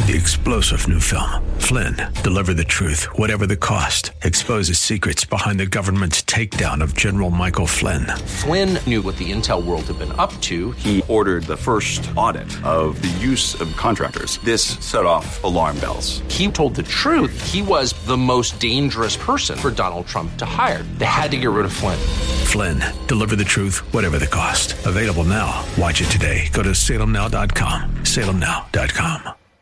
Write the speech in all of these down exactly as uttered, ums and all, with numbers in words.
The explosive new film, Flynn, deliver the truth, whatever the cost, exposes secrets behind the government's takedown of General Michael Flynn. Flynn knew what the intel world had been up to. He ordered the first audit of the use of contractors. This set off alarm bells. He told the truth. He was the most dangerous person for Donald Trump to hire. They had to get rid of Flynn. Flynn, deliver the truth, whatever the cost. Available now. Watch it today. Go to salem now dot com. salem now dot com.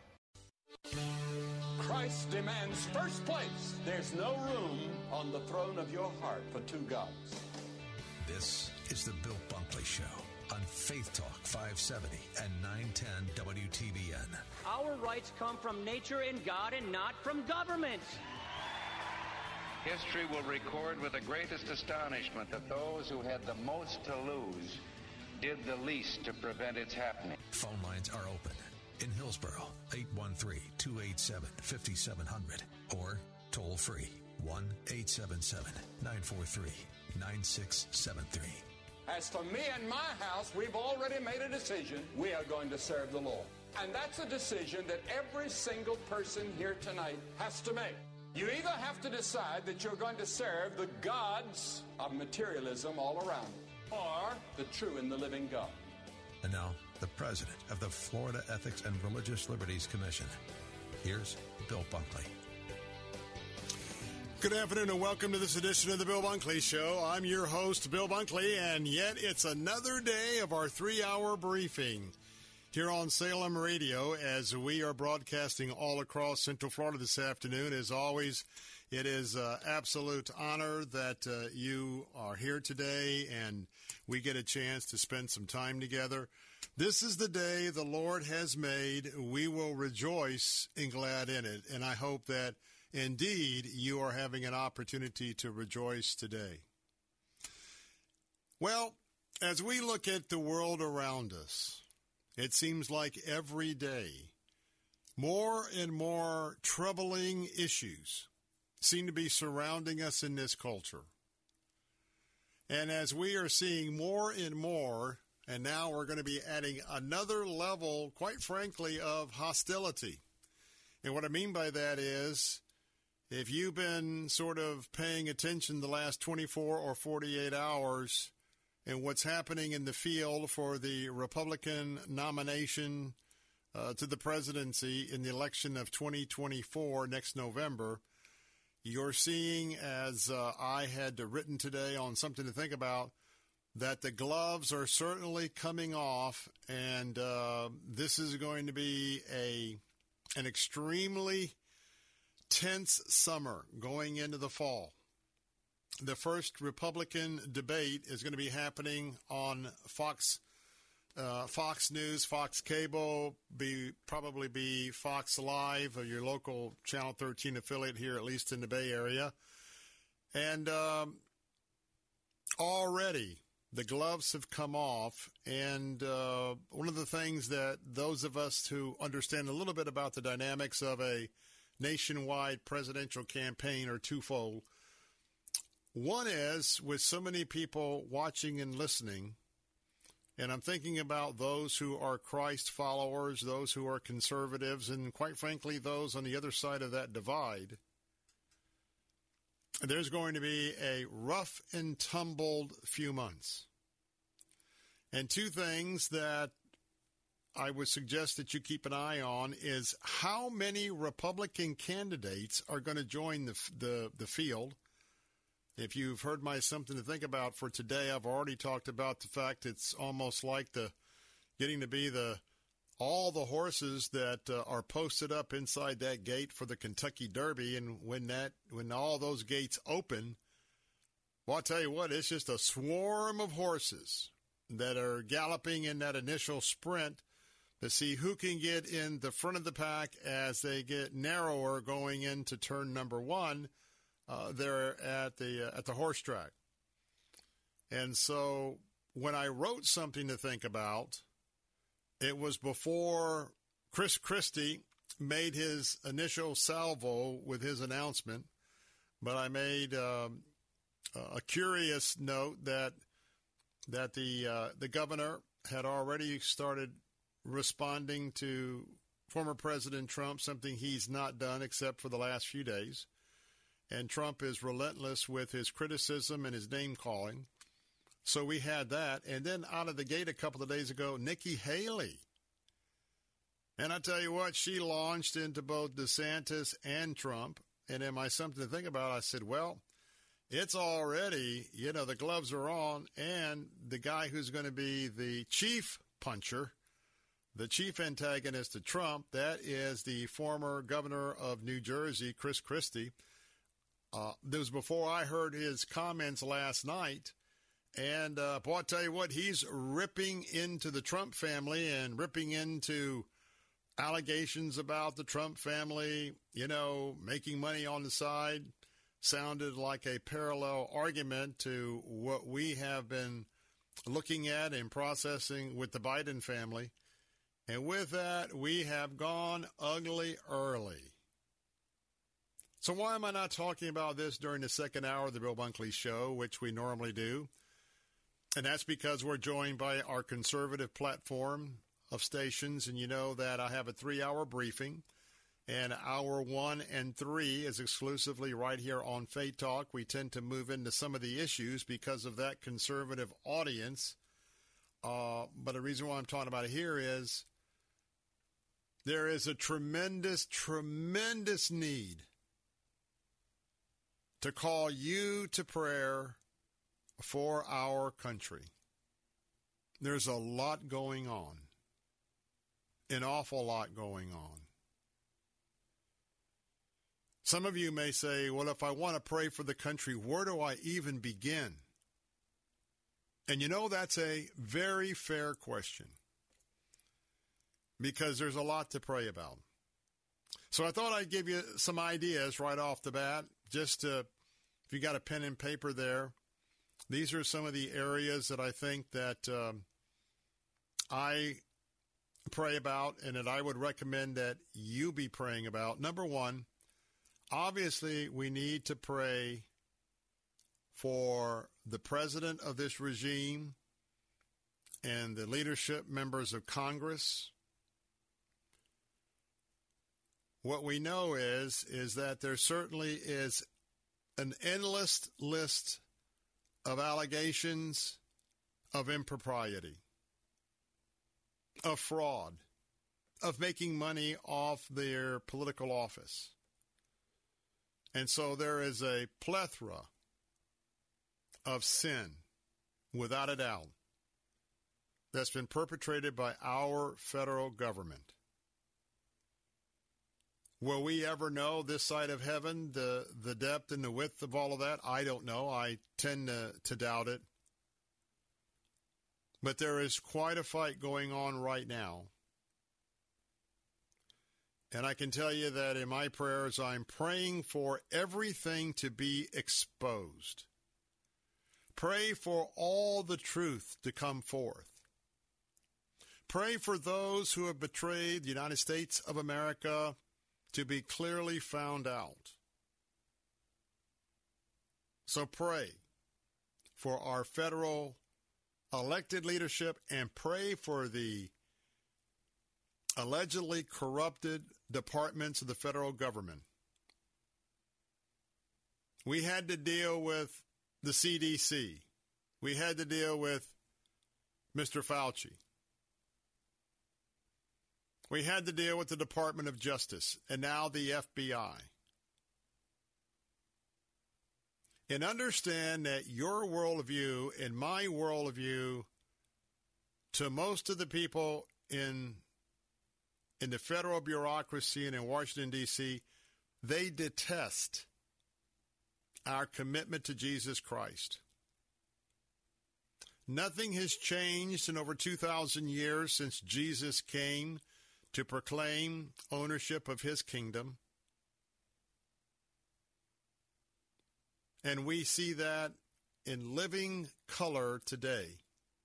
Christ demands first place. There's no room on the throne of your heart for two gods. This is the Bill Bunkley Show on Faith Talk five seventy and nine ten W T B N. Our rights come from nature and God and not from government. History will record with the greatest astonishment that those who had the most to lose did the least to prevent its happening. Phone lines are open. In Hillsborough, eight one three, two eight seven, five seven zero zero or toll free one eight seven seven, nine four three, nine six seven three. As for me and my house, we've already made a decision. We are going to serve the Lord. And that's a decision that every single person here tonight has to make. You either have to decide that you're going to serve the gods of materialism all around you, or the true and the living God. And now, the president of the Florida Ethics and Religious Liberties Commission. Here's Bill Bunkley. Good afternoon and welcome to this edition of the Bill Bunkley Show. I'm your host, Bill Bunkley, and yet it's another day of our three-hour briefing here on Salem Radio as we are broadcasting all across Central Florida this afternoon. As always, it is an absolute honor that uh, you are here today and we get a chance to spend some time together. This is the day the Lord has made. We will rejoice and glad in it, and I hope that indeed you are having an opportunity to rejoice today. Well, as we look at the world around us, it seems like every day more and more troubling issues seem to be surrounding us in this culture. And as we are seeing more and more, and now we're going to be adding another level, quite frankly, of hostility. And what I mean by that is, if you've been sort of paying attention the last twenty-four or forty-eight hours and what's happening in the field for the Republican nomination uh, to the presidency in the election of twenty twenty-four next November, you're seeing, as uh, I had written today on Something to Think About, that the gloves are certainly coming off, and uh, this is going to be a an extremely tense summer going into the fall. The first Republican debate is going to be happening on Fox uh, Fox News, Fox Cable, be probably be Fox Live, or your local Channel thirteen affiliate here, at least in the Bay Area. And um, already the gloves have come off, and uh, one of the things that those of us who understand a little bit about the dynamics of a nationwide presidential campaign are twofold. One is, with so many people watching and listening, and I'm thinking about those who are Christ followers, those who are conservatives, and quite frankly, those on the other side of that divide, there's going to be a rough and tumbled few months. And two things that I would suggest that you keep an eye on is how many Republican candidates are going to join the, the, the field. If you've heard my Something to Think About for today, I've already talked about the fact it's almost like the getting to be the all the horses that uh, are posted up inside that gate for the Kentucky Derby, and when that when all those gates open, well, I'll tell you what, it's just a swarm of horses that are galloping in that initial sprint to see who can get in the front of the pack as they get narrower going into turn number one. Uh, they're at the uh, at the horse track. And so when I wrote Something to Think About, it was before Chris Christie made his initial salvo with his announcement, but I made um, a curious note that that the uh, the governor had already started responding to former President Trump, something he's not done except for the last few days. And Trump is relentless with his criticism and his name-calling. So we had that. And then out of the gate a couple of days ago, Nikki Haley. And I tell you what, she launched into both DeSantis and Trump. And am I something to think about? I said, well, it's already, you know, the gloves are on. And the guy who's going to be the chief puncher, the chief antagonist to Trump, that is the former governor of New Jersey, Chris Christie. Uh, this was before I heard his comments last night. And, uh, boy, I tell you what, he's ripping into the Trump family and ripping into allegations about the Trump family, you know, making money on the side. Sounded like a parallel argument to what we have been looking at and processing with the Biden family. And with that, we have gone ugly early. So why am I not talking about this during the second hour of the Bill Bunkley Show, which we normally do? And that's because we're joined by our conservative platform of stations. And you know that I have a three-hour briefing. And hour one and three is exclusively right here on Faith Talk. We tend to move into some of the issues because of that conservative audience. Uh, but the reason why I'm talking about it here is there is a tremendous, tremendous need to call you to prayer for our country. There's a lot going on, an awful lot going on. Some of you may say, well, if I want to pray for the country, where do I even begin? And you know, that's a very fair question because there's a lot to pray about. So I thought I'd give you some ideas right off the bat, just to, if you got a pen and paper there. These are some of the areas that I think that um, I pray about and that I would recommend that you be praying about. Number one, obviously, we need to pray for the president of this regime and the leadership members of Congress. What we know is, is that there certainly is an endless list of allegations of impropriety, of fraud, of making money off their political office. And so there is a plethora of sin, without a doubt, that's been perpetrated by our federal government. Will we ever know this side of heaven, the, the depth and the width of all of that? I don't know. I tend to, to doubt it. But there is quite a fight going on right now. And I can tell you that in my prayers, I'm praying for everything to be exposed. Pray for all the truth to come forth. Pray for those who have betrayed the United States of America to be clearly found out. So pray for our federal elected leadership and pray for the allegedly corrupted departments of the federal government. We had to deal with the C D C. We had to deal with Mister Fauci. We had to deal with the Department of Justice and now the F B I. And understand that your worldview and my worldview, to most of the people in in the federal bureaucracy and in Washington, D C, they detest our commitment to Jesus Christ. Nothing has changed in over two thousand years since Jesus came to proclaim ownership of his kingdom. And we see that in living color today.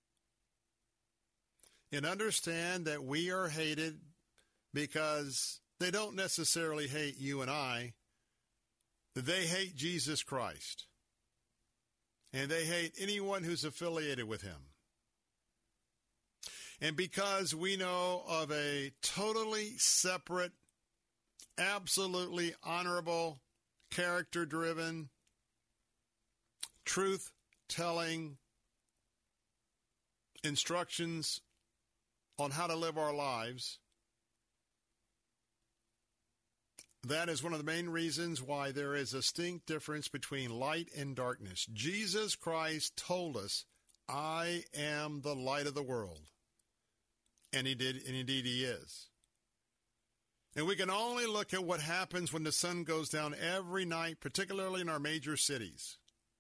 And understand that we are hated because they don't necessarily hate you and I. They hate Jesus Christ. And they hate anyone who's affiliated with him. and because we know of a totally separate, absolutely honorable, character-driven, truth-telling instructions on how to live our lives, that is one of the main reasons why there is a distinct difference between light and darkness. Jesus Christ told us, I am the light of the world. And he did, and indeed he is. And we can only look at what happens when the sun goes down every night, particularly in our major cities.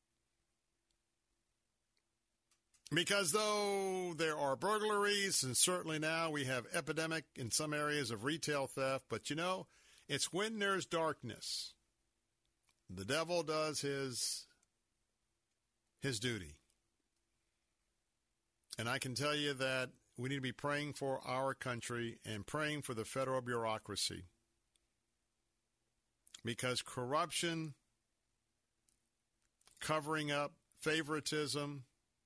Because though there are burglaries, and certainly now we have epidemic in some areas of retail theft, but you know, it's when there's darkness, the devil does his, his duty. And I can tell you that we need to be praying for our country and praying for the federal bureaucracy. Because corruption, covering up, favoritism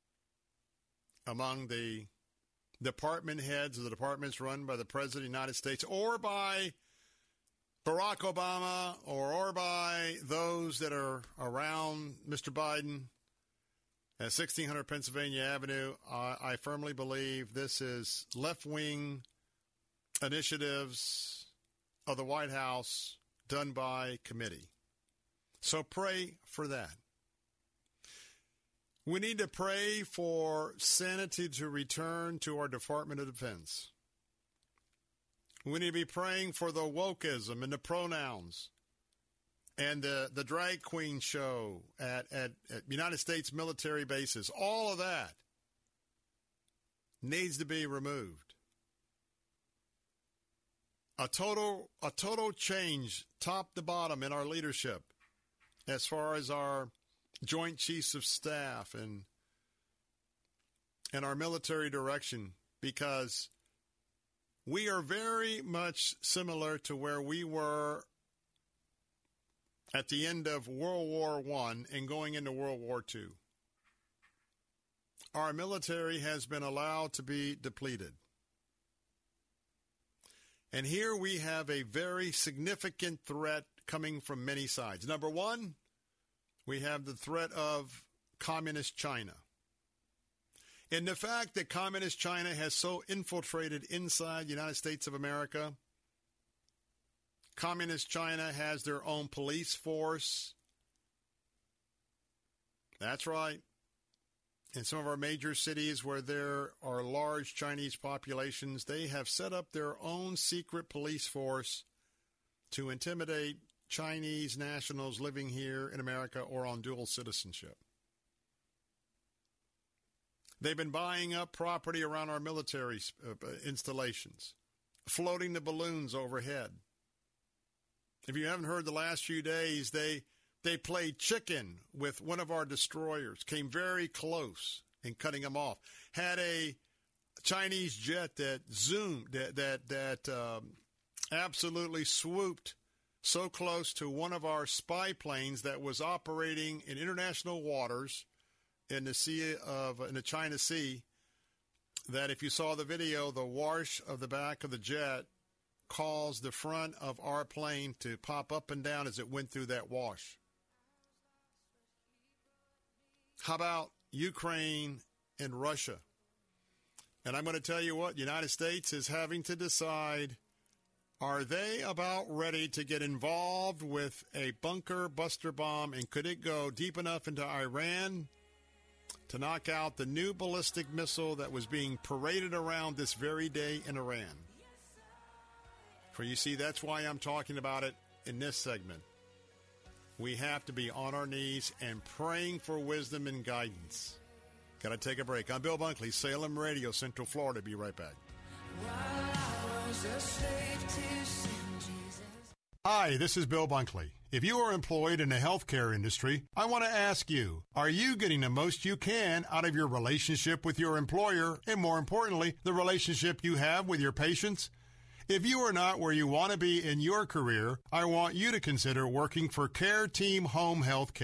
among the department heads of the departments run by the President of the United States or by Barack Obama or, or by those that are around Mister Biden at sixteen hundred Pennsylvania Avenue, uh, I firmly believe this is left-wing initiatives of the White House done by committee. So pray for that. We need to pray for sanity to return to our Department of Defense. We need to be praying for the wokeism and the pronouns and the, the drag queen show at, at, at United States military bases. All of that needs to be removed. A total, a total change, top to bottom, in our leadership as far as our Joint Chiefs of Staff and and our military direction, because we are very much similar to where we were at the end of World War One and going into World War Two. Our military has been allowed to be depleted. And here we have a very significant threat coming from many sides. Number one, we have the threat of communist China. And the fact that communist China has so infiltrated inside the United States of America, communist China has their own police force. That's right. In some of our major cities where there are large Chinese populations, they have set up their own secret police force to intimidate Chinese nationals living here in America or on dual citizenship. They've been buying up property around our military installations, floating the balloons overhead. If you haven't heard the last few days, they they played chicken with one of our destroyers, came very close in cutting them off. Had a Chinese jet that zoomed, that that that um, absolutely swooped so close to one of our spy planes that was operating in international waters in the sea of in the China Sea, that if you saw the video, the wash of the back of the jet caused the front of our plane to pop up and down as it went through that wash. How about Ukraine and Russia? And I'm going to tell you what, the United States is having to decide, are they about ready to get involved with a bunker buster bomb, and could it go deep enough into Iran to knock out the new ballistic missile that was being paraded around this very day in Iran? For you see, that's why I'm talking about it in this segment. We have to be on our knees and praying for wisdom and guidance. Got to take a break. I'm Bill Bunkley, Salem Radio, Central Florida. Be right back. Hi, this is Bill Bunkley. If you are employed in the healthcare industry, I want to ask you, are you getting the most you can out of your relationship with your employer, and more importantly, the relationship you have with your patients? If you are not where you want to be in your career, I want you to consider working for Care Team Home Health Care.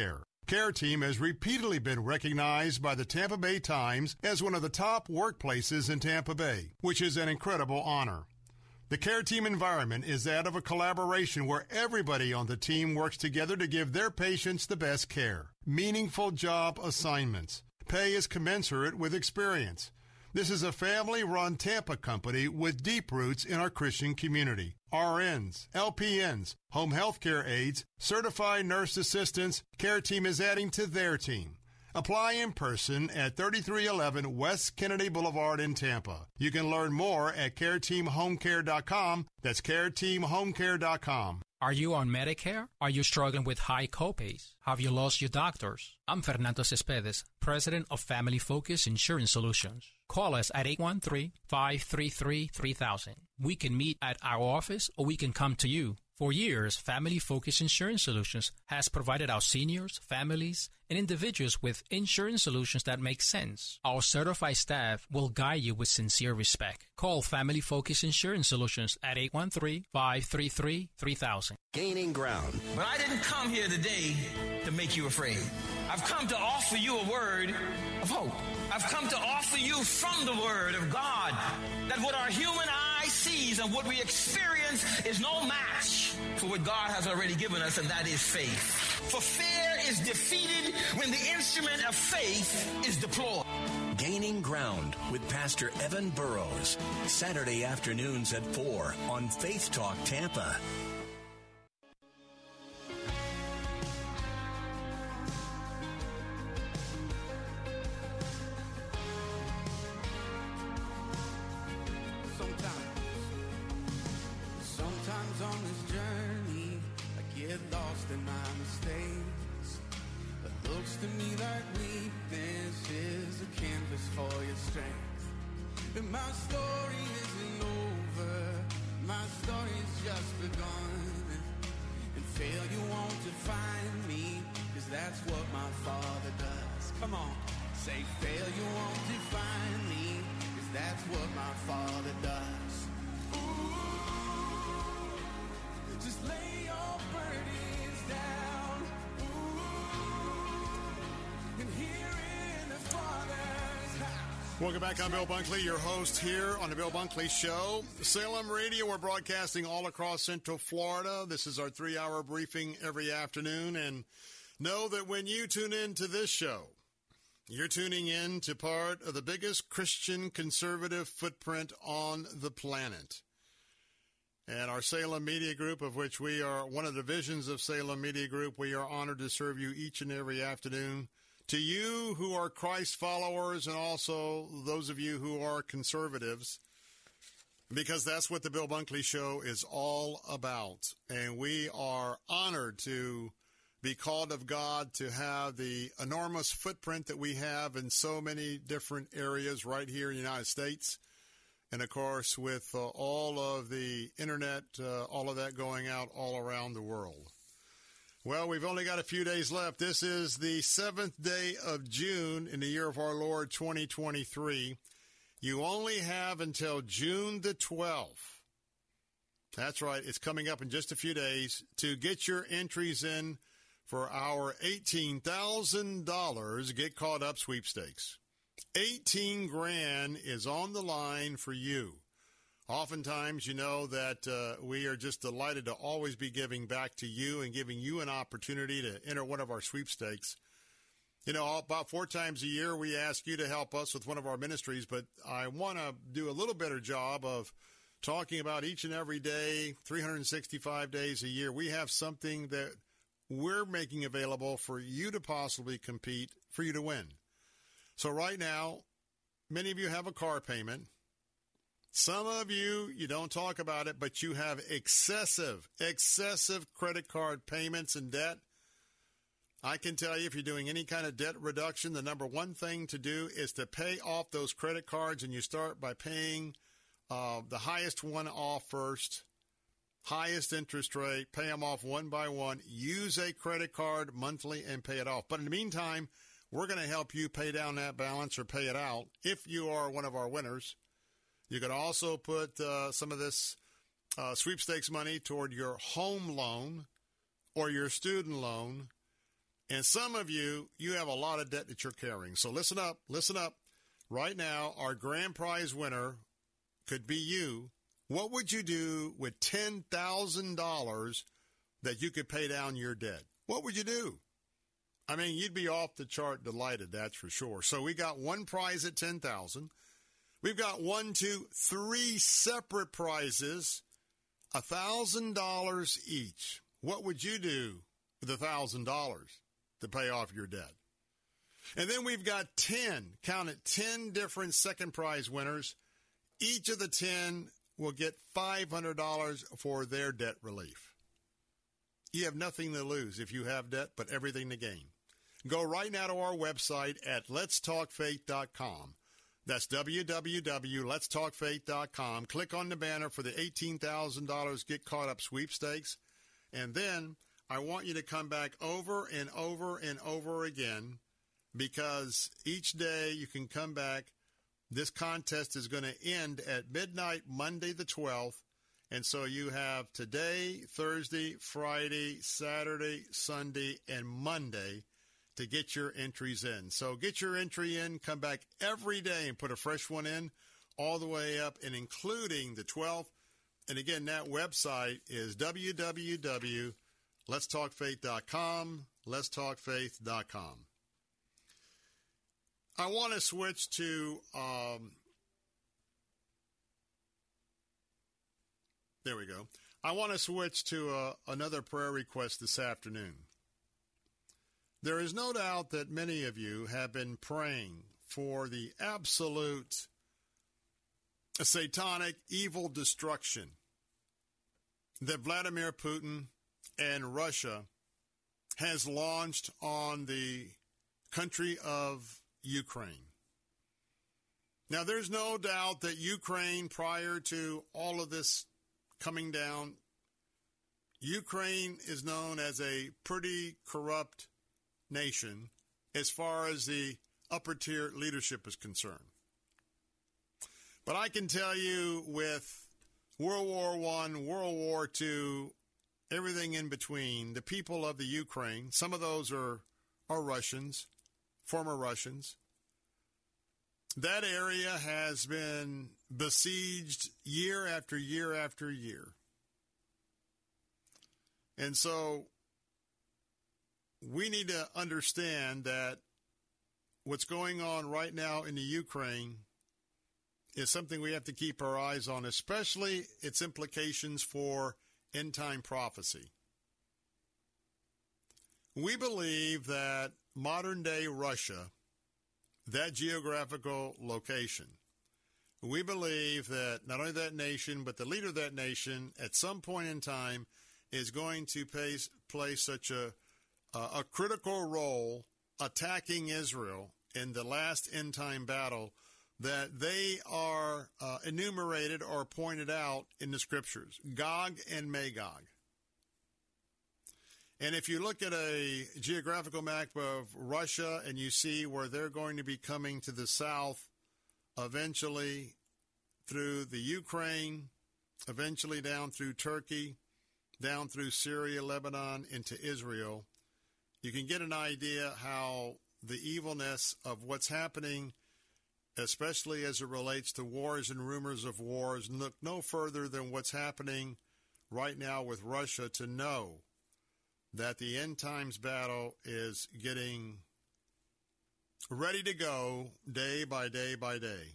Care Team has repeatedly been recognized by the Tampa Bay Times as one of the top workplaces in Tampa Bay, which is an incredible honor. The Care Team environment is that of a collaboration where everybody on the team works together to give their patients the best care. Meaningful job assignments. Pay is commensurate with experience. This is a family-run Tampa company with deep roots in our Christian community. R Ns, L P Ns, home health care aides, certified nurse assistants, Care Team is adding to their team. Apply in person at thirty-three eleven West Kennedy Boulevard in Tampa. You can learn more at care team home care dot com. That's care team home care dot com. Are you on Medicare? Are you struggling with high copays? Have you lost your doctors? I'm Fernando Cespedes, president of Family Focus Insurance Solutions. Call us at eight one three, five three three, three thousand. We can meet at our office or we can come to you. For years, Family Focus Insurance Solutions has provided our seniors, families, and individuals with insurance solutions that make sense. Our certified staff will guide you with sincere respect. Call Family Focus Insurance Solutions at eight one three, five three three, three thousand. Gaining ground. But I didn't come here today to make you afraid. I've come to offer you a word of hope. I've come to offer you from the Word of God that what our human eye sees and what we experience is no match for what God has already given us, and that is faith. For fear is defeated when the instrument of faith is deployed. Gaining Ground with Pastor Evan Burrows. Saturday afternoons at four on Faith Talk Tampa. Welcome back. I'm Bill Bunkley, your host here on the Bill Bunkley Show. Salem Radio, we're broadcasting all across Central Florida. This is our three-hour briefing every afternoon. And know that when you tune in to this show, you're tuning in to part of the biggest Christian conservative footprint on the planet. And our Salem Media Group, of which we are one of the divisions of Salem Media Group, we are honored to serve you each and every afternoon. To you who are Christ followers and also those of you who are conservatives, because that's what the Bill Bunkley Show is all about. And we are honored to be called of God, to have the enormous footprint that we have in so many different areas right here in the United States. And, of course, with uh, all of the Internet, uh, all of that going out all around the world. Well, we've only got a few days left. This is the seventh day of June in the year of our Lord, twenty twenty-three. You only have until June the twelfth. That's right. It's coming up in just a few days to get your entries in for our eighteen thousand dollars Get Caught Up sweepstakes. eighteen grand is on the line for you. Oftentimes, you know that uh, we are just delighted to always be giving back to you and giving you an opportunity to enter one of our sweepstakes. You know, about four times a year, we ask you to help us with one of our ministries, but I want to do a little better job of talking about each and every day, three hundred sixty-five days a year. We have something that we're making available for you to possibly compete, for you to win. So right now, many of you have a car payment. Some of you, you don't talk about it, but you have excessive, excessive credit card payments and debt. I can tell you, if you're doing any kind of debt reduction, the number one thing to do is to pay off those credit cards, and you start by paying uh, the highest one off first, highest interest rate, pay them off one by one. Use a credit card monthly and pay it off. But in the meantime, we're going to help you pay down that balance or pay it out if you are one of our winners. You can also put uh, some of this uh, sweepstakes money toward your home loan or your student loan. And some of you, you have a lot of debt that you're carrying. So listen up, listen up. Right now, our grand prize winner could be you. What would you do with ten thousand dollars that you could pay down your debt? What would you do? I mean, you'd be off the chart delighted, that's for sure. So we got one prize at ten thousand dollars. We've got one, two, three separate prizes, one thousand dollars each. What would you do with one thousand dollars to pay off your debt? And then we've got ten, count it, ten different second prize winners. Each of the ten will get five hundred dollars for their debt relief. You have nothing to lose if you have debt, but everything to gain. Go right now to our website at lets talk faith dot com. That's w w w dot lets talk faith dot com. Click on the banner for the eighteen thousand dollars Get Caught Up sweepstakes. And then I want you to come back over and over and over again, because each day you can come back. This contest is going to end at midnight, Monday the twelfth. And so you have today, Thursday, Friday, Saturday, Sunday, and Monday to get your entries in. So get your entry in, come back every day and put a fresh one in all the way up and including the twelfth. And again, that website is w w w dot lets talk faith dot com, lets talk faith dot com. I want to switch to, um, there we go. I want to switch to uh, another prayer request this afternoon. There is no doubt that many of you have been praying for the absolute satanic evil destruction that Vladimir Putin and Russia has launched on the country of Ukraine. Now, there's no doubt that Ukraine, prior to all of this coming down, Ukraine is known as a pretty corrupt nation as far as the upper tier leadership is concerned. But I can tell you, with World War One, World War Two, everything in between, the people of the Ukraine, some of those are, are Russians, former Russians. That area has been besieged year after year after year. And so we need to understand that what's going on right now in the Ukraine is something we have to keep our eyes on, especially its implications for end-time prophecy. We believe that modern-day Russia, that geographical location, we believe that not only that nation, but the leader of that nation at some point in time is going to play, play such a, a, a critical role attacking Israel in the last end-time battle that they are uh, enumerated or pointed out in the scriptures, Gog and Magog. And if you look at a geographical map of Russia and you see where they're going to be coming to the south, eventually through the Ukraine, eventually down through Turkey, down through Syria, Lebanon, into Israel, you can get an idea how the evilness of what's happening, especially as it relates to wars and rumors of wars, look no further than what's happening right now with Russia to know that the end times battle is getting ready to go day by day by day.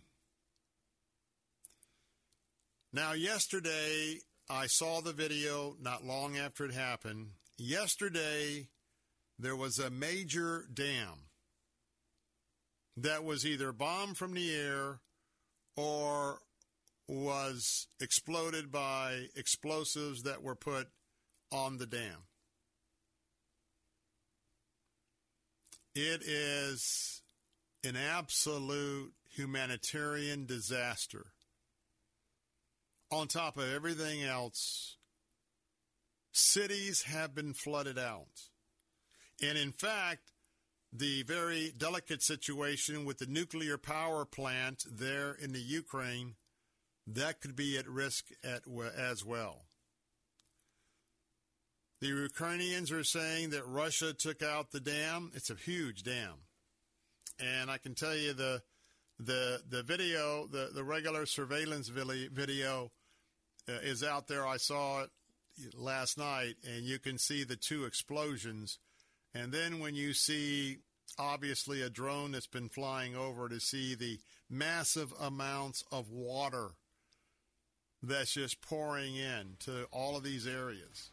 Now, yesterday, I saw the video not long after it happened. Yesterday, there was a major dam that was either bombed from the air or was exploded by explosives that were put on the dam. It is an absolute humanitarian disaster. On top of everything else, cities have been flooded out. And in fact, the very delicate situation with the nuclear power plant there in the Ukraine, that could be at risk at, as well. The Ukrainians are saying that Russia took out the dam. It's a huge dam. And I can tell you the the the video, the, the regular surveillance video uh, is out there. I saw it last night, and you can see the two explosions. And then when you see, obviously, a drone that's been flying over to see the massive amounts of water that's just pouring in to all of these areas.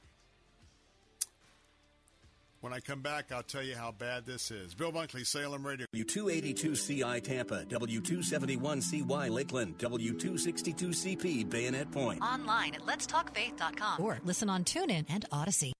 When I come back, I'll tell you how bad this is. Bill Bunkley, Salem Radio. W two eighty-two C I Tampa, W two seventy-one C Y Lakeland, W two sixty-two C P Bayonet Point. Online at lets talk faith dot com or listen on TuneIn and Odyssey.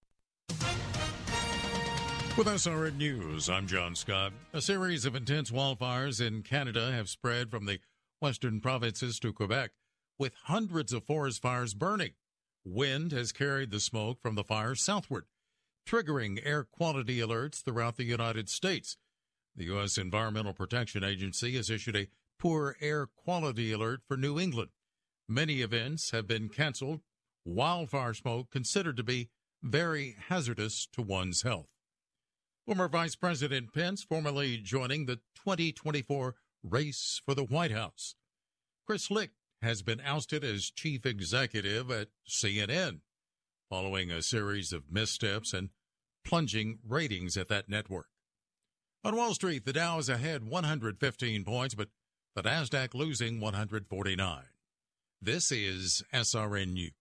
With S R N News, I'm John Scott. A series of intense wildfires in Canada have spread from the western provinces to Quebec, with hundreds of forest fires burning. Wind has carried the smoke from the fires southward, triggering air quality alerts throughout the United States. The U S Environmental Protection Agency has issued a poor air quality alert for New England. Many events have been canceled. Wildfire smoke considered to be very hazardous to one's health. Former Vice President Pence formally joining the twenty twenty-four race for the White House. Chris Licht has been ousted as chief executive at C N N, following a series of missteps and plunging ratings at that network. On Wall Street, the Dow is ahead one hundred fifteen points, but the NASDAQ losing one hundred forty-nine. This is S R N News.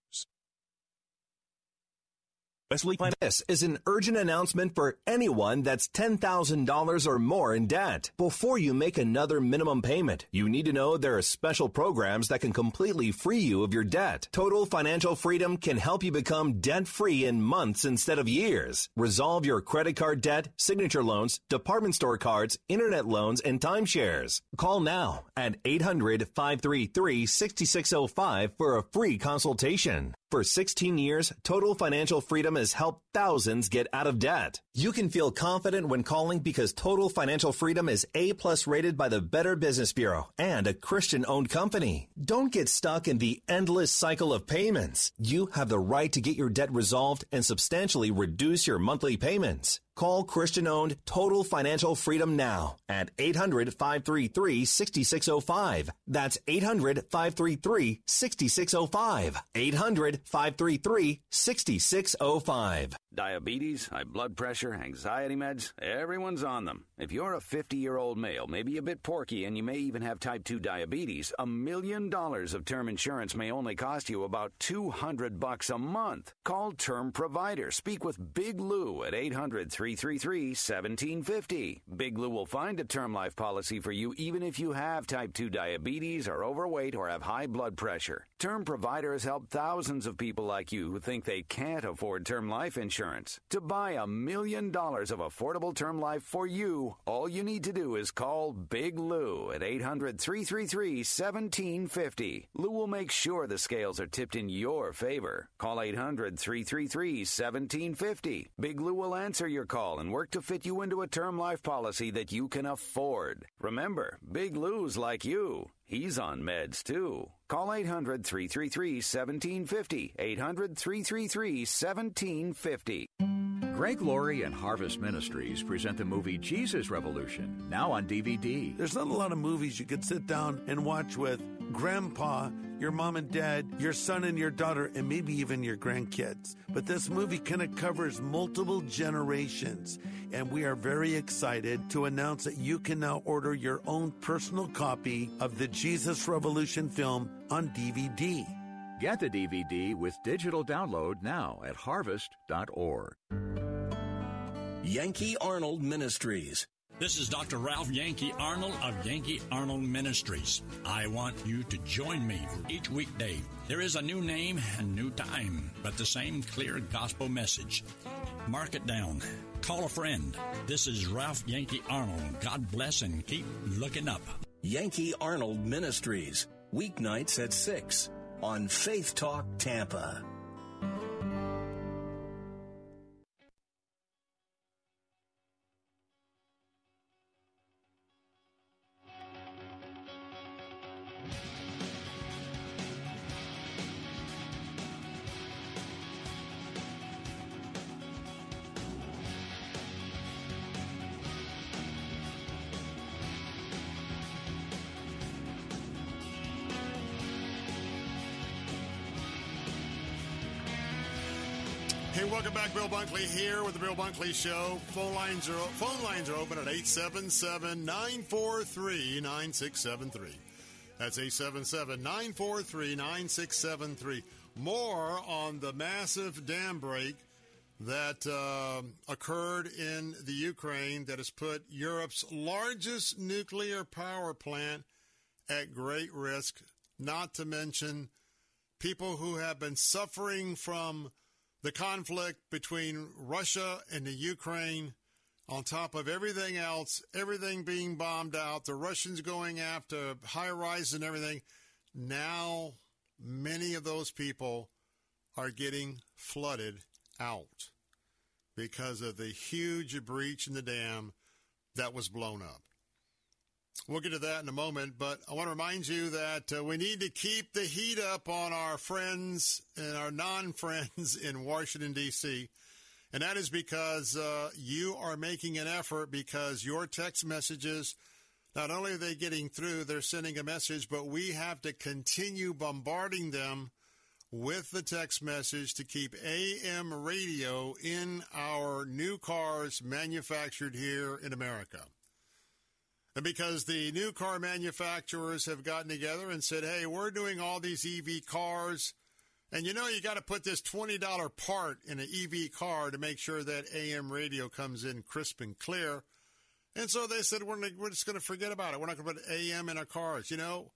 This is an urgent announcement for anyone that's ten thousand dollars or more in debt. Before you make another minimum payment, you need to know there are special programs that can completely free you of your debt. Total Financial Freedom can help you become debt-free in months instead of years. Resolve your credit card debt, signature loans, department store cards, internet loans, and timeshares. Call now at eight hundred, five three three, six six zero five for a free consultation. For sixteen years, Total Financial Freedom has helped thousands get out of debt. You can feel confident when calling because Total Financial Freedom is A-plus rated by the Better Business Bureau and a Christian-owned company. Don't get stuck in the endless cycle of payments. You have the right to get your debt resolved and substantially reduce your monthly payments. Call Christian-owned Total Financial Freedom now at eight hundred, five three three, six six zero five. That's eight hundred, five three three, six six zero five. eight hundred, five three three, six six zero five. Diabetes, high blood pressure, anxiety meds, everyone's on them. If you're a fifty-year-old male, maybe a bit porky, and you may even have type two diabetes, a million dollars of term insurance may only cost you about two hundred bucks a month. Call Term Provider. Speak with Big Lou at eight hundred, three three three, one seven five zero. Big Lou will find a term life policy for you even if you have type two diabetes, are overweight, or have high blood pressure. Term Provider has helped thousands of people like you who think they can't afford term life insurance. To buy a million dollars of affordable term life for you, all you need to do is call Big Lou at eight hundred, three three three, one seven five zero. Lou will make sure the scales are tipped in your favor. Call eight hundred, three three three, one seven five zero. Big Lou will answer your call and work to fit you into a term life policy that you can afford. Remember, Big Lou's like you. He's on meds, too. Call eight hundred, three three three, one seven five zero. eight hundred, three three three, one seven five zero. Greg Laurie and Harvest Ministries present the movie Jesus Revolution, now on D V D. There's not a lot of movies you could sit down and watch with Grandpa, your mom and dad, your son and your daughter, and maybe even your grandkids. But this movie kind of covers multiple generations, and we are very excited to announce that you can now order your own personal copy of the Jesus Revolution film on D V D. Get the D V D with digital download now at harvest dot org. Yankee Arnold Ministries. This is Doctor Ralph Yankee Arnold of Yankee Arnold Ministries. I want you to join me for each weekday. There is a new name and new time, but the same clear gospel message. Mark it down. Call a friend. This is Ralph Yankee Arnold. God bless and keep looking up. Yankee Arnold Ministries. Weeknights at six on Faith Talk Tampa. Hey, welcome back. Bill Bunkley here with the Bill Bunkley Show. Phone lines are phone lines are open at eight seven seven, nine four three, nine six seven three. That's eight seven seven, nine four three, nine six seven three. More on the massive dam break that uh, occurred in the Ukraine that has put Europe's largest nuclear power plant at great risk, not to mention people who have been suffering from the conflict between Russia and the Ukraine, on top of everything else, everything being bombed out, the Russians going after high-rise and everything. Now, many of those people are getting flooded out because of the huge breach in the dam that was blown up. We'll get to that in a moment, but I want to remind you that uh, we need to keep the heat up on our friends and our non-friends in Washington, D C, and that is because uh, you are making an effort because your text messages, not only are they getting through, they're sending a message, but we have to continue bombarding them with the text message to keep A M radio in our new cars manufactured here in America. And because the new car manufacturers have gotten together and said, hey, we're doing all these E V cars, and you know you got to put this twenty dollars part in an E V car to make sure that A M radio comes in crisp and clear. And so they said, we're, we're just going to forget about it. We're not going to put A M in our cars. You know,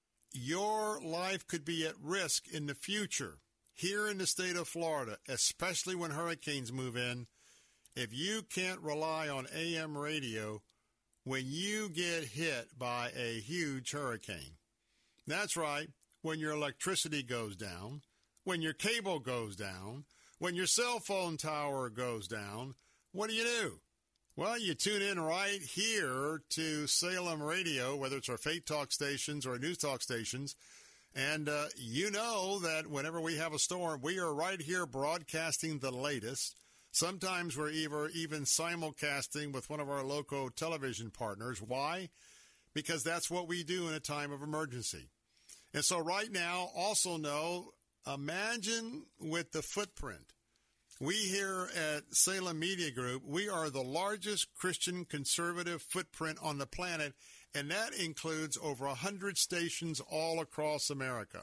your life could be at risk in the future here in the state of Florida, especially when hurricanes move in. If you can't rely on A M radio when you get hit by a huge hurricane. That's right, when your electricity goes down, when your cable goes down, when your cell phone tower goes down, what do you do? Well, you tune in right here to Salem Radio, whether it's our Faith Talk stations or News Talk stations, and uh, you know that whenever we have a storm, we are right here broadcasting the latest. Sometimes we're either even simulcasting with one of our local television partners. Why? Because that's what we do in a time of emergency. And so right now, also know, imagine with the footprint. We here at Salem Media Group, we are the largest Christian conservative footprint on the planet, and that includes over one hundred stations all across America.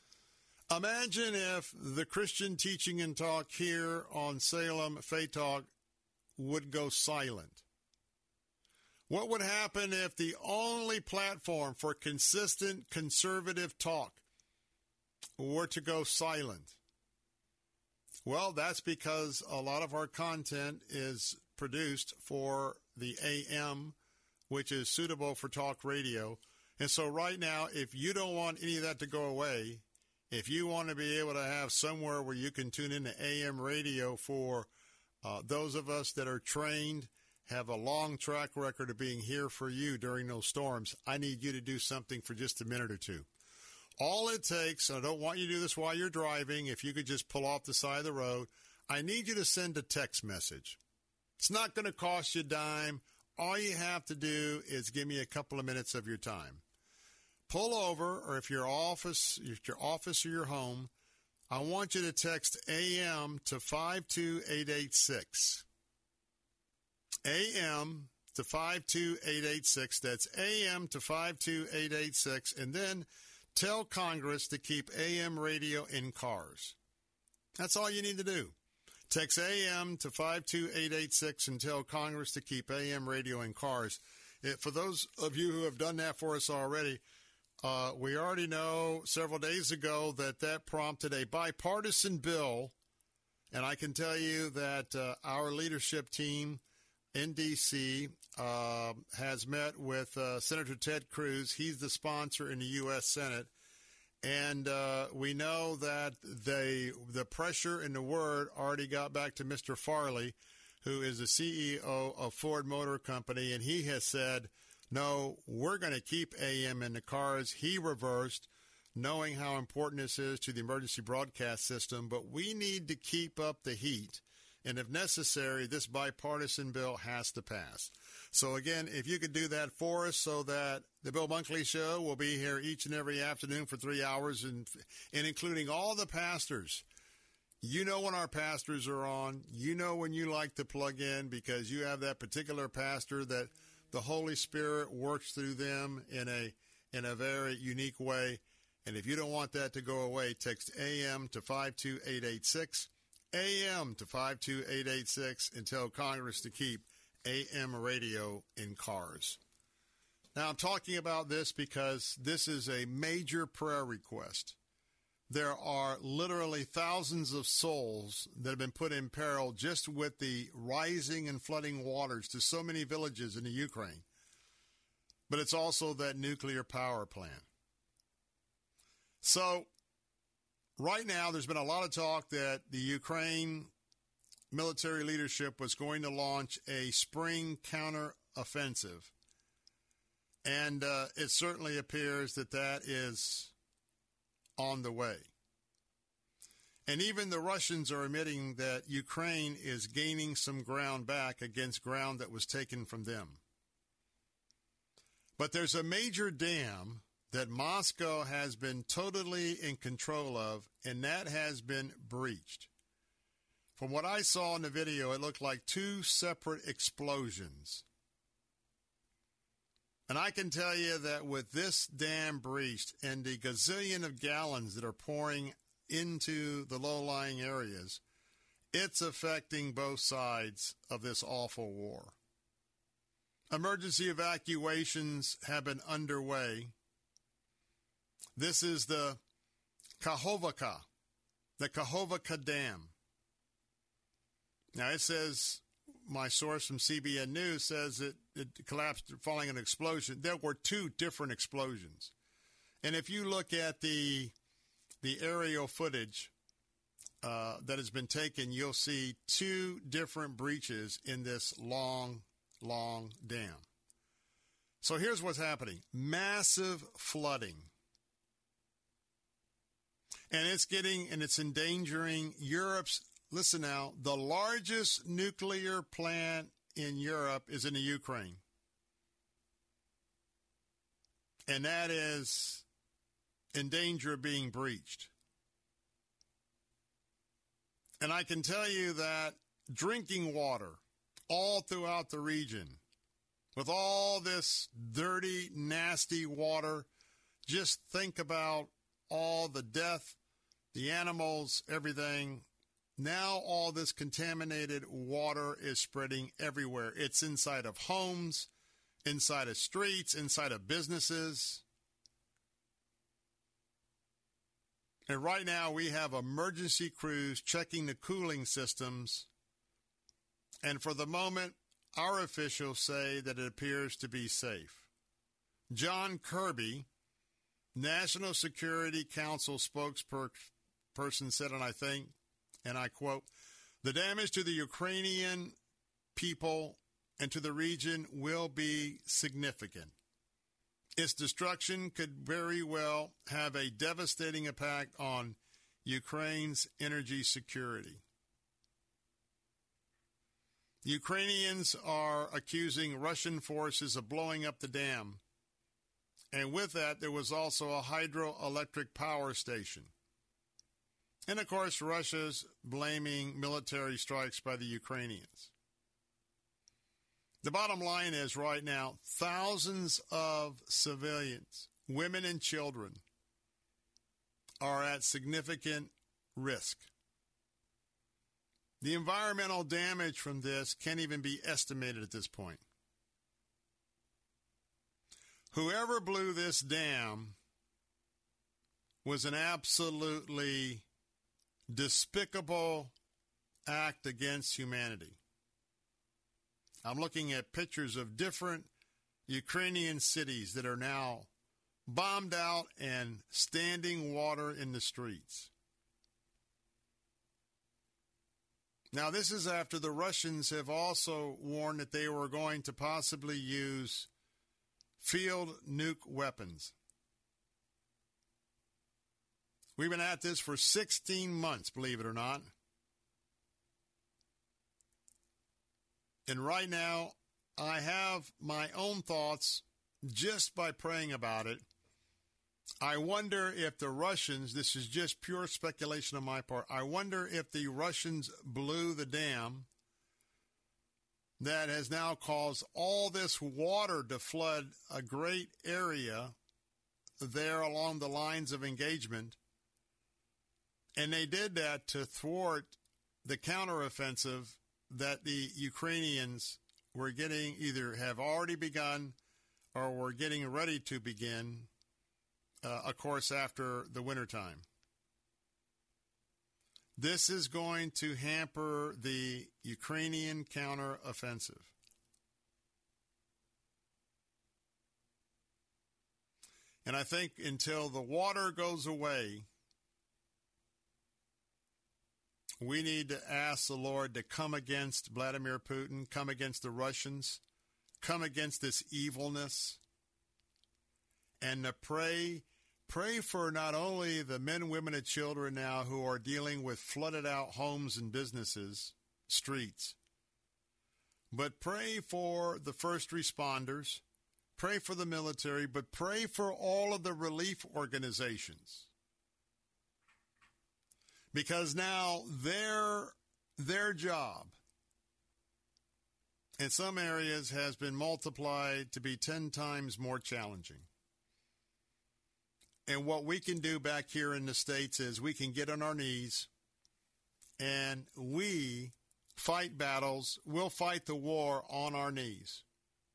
Imagine if the Christian teaching and talk here on Salem Faith Talk would go silent. What would happen if the only platform for consistent conservative talk were to go silent? Well, that's because a lot of our content is produced for the A M, which is suitable for talk radio. And so right now, if you don't want any of that to go away, if you want to be able to have somewhere where you can tune into A M radio for uh, those of us that are trained, have a long track record of being here for you during those storms, I need you to do something for just a minute or two. All it takes, and I don't want you to do this while you're driving, if you could just pull off the side of the road, I need you to send a text message. It's not going to cost you a dime. All you have to do is give me a couple of minutes of your time. Pull over, or if your office, if your office or your home, I want you to text A M to five two eight eight six. A M to five two eight eight six. That's A M to five two eight eight six. And then tell Congress to keep A M radio in cars. That's all you need to do. Text A M to five two eight eight six and tell Congress to keep A M radio in cars. It, for those of you who have done that for us already, Uh, we already know several days ago that that prompted a bipartisan bill, and I can tell you that uh, our leadership team in D C uh, has met with uh, Senator Ted Cruz. He's the sponsor in the U S Senate, and uh, we know that they, the pressure and the word already got back to Mister Farley, who is the C E O of Ford Motor Company, and he has said, no, we're going to keep A M in the cars. He reversed, knowing how important this is to the emergency broadcast system, but we need to keep up the heat. And if necessary, this bipartisan bill has to pass. So, again, if you could do that for us so that the Bill Bunkley Show will be here each and every afternoon for three hours, and, and including all the pastors You know when our pastors are on. You know when you like to plug in because you have that particular pastor that the Holy Spirit works through them in a in a very unique way. And if you don't want that to go away, text A M to five two eight eight six, A M to five two eight eight six, and tell Congress to keep A M radio in cars. Now, I'm talking about this because this is a major prayer request. There are literally thousands of souls that have been put in peril just with the rising and flooding waters to so many villages in the Ukraine. But it's also that nuclear power plant. So right now there's been a lot of talk that the Ukraine military leadership was going to launch a spring counteroffensive. And uh, it certainly appears that that is on the way. And even the Russians are admitting that Ukraine is gaining some ground back against ground that was taken from them. But there's a major dam that Moscow has been totally in control of, and that has been breached. From what I saw in the video, it looked like two separate explosions. And I can tell you that with this dam breached and the gazillion of gallons that are pouring into the low-lying areas, it's affecting both sides of this awful war. Emergency evacuations have been underway. This is the Kakhovka, the Kakhovka Dam. Now, it says, my source from C B N News says it, it collapsed following an explosion. There were two different explosions. And if you look at the the aerial footage uh, that has been taken, you'll see two different breaches in this long, long dam. So here's what's happening. Massive flooding. And it's getting, and it's endangering Europe's, listen now, the largest nuclear plant in Europe is in the Ukraine. And that is in danger of being breached. And I can tell you that drinking water all throughout the region, with all this dirty, nasty water, just think about all the death, the animals, everything. Now all this contaminated water is spreading everywhere. It's inside of homes, inside of streets, inside of businesses. And right now we have emergency crews checking the cooling systems. And for the moment, our officials say that it appears to be safe. John Kirby, National Security Council spokesperson, said, and I think, and I quote, "The damage to the Ukrainian people and to the region will be significant. Its destruction could very well have a devastating impact on Ukraine's energy security." Ukrainians are accusing Russian forces of blowing up the dam. And with that, there was also a hydroelectric power station. And, of course, Russia's blaming military strikes by the Ukrainians. The bottom line is right now, thousands of civilians, women and children, are at significant risk. The environmental damage from this can't even be estimated at this point. Whoever blew this dam was an absolutely despicable act against humanity. I'm looking at pictures of different Ukrainian cities that are now bombed out and standing water in the streets. Now, this is after the Russians have also warned that they were going to possibly use field nuke weapons. We've been at this for sixteen months, believe it or not. And right now, I have my own thoughts just by praying about it. I wonder if the Russians, this is just pure speculation on my part, I wonder if the Russians blew the dam that has now caused all this water to flood a great area there along the lines of engagement. And they did that to thwart the counteroffensive that the Ukrainians were getting, either have already begun or were getting ready to begin, uh, of course, after the wintertime. This is going to hamper the Ukrainian counteroffensive. And I think until the water goes away, we need to ask the Lord to come against Vladimir Putin, come against the Russians, come against this evilness, and to pray, pray for not only the men, women, and children now who are dealing with flooded out homes and businesses, streets, but pray for the first responders, pray for the military, but pray for all of the relief organizations. Because now their, their job in some areas has been multiplied to be ten times more challenging. And what we can do back here in the States is we can get on our knees and we fight battles. We'll fight the war on our knees.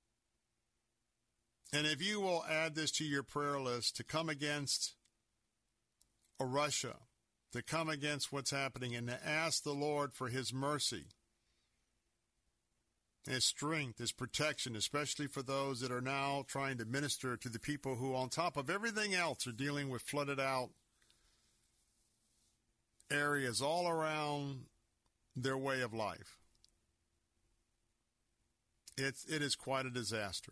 And if you will add this to your prayer list to come against a Russia, to come against what's happening, and to ask the Lord for his mercy, his strength, his protection, especially for those that are now trying to minister to the people who, on top of everything else, are dealing with flooded out areas all around their way of life. It's, it is quite a disaster.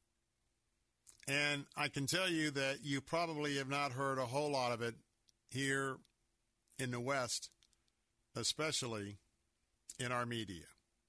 And I can tell you that you probably have not heard a whole lot of it here in the West, especially in our media.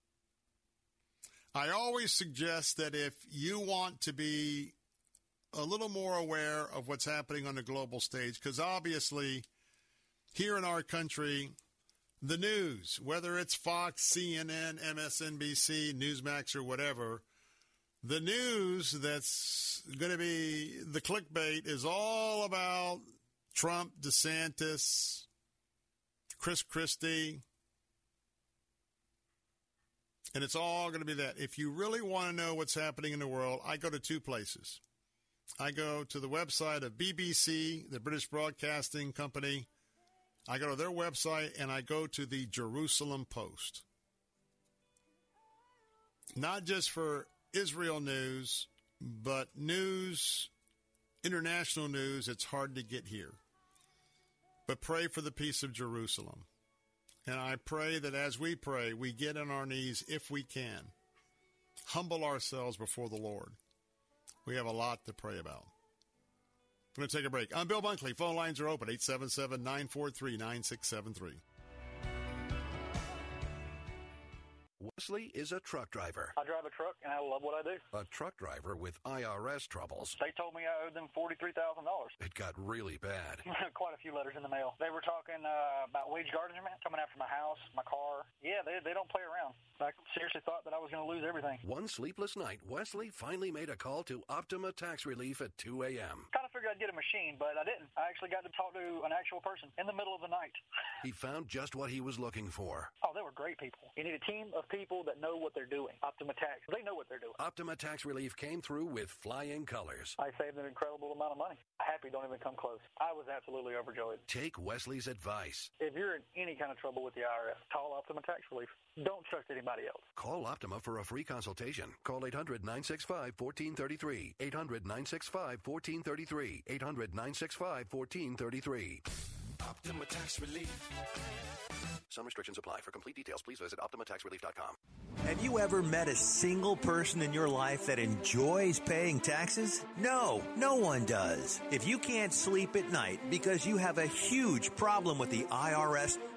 I always suggest that if you want to be a little more aware of what's happening on the global stage, because obviously here in our country, the news, whether it's Fox, C N N, M S N B C, Newsmax, or whatever, the news that's going to be the clickbait is all about Trump, DeSantis, Chris Christie, and it's all going to be that. If you really want to know what's happening in the world, I go to two places. I go to the website of B B C, the British Broadcasting Company. I go to their website, and I go to the Jerusalem Post. Not just for Israel news, but news, international news, it's hard to get here. But pray for the peace of Jerusalem. And I pray that as we pray, we get on our knees if we can. Humble ourselves before the Lord. We have a lot to pray about. I'm going to take a break. I'm Bill Bunkley. Phone lines are open, eight seven seven, nine four three, nine six seven three. Wesley is a truck driver. I drive a truck, and I love what I do. A truck driver with I R S troubles. They told me I owed them forty-three thousand dollars. It got really bad. Quite a few letters in the mail. They were talking uh, about wage garnishment, coming after my house, my car. Yeah, they they don't play around. I seriously thought that I was going to lose everything. One sleepless night, Wesley finally made a call to Optima Tax Relief at two a.m. Kind of figured I'd get a machine, but I didn't. I actually got to talk to an actual person in the middle of the night. He found just what he was looking for. Oh, they were great people. You need a team of people that know what they're doing. Optima Tax, they know what they're doing. Optima Tax Relief came through with flying colors. I saved an incredible amount of money. Happy don't even come close. I was absolutely overjoyed. Take Wesley's advice. If you're in any kind of trouble with the I R S, call Optima Tax Relief. Don't trust anybody else. Call Optima for a free consultation. Call eight hundred, nine six five, one four three three. eight hundred, nine six five, one four three three. eight hundred, nine six five, one four three three. Optima Tax Relief. Some restrictions apply. For complete details, please visit optima tax relief dot com. Have you ever met a single person in your life that enjoys paying taxes? No, no one does. If you can't sleep at night because you have a huge problem with the I R S,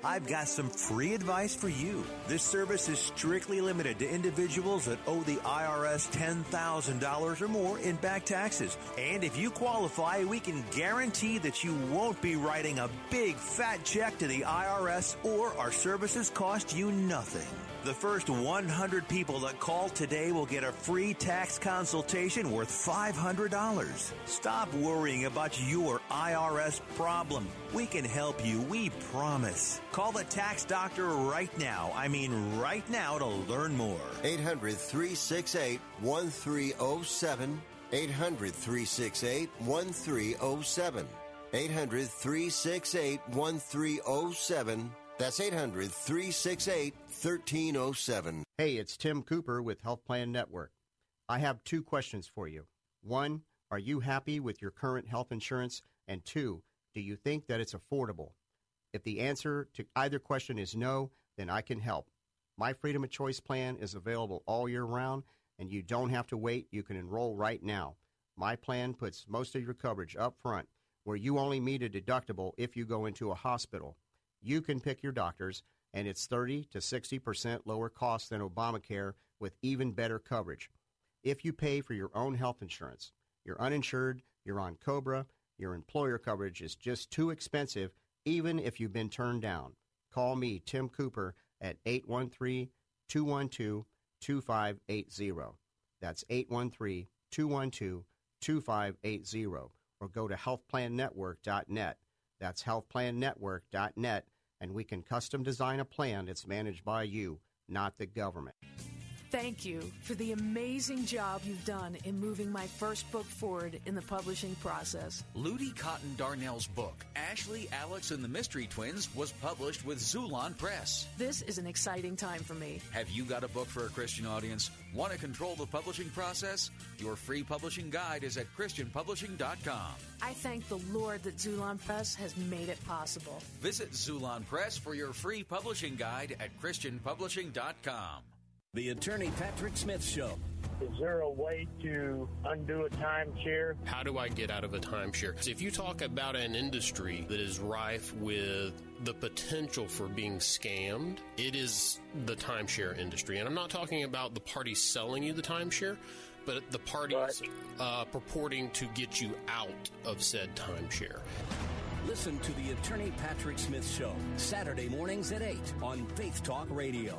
I've got some free advice for you. This service is strictly limited to individuals that owe the I R S ten thousand dollars or more in back taxes. And if you qualify, we can guarantee that you won't be writing a big fat check to the I R S, or our services cost you nothing. The first one hundred people that call today will get a free tax consultation worth five hundred dollars. Stop worrying about your I R S problem. We can help you, we promise. Call the tax doctor right now. I mean right now to learn more. eight hundred, three six eight, one three zero seven. eight hundred, three six eight, one three zero seven. eight hundred, three six eight, one three zero seven. That's eight hundred, three six eight, one three zero seven. Hey, it's Tim Cooper with Health Plan Network. I have two questions for you. One, are you happy with your current health insurance? And two, do you think that it's affordable? If the answer to either question is no, then I can help. My Freedom of Choice plan is available all year round, and you don't have to wait. You can enroll right now. My plan puts most of your coverage up front, where you only meet a deductible if you go into a hospital. You can pick your doctors, and it's thirty to sixty percent lower cost than Obamacare with even better coverage. If you pay for your own health insurance, you're uninsured, you're on COBRA, your employer coverage is just too expensive, even if you've been turned down. Call me, Tim Cooper, at eight one three, two one two, two five eight zero. That's eight one three, two one two, two five eight zero. Or go to health plan network dot net. That's health plan network dot net. And we can custom design a plan that's managed by you, not the government. Thank you for the amazing job you've done in moving my first book forward in the publishing process. Ludi Cotton Darnell's book, Ashley, Alex, and the Mystery Twins, was published with Zulon Press. This is an exciting time for me. Have you got a book for a Christian audience? Want to control the publishing process? Your free publishing guide is at christian publishing dot com. I thank the Lord that Zulon Press has made it possible. Visit Zulon Press for your free publishing guide at christian publishing dot com. The Attorney Patrick Smith Show. Is there a way to undo a timeshare? How do I get out of a timeshare? If you talk about an industry that is rife with the potential for being scammed, it is the timeshare industry. And I'm not talking about the party selling you the timeshare, but the parties uh, purporting to get you out of said timeshare. Listen to the Attorney Patrick Smith Show, Saturday mornings at eight on Faith Talk Radio.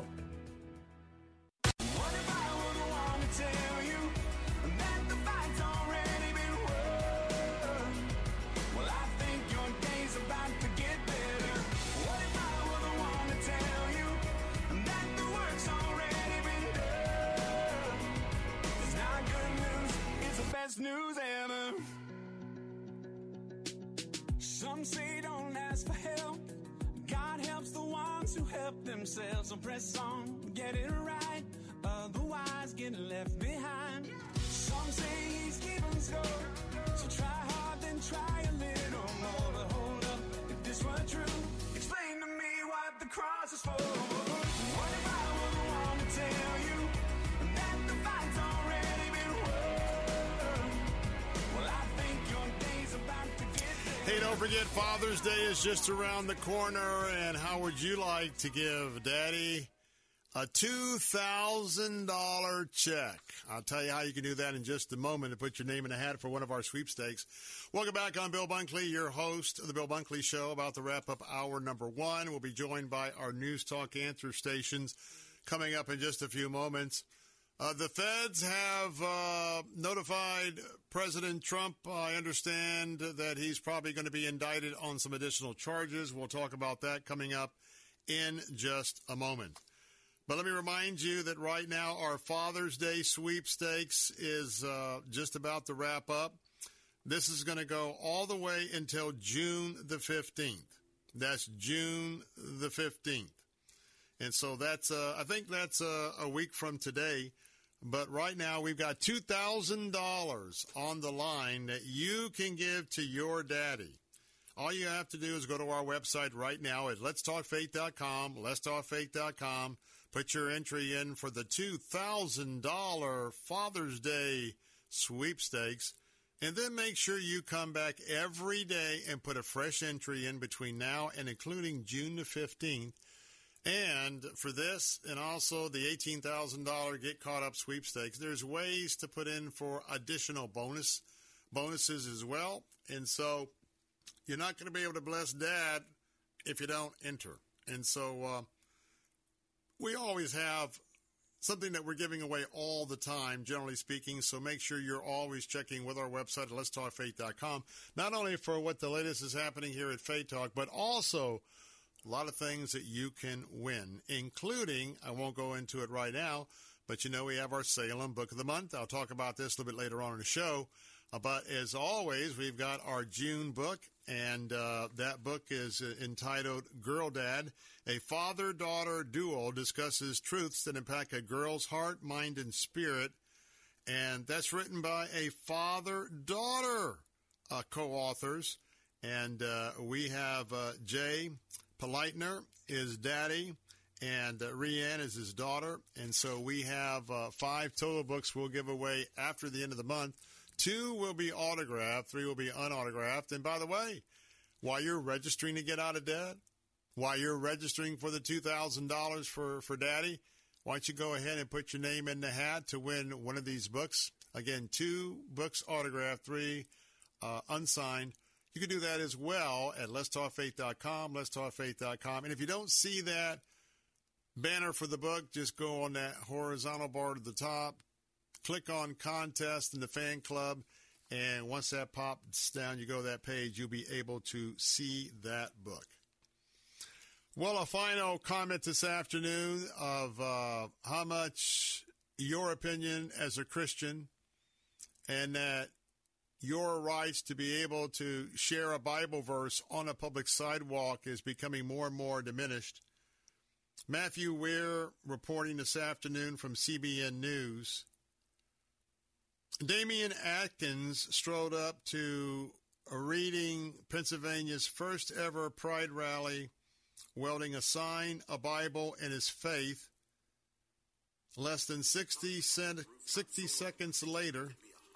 News ever. Some say don't ask for help. God helps the ones who help themselves. So press on, get it right. Otherwise, get left behind. Some say he's keeping score. So try hard, then try a little more. But hold up, if this were true, explain to me what the cross is for. What if I were the one to tell you that the fight's already been won? Hey, don't forget Father's Day is just around the corner, and how would you like to give Daddy a two thousand dollars check? I'll tell you how you can do that in just a moment and put your name in a hat for one of our sweepstakes. Welcome back. I'm Bill Bunkley, your host of the Bill Bunkley Show, about to wrap up hour number one. We'll be joined by our News Talk answer stations coming up in just a few moments. Uh, the feds have uh, notified President Trump. I understand that he's probably going to be indicted on some additional charges. We'll talk about that coming up in just a moment. But let me remind you that right now our Father's Day sweepstakes is uh, just about to wrap up. This is going to go all the way until June the fifteenth. That's June the fifteenth. And so that's, uh, I think that's uh, a week from today. But right now we've got two thousand dollars on the line that you can give to your daddy. All you have to do is go to our website right now at lets talk faith dot com, lets talk faith dot com. Put your entry in for the two thousand dollars Father's Day sweepstakes. And then make sure you come back every day and put a fresh entry in between now and including June the fifteenth. And for this and also the eighteen thousand dollars Get Caught Up sweepstakes, there's ways to put in for additional bonus bonuses as well. And so you're not going to be able to bless Dad if you don't enter. And so uh, we always have something that we're giving away all the time, generally speaking, so make sure you're always checking with our website at lets talk faith dot com, not only for what the latest is happening here at Faith Talk, but also a lot of things that you can win, including, I won't go into it right now, but you know we have our Salem Book of the Month. I'll talk about this a little bit later on in the show. Uh, but as always, we've got our June book, and uh, that book is uh, entitled Girl Dad. A father-daughter duo discusses truths that impact a girl's heart, mind, and spirit. And that's written by a father-daughter uh, co-authors. And uh, we have uh, Jay Politner is daddy, and uh, Rianne is his daughter. And so we have uh, five total books we'll give away after the end of the month. Two will be autographed, three will be unautographed. And by the way, while you're registering to get out of debt, while you're registering for the two thousand dollars for, for Daddy, why don't you go ahead and put your name in the hat to win one of these books? Again, two books autographed, three uh, unsigned. You can do that as well at lets talk faith dot com, lets talk faith dot com. And if you don't see that banner for the book, just go on that horizontal bar to the top, click on contest in the fan club, and once that pops down, you go to that page, you'll be able to see that book. Well, a final comment this afternoon of uh, how much your opinion as a Christian and that your rights to be able to share a Bible verse on a public sidewalk is becoming more and more diminished. Matthew Weir reporting this afternoon from C B N News. Damian Atkins strode up to a reading Pennsylvania's first ever Pride rally, welding a sign, a Bible, and his faith. Less than sixty, cent, sixty seconds later,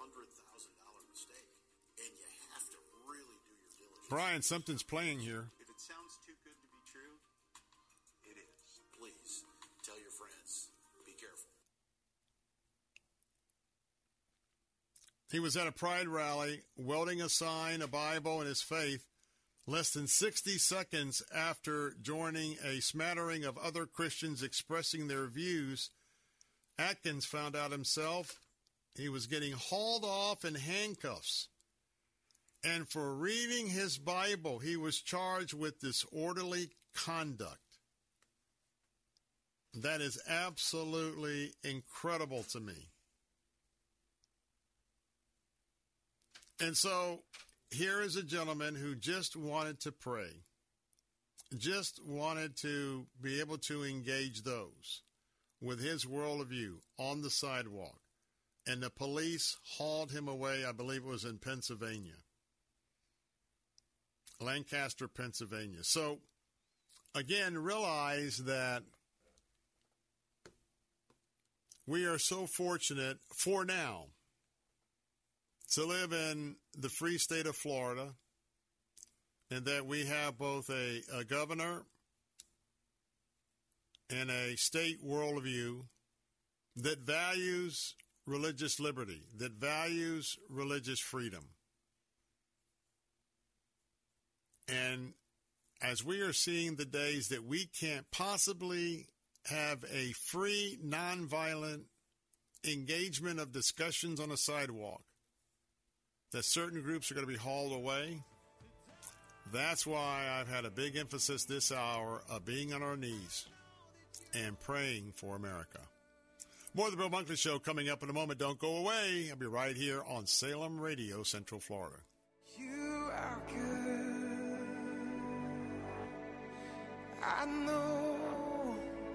Brian, something's playing here. If it sounds too good to be true, it is. Please tell your friends. Be careful. He was at a Pride rally, welding a sign, a Bible, and his faith, less than sixty seconds after joining a smattering of other Christians expressing their views. Atkins found out himself he was getting hauled off in handcuffs. And for reading his Bible, he was charged with disorderly conduct. That is absolutely incredible to me. And so here is a gentleman who just wanted to pray, just wanted to be able to engage those with his worldview on the sidewalk. And the police hauled him away, I believe it was in Pennsylvania. Lancaster, Pennsylvania. So, again, realize that we are so fortunate for now to live in the free state of Florida, and that we have both a, a governor and a state worldview that values religious liberty, that values religious freedom. And as we are seeing the days that we can't possibly have a free, nonviolent engagement of discussions on a sidewalk, that certain groups are going to be hauled away, that's why I've had a big emphasis this hour of being on our knees and praying for America. More of the Bill Bunkley Show coming up in a moment. Don't go away. I'll be right here on Salem Radio, Central Florida. You are good. I know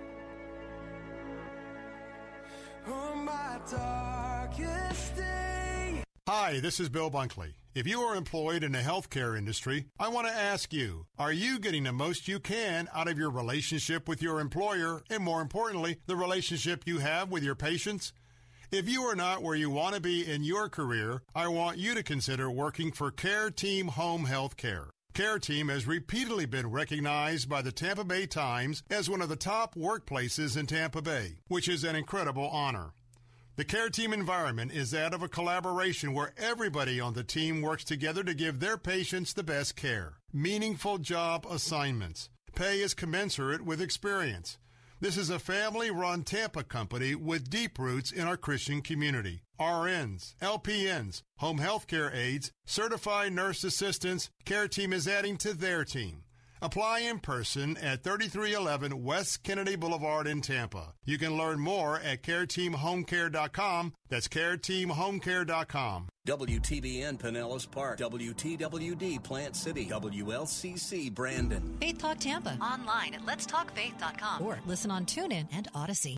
on my darkest day. Hi, this is Bill Bunkley. If you are employed in the healthcare industry, I want to ask you, are you getting the most you can out of your relationship with your employer and, more importantly, the relationship you have with your patients? If you are not where you want to be in your career, I want you to consider working for Care Team Home Health Care. Care Team has repeatedly been recognized by the Tampa Bay Times as one of the top workplaces in Tampa Bay, which is an incredible honor. The Care Team environment is that of a collaboration where everybody on the team works together to give their patients the best care. Meaningful job assignments. Pay is commensurate with experience. This is a family-run Tampa company with deep roots in our Christian community. R Ns, L P Ns, home health care aides, certified nurse assistants, Care Team is adding to their team. Apply in person at thirty-three eleven West Kennedy Boulevard in Tampa. You can learn more at care team home care dot com. That's care team home care dot com. W T B N Pinellas Park, W T W D Plant City, W L C C Brandon. Faith Talk Tampa. Online at lets talk faith dot com or listen on TuneIn and Odyssey.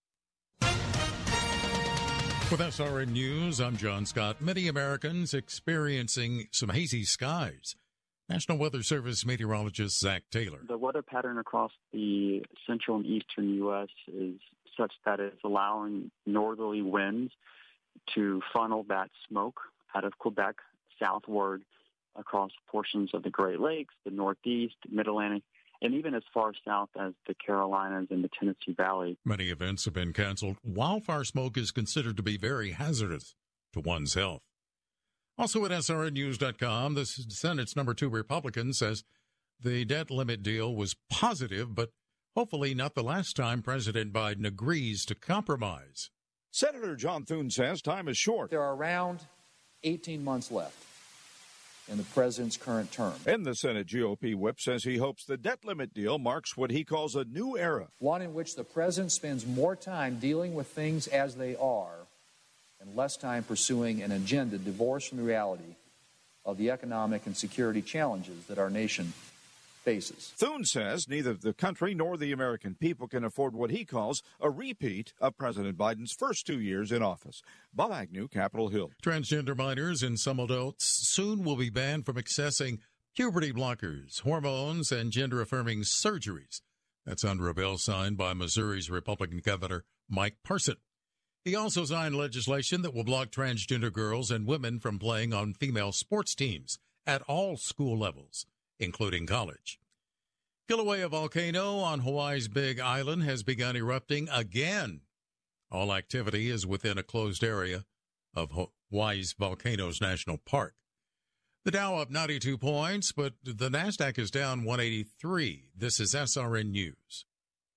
With S R N News, I'm John Scott. Many Americans experiencing some hazy skies. National Weather Service meteorologist Zach Taylor. The weather pattern across the central and eastern U S is such that it's allowing northerly winds to funnel that smoke out of Quebec southward across portions of the Great Lakes, the Northeast, Mid-Atlantic, and even as far south as the Carolinas and the Tennessee Valley. Many events have been canceled. Wildfire smoke is considered to be very hazardous to one's health. Also at S R N news dot com, the Senate's number two Republican says the debt limit deal was positive, but hopefully not the last time President Biden agrees to compromise. Senator John Thune says time is short. There are around eighteen months left in the president's current term. And the Senate G O P whip says he hopes the debt limit deal marks what he calls a new era. One in which the president spends more time dealing with things as they are and less time pursuing an agenda divorced from the reality of the economic and security challenges that our nation faces. Thune says neither the country nor the American people can afford what he calls a repeat of President Biden's first two years in office. Bob Agnew, Capitol Hill. Transgender minors and some adults soon will be banned from accessing puberty blockers, hormones, and gender-affirming surgeries. That's under a bill signed by Missouri's Republican Governor Mike Parson. He also signed legislation that will block transgender girls and women from playing on female sports teams at all school levels, including college. Kilauea volcano on Hawaii's Big Island has begun erupting again. All activity is within a closed area of Hawaii's Volcanoes National Park. The Dow up ninety-two points, but the NASDAQ is down one eighty-three. This is S R N News.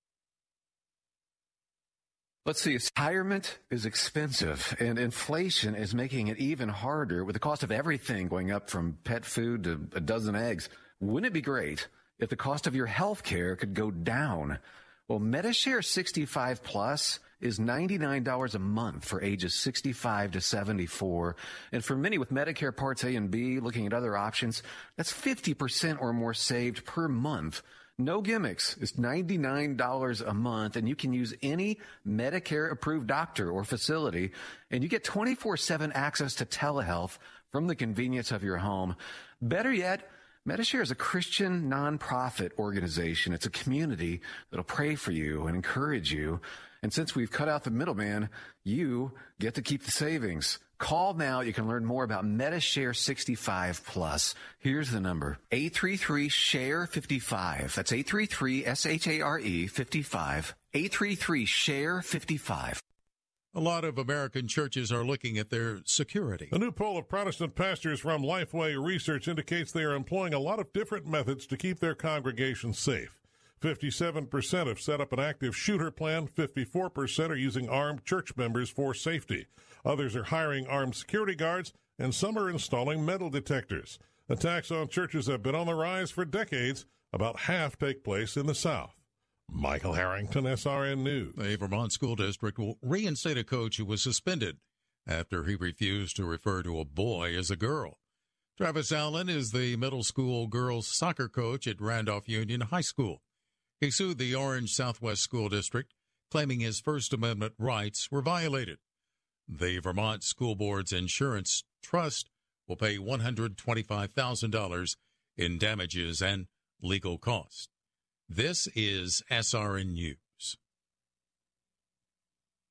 Let's see, retirement is expensive, and inflation is making it even harder with the cost of everything going up from pet food to a dozen eggs. Wouldn't it be great if the cost of your health care could go down? Well, Medishare sixty-five Plus is ninety-nine dollars a month for ages sixty-five to seventy-four. And for many with Medicare Parts A and B, looking at other options, that's fifty percent or more saved per month. No gimmicks. It's ninety-nine dollars a month, and you can use any Medicare-approved doctor or facility, and you get twenty-four seven access to telehealth from the convenience of your home. Better yet, Medishare is a Christian nonprofit organization. It's a community that'll pray for you and encourage you. And since we've cut out the middleman, you get to keep the savings. Call now. You can learn more about Medishare sixty-five Plus. Here's the number, eight three three, S H A R E fifty-five. That's eight three three, S H A R E fifty-five. eight three three, S H A R E fifty-five. A lot of American churches are looking at their security. A new poll of Protestant pastors from Lifeway Research indicates they are employing a lot of different methods to keep their congregations safe. fifty-seven percent have set up an active shooter plan. fifty-four percent are using armed church members for safety. Others are hiring armed security guards, and some are installing metal detectors. Attacks on churches have been on the rise for decades. About half take place in the South. Michael Harrington, S R N News. A Vermont school district will reinstate a coach who was suspended after he refused to refer to a boy as a girl. Travis Allen is the middle school girls soccer coach at Randolph Union High School. He sued the Orange Southwest School District, claiming his First Amendment rights were violated. The Vermont School Board's Insurance Trust will pay one hundred twenty-five thousand dollars in damages and legal costs. This is S R N News.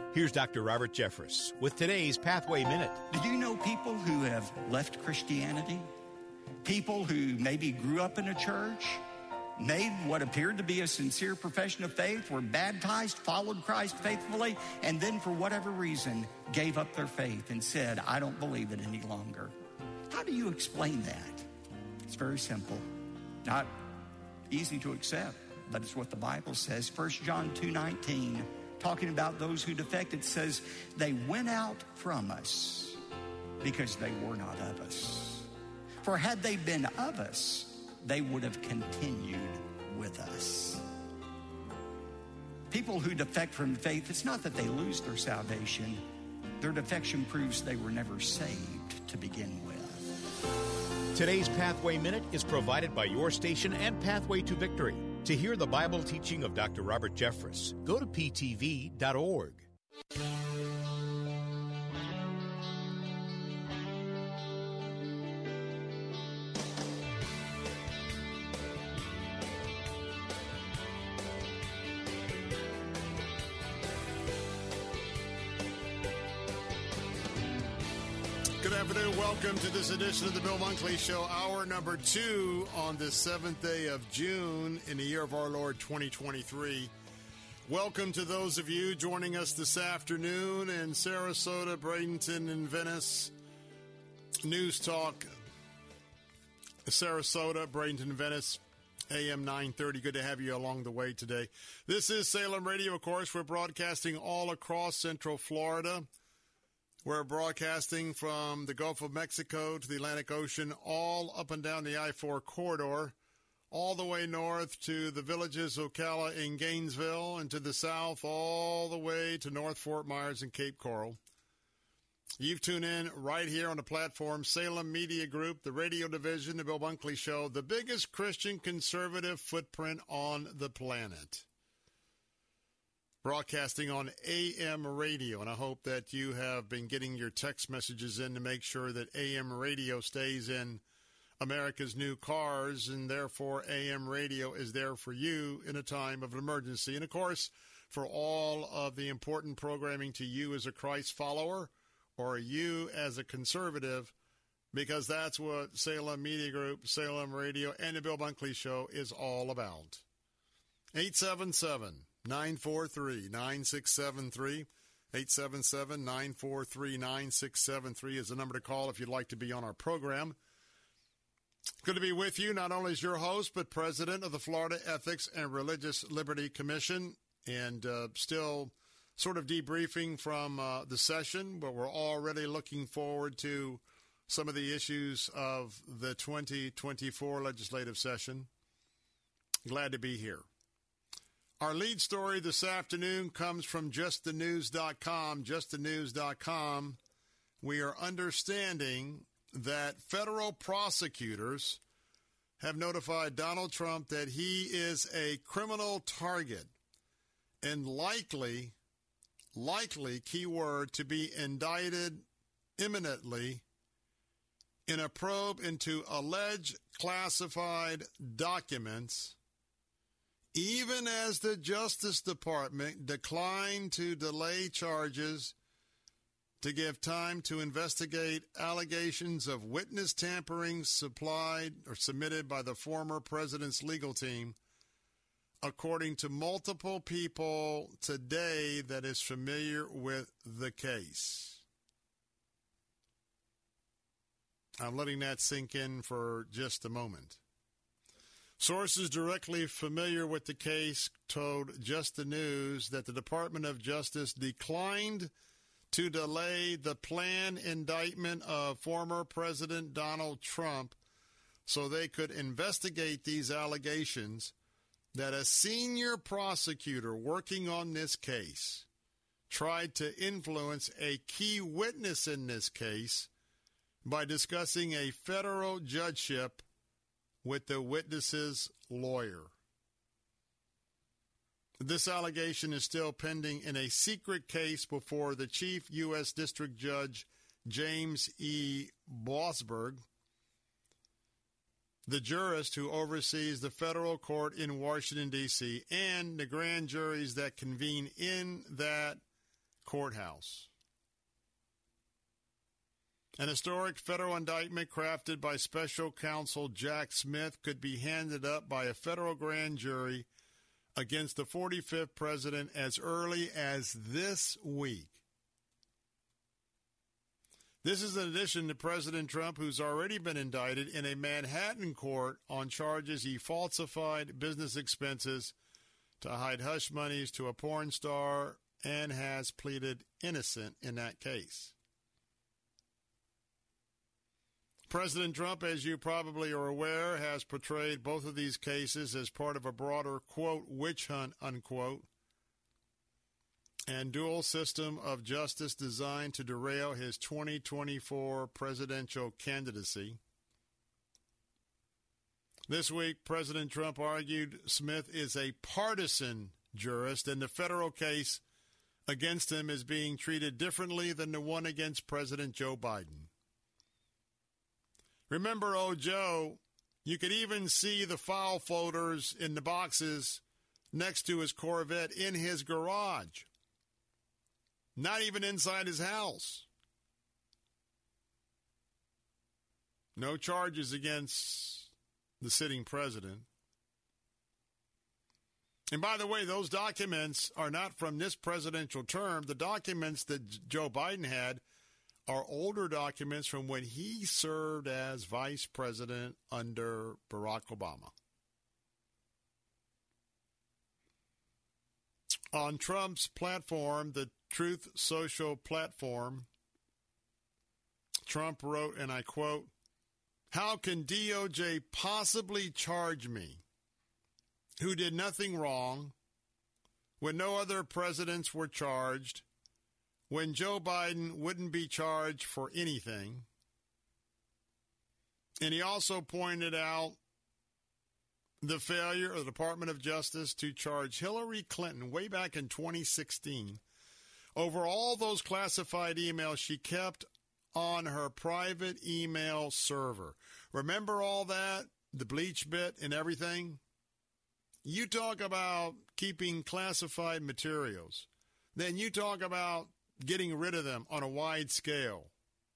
Here's Doctor Robert Jeffress with today's Pathway Minute. Did you know people who have left Christianity? People who maybe grew up in a church, made what appeared to be a sincere profession of faith, were baptized, followed Christ faithfully, and then for whatever reason gave up their faith and said, I don't believe it any longer. How do you explain that? It's very simple. Not easy to accept, but it's what the Bible says. First John two nineteen, talking about those who defected, says they went out from us because they were not of us. For had they been of us, they would have continued with us. People who defect from faith, it's not that they lose their salvation. Their defection proves they were never saved to begin with. Today's Pathway Minute is provided by your station and Pathway to Victory. To hear the Bible teaching of Doctor Robert Jeffress, go to p t v dot org. Good afternoon. Welcome to this edition of the Bill Bunkley Show, hour number two on the seventh day of June in the year of our Lord twenty twenty-three. Welcome to those of you joining us this afternoon in Sarasota, Bradenton, and Venice. News Talk, Sarasota, Bradenton, Venice, A M nine thirty. Good to have you along the way today. This is Salem Radio, of course. We're broadcasting all across Central Florida. We're broadcasting from the Gulf of Mexico to the Atlantic Ocean, all up and down the I four corridor, all the way north to the villages of Ocala and Gainesville, and to the south all the way to North Fort Myers and Cape Coral. You've tuned in right here on the platform, Salem Media Group, the radio division, the Bill Bunkley Show, the biggest Christian conservative footprint on the planet. Broadcasting on A M radio, and I hope that you have been getting your text messages in to make sure that A M radio stays in America's new cars, and therefore A M radio is there for you in a time of emergency. And, of course, for all of the important programming to you as a Christ follower or you as a conservative, because that's what Salem Media Group, Salem Radio, and the Bill Bunkley Show is all about. eight seven seven, nine four three, nine six seven three. eight seven seven, nine four three, nine six seven three is the number to call if you'd like to be on our program. Good to be with you, not only as your host, but president of the Florida Ethics and Religious Liberty Commission, and uh, still sort of debriefing from uh, the session, but we're already looking forward to some of the issues of the twenty twenty-four legislative session. Glad to be here. Our lead story this afternoon comes from just the news dot com. just the news dot com. We are understanding that federal prosecutors have notified Donald Trump that he is a criminal target and likely, likely, keyword, to be indicted imminently in a probe into alleged classified documents, even as the Justice Department declined to delay charges to give time to investigate allegations of witness tampering supplied or submitted by the former president's legal team, according to multiple people today that is familiar with the case. I'm letting that sink in for just a moment. Sources directly familiar with the case told Just the News that the Department of Justice declined to delay the planned indictment of former President Donald Trump so they could investigate these allegations that a senior prosecutor working on this case tried to influence a key witness in this case by discussing a federal judgeship with the witness's lawyer. This allegation is still pending in a secret case before the Chief U S District Judge James E. Boasberg, the jurist who oversees the federal court in Washington, D C, and the grand juries that convene in that courthouse. An historic federal indictment crafted by special counsel Jack Smith could be handed up by a federal grand jury against the forty-fifth president as early as this week. This is in addition to President Trump, who's already been indicted in a Manhattan court on charges he falsified business expenses to hide hush monies to a porn star and has pleaded innocent in that case. President Trump, as you probably are aware, has portrayed both of these cases as part of a broader, quote, witch hunt, unquote, and dual system of justice designed to derail his twenty twenty-four presidential candidacy. This week, President Trump argued Smith is a partisan jurist, and the federal case against him is being treated differently than the one against President Joe Biden. Remember, old Joe, you could even see the file folders in the boxes next to his Corvette in his garage. Not even inside his house. No charges against the sitting president. And by the way, those documents are not from this presidential term. The documents that Joe Biden had are older documents from when he served as vice president under Barack Obama. On Trump's platform, the Truth Social platform, Trump wrote, and I quote, "How can D O J possibly charge me, who did nothing wrong, when no other presidents were charged, when Joe Biden wouldn't be charged for anything?" And he also pointed out the failure of the Department of Justice to charge Hillary Clinton way back in twenty sixteen over all those classified emails she kept on her private email server. Remember all that? The bleach bit and everything? You talk about keeping classified materials. Then you talk about getting rid of them on a wide scale.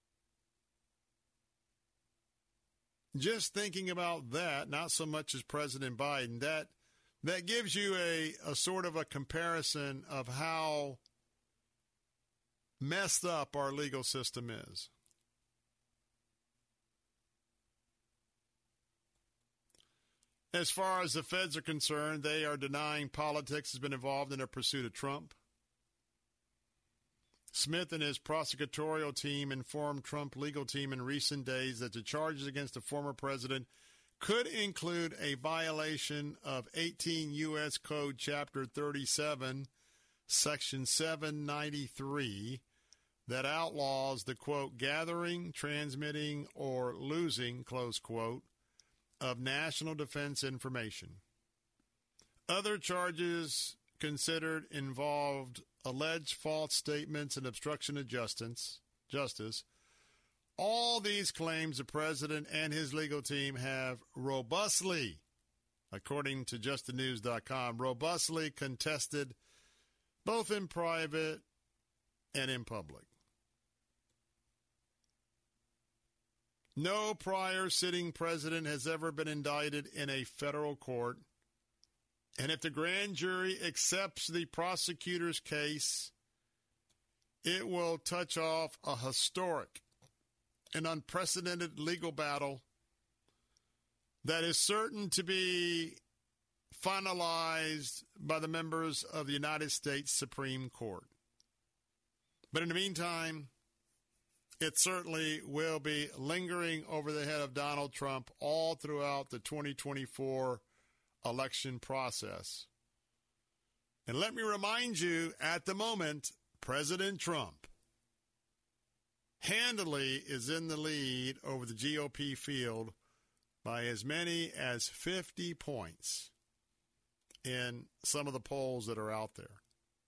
Just thinking about that, not so much as President Biden, that that gives you a, a sort of a comparison of how messed up our legal system is. As far as the feds are concerned, they are denying politics has been involved in their pursuit of Trump. Smith and his prosecutorial team informed Trump legal team in recent days that the charges against the former president could include a violation of eighteen U S Code Chapter thirty-seven, Section seven ninety-three, that outlaws the, quote, gathering, transmitting, or losing, close quote, of national defense information. Other charges considered involved alleged false statements and obstruction of justice. Justice. All these claims the president and his legal team have robustly, according to just the news dot com, robustly contested both in private and in public. No prior sitting president has ever been indicted in a federal court. And if the grand jury accepts the prosecutor's case, it will touch off a historic and unprecedented legal battle that is certain to be finalized by the members of the United States Supreme Court. But in the meantime, it certainly will be lingering over the head of Donald Trump all throughout the twenty twenty-four election process. And let me remind you, at the moment, President Trump handily is in the lead over the G O P field by as many as fifty points in some of the polls that are out there.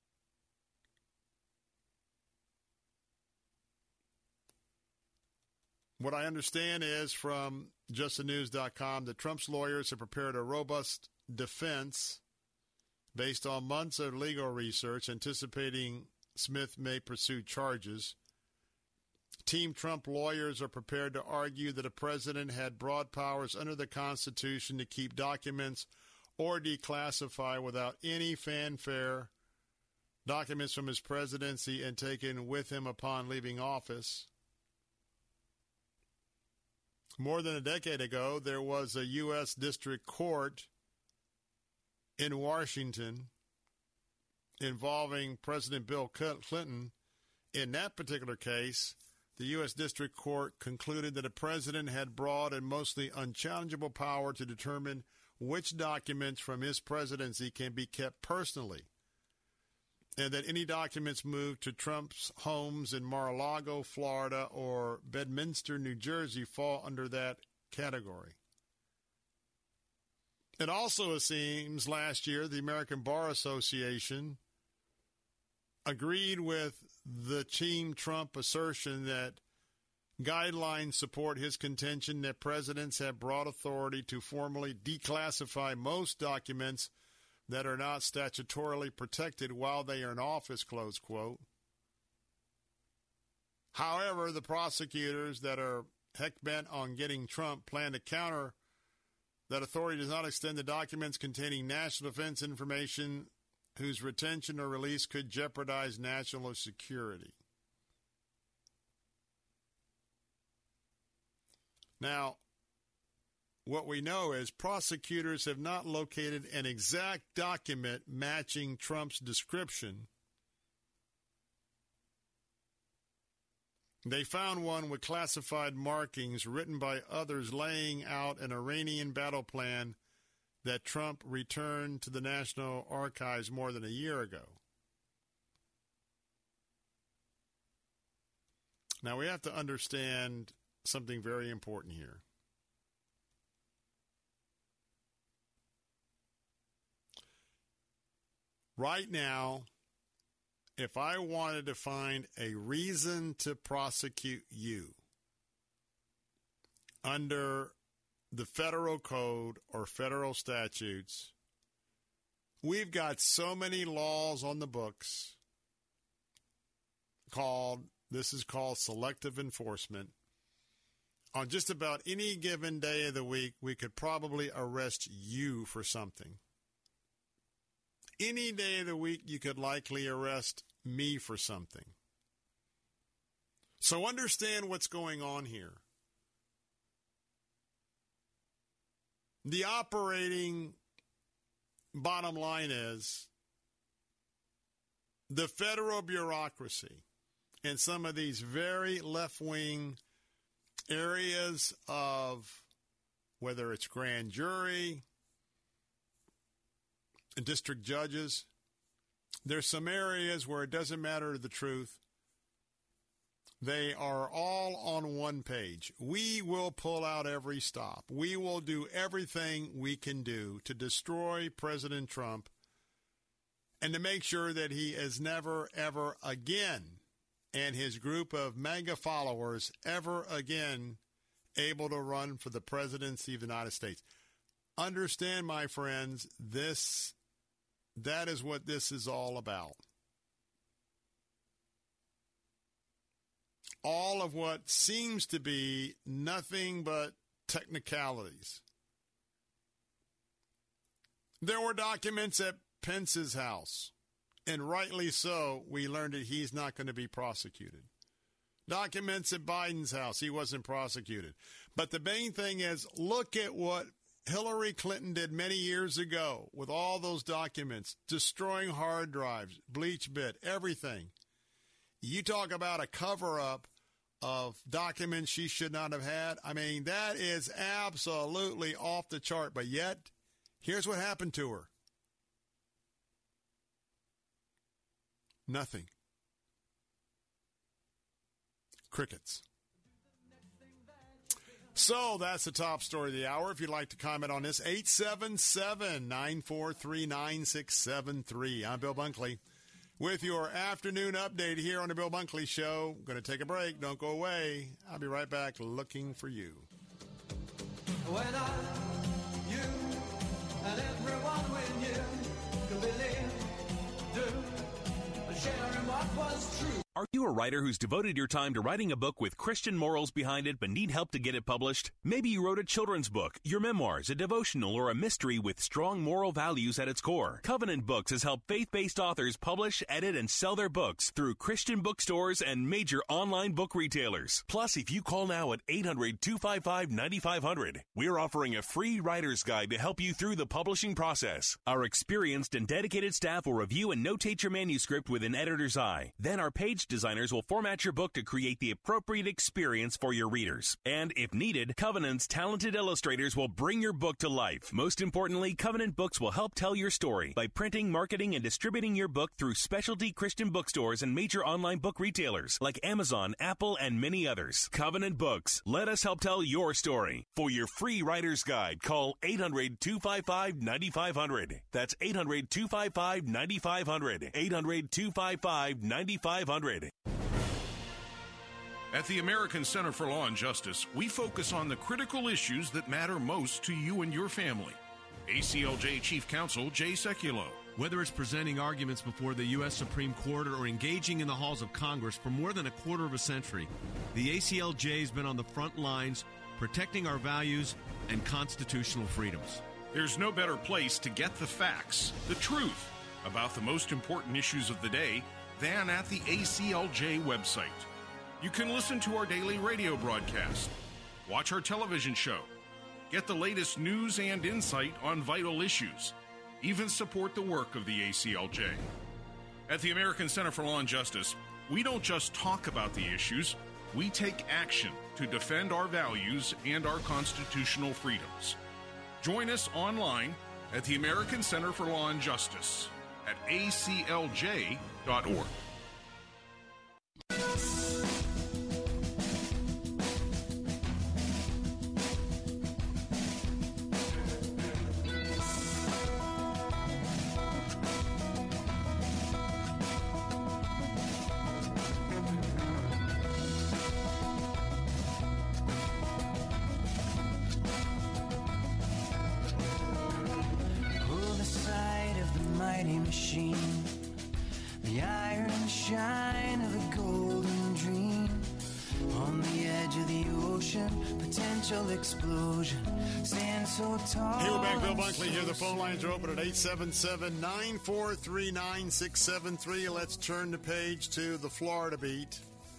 What I understand is from just the news dot com that Trump's lawyers have prepared a robust defense based on months of legal research, anticipating Smith may pursue charges. Team Trump lawyers are prepared to argue that a president had broad powers under the Constitution to keep documents or declassify without any fanfare documents from his presidency and taken with him upon leaving office. More than a decade ago, there was a U S District Court in Washington involving President Bill Clinton. In that particular case, the U S District Court concluded that a president had broad and mostly unchallengeable power to determine which documents from his presidency can be kept personally, and that any documents moved to Trump's homes in Mar-a-Lago, Florida, or Bedminster, New Jersey fall under that category. It also seems last year the American Bar Association agreed with the Team Trump assertion that guidelines support his contention that presidents have broad authority to formally declassify most documents that are not statutorily protected while they are in office, close quote. However, the prosecutors that are heck-bent on getting Trump plan to counter that authority does not extend to documents containing national defense information whose retention or release could jeopardize national security. Now, what we know is prosecutors have not located an exact document matching Trump's description. They found one with classified markings written by others laying out an Iranian battle plan that Trump returned to the National Archives more than a year ago. Now, we have to understand something very important here. Right now, if I wanted to find a reason to prosecute you under the federal code or federal statutes, we've got so many laws on the books called, this is called selective enforcement. On just about any given day of the week, we could probably arrest you for something. Any day of the week, you could likely arrest me for something. So understand what's going on here. The operating bottom line is the federal bureaucracy and some of these very left-wing areas of whether it's grand jury, district judges, there's some areas where it doesn't matter the truth. They are all on one page. We will pull out every stop. We will do everything we can do to destroy President Trump and to make sure that he is never, ever again, and his group of MAGA followers, ever again able to run for the presidency of the United States. Understand, my friends, this, that is what this is all about. All of what seems to be nothing but technicalities. There were documents at Pence's house, and rightly so, we learned that he's not going to be prosecuted. Documents at Biden's house, he wasn't prosecuted. But the main thing is, look at what Hillary Clinton did many years ago with all those documents, destroying hard drives, BleachBit, everything. You talk about a cover-up of documents she should not have had. I mean, that is absolutely off the chart. But yet, here's what happened to her. Nothing. Crickets. So that's the top story of the hour. If you'd like to comment on this, eight seven seven, nine four three, nine six seven three. I'm Bill Bunkley with your afternoon update here on the Bill Bunkley Show. I'm going to take a break. Don't go away. I'll be right back looking for you. When I, you, and everyone we knew could believe, do, sharing what God was true. Are you a writer who's devoted your time to writing a book with Christian morals behind it but need help to get it published? Maybe you wrote a children's book, your memoirs, a devotional, or a mystery with strong moral values at its core. Covenant Books has helped faith-based authors publish, edit, and sell their books through Christian bookstores and major online book retailers. Plus, if you call now at eight hundred, two five five, nine five zero zero, we're offering a free writer's guide to help you through the publishing process. Our experienced and dedicated staff will review and notate your manuscript with an editor's eye. Then our page designers will format your book to create the appropriate experience for your readers. And if needed, Covenant's talented illustrators will bring your book to life. Most importantly, Covenant Books will help tell your story by printing, marketing, and distributing your book through specialty Christian bookstores and major online book retailers like Amazon, Apple, and many others. Covenant Books. Let us help tell your story. For your free writer's guide, call eight hundred, two five five, nine five zero zero. That's eight hundred, two five five, nine five zero zero. eight hundred, two five five, nine five zero zero. At the American Center for Law and Justice, we focus on the critical issues that matter most to you and your family. A C L J Chief Counsel Jay Sekulow. Whether it's presenting arguments before the U S Supreme Court or engaging in the halls of Congress for more than a quarter of a century, the A C L J has been on the front lines protecting our values and constitutional freedoms. There's no better place to get the facts, the truth, about the most important issues of the day than at the A C L J website. You can listen to our daily radio broadcast, watch our television show, get the latest news and insight on vital issues, even support the work of the A C L J. At the American Center for Law and Justice, we don't just talk about the issues, we take action to defend our values and our constitutional freedoms. Join us online at the American Center for Law and Justice at A C L J dot org. Machine, the iron shine of a golden dream on the edge of the ocean, potential explosion, stand so tall. Hey, we're back. Bill Bunkley here. The phone lines are open at eight seven seven, nine four three, nine six seven three. Let's turn the page to the Florida beat.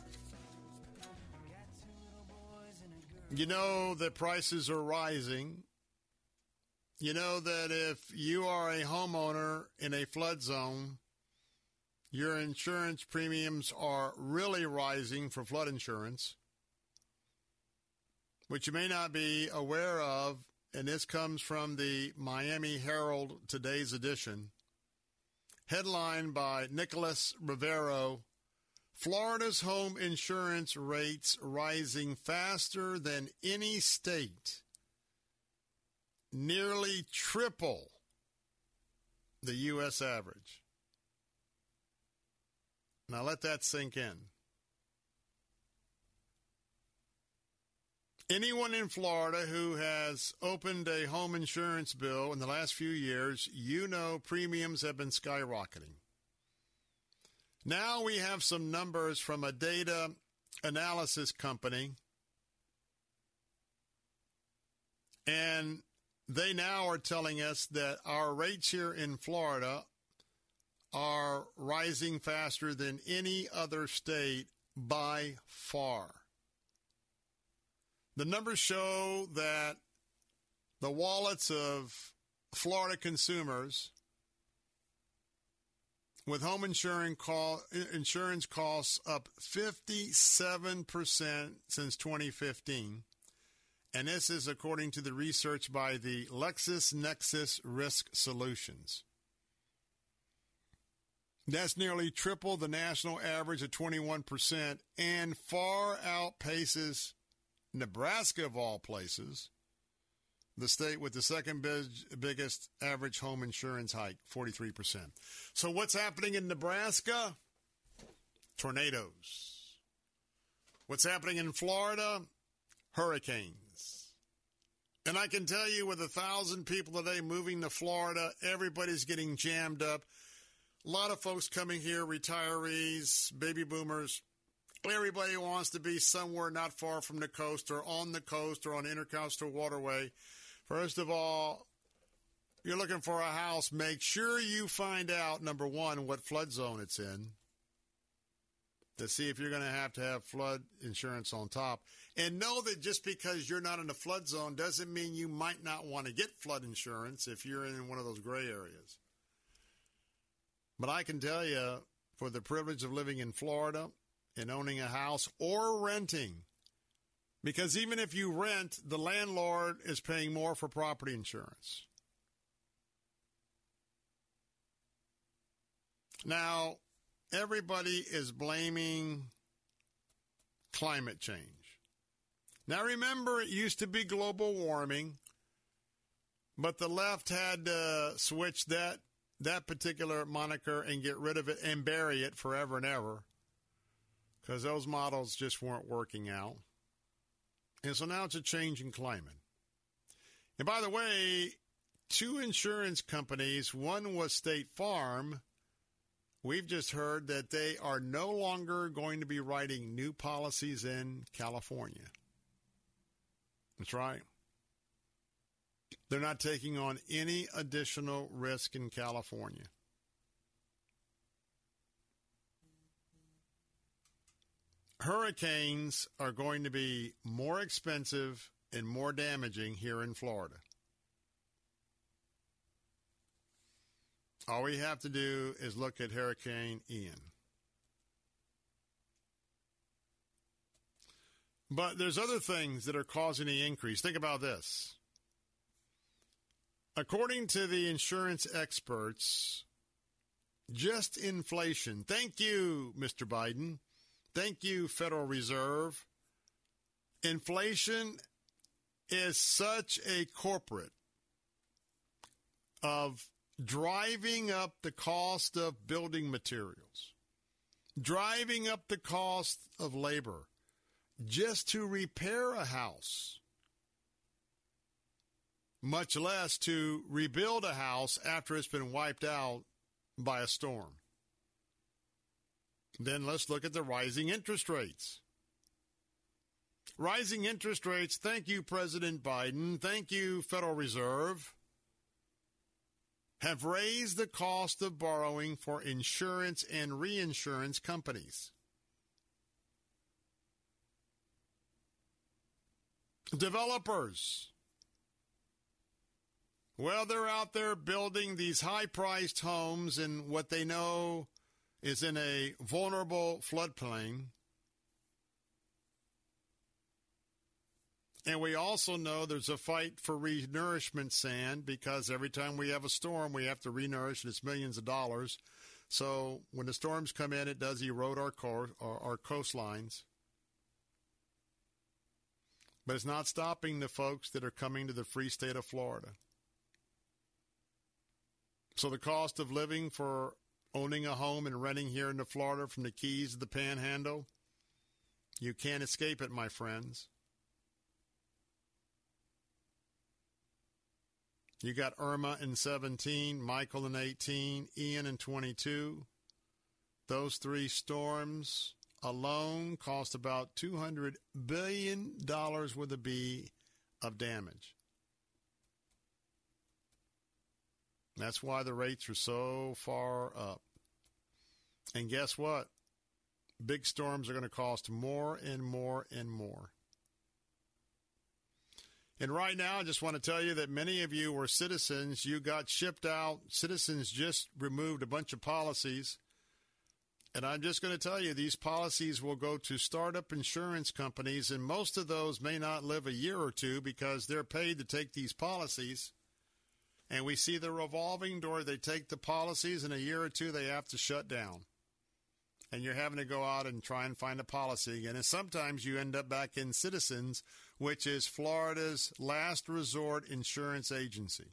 You know that prices are rising. You know that if you are a homeowner in a flood zone, your insurance premiums are really rising for flood insurance, which you may not be aware of, and this comes from the Miami Herald, today's edition. Headlined by Nicholas Rivero, Florida's home insurance rates rising faster than any state. Nearly triple the U S average. Now let that sink in. Anyone in Florida who has opened a home insurance bill in the last few years, you know premiums have been skyrocketing. Now we have some numbers from a data analysis company, and they now are telling us that our rates here in Florida are rising faster than any other state by far. The numbers show that the wallets of Florida consumers with home insurance, call, insurance costs up fifty-seven percent since twenty fifteen. And this is according to the research by the LexisNexis Risk Solutions. That's nearly triple the national average of twenty-one percent and far outpaces Nebraska, of all places, the state with the second big, biggest average home insurance hike, forty-three percent. So what's happening in Nebraska? Tornadoes. What's happening in Florida? Hurricanes. And I can tell you, with a thousand people today moving to Florida, everybody's getting jammed up. A lot of folks coming here, retirees, baby boomers. Everybody wants to be somewhere not far from the coast or on the coast or on the intercoastal waterway. First of all, you're looking for a house. Make sure you find out, number one, what flood zone it's in to see if you're going to have to have flood insurance on top. And know that just because you're not in a flood zone doesn't mean you might not want to get flood insurance if you're in one of those gray areas. But I can tell you, for the privilege of living in Florida and owning a house or renting, because even if you rent, the landlord is paying more for property insurance. Now, everybody is blaming climate change. Now, remember, it used to be global warming, but the left had to switch that, that particular moniker and get rid of it and bury it forever and ever, because those models just weren't working out. And so now it's a change in climate. And by the way, two insurance companies, one was State Farm. We've just heard that they are no longer going to be writing new policies in California. That's right. They're not taking on any additional risk in California. Hurricanes are going to be more expensive and more damaging here in Florida. All we have to do is look at Hurricane Ian. But there's other things that are causing the increase. Think about this. According to the insurance experts, just inflation. Thank you, Mister Biden. Thank you, Federal Reserve. Inflation is such a corporate of driving up the cost of building materials, driving up the cost of labor just to repair a house, much less to rebuild a house after it's been wiped out by a storm. Then let's look at the rising interest rates. Rising interest rates, thank you, President Biden, thank you, Federal Reserve, have raised the cost of borrowing for insurance and reinsurance companies. Developers, well, they're out there building these high-priced homes in what they know is in a vulnerable floodplain. And we also know there's a fight for renourishment sand because every time we have a storm, we have to renourish, and it's millions of dollars. So when the storms come in, it does erode our, core, our, our coastlines. But it's not stopping the folks that are coming to the free state of Florida. So the cost of living for owning a home and renting here in the Florida from the Keys to the Panhandle, you can't escape it, my friends. You got Irma in seventeen, Michael in eighteen, Ian in twenty-two. Those three storms alone cost about two hundred billion dollars with a B of damage. That's why the rates are so far up. And guess what? Big storms are going to cost more and more and more. And right now, I just want to tell you that many of you were citizens. You got shipped out. Citizens just removed a bunch of policies. And I'm just going to tell you, these policies will go to startup insurance companies, and most of those may not live a year or two because they're paid to take these policies. And we see the revolving door. They take the policies, and a year or two they have to shut down. And you're having to go out and try and find a policy again. And sometimes you end up back in Citizens, which is Florida's last resort insurance agency.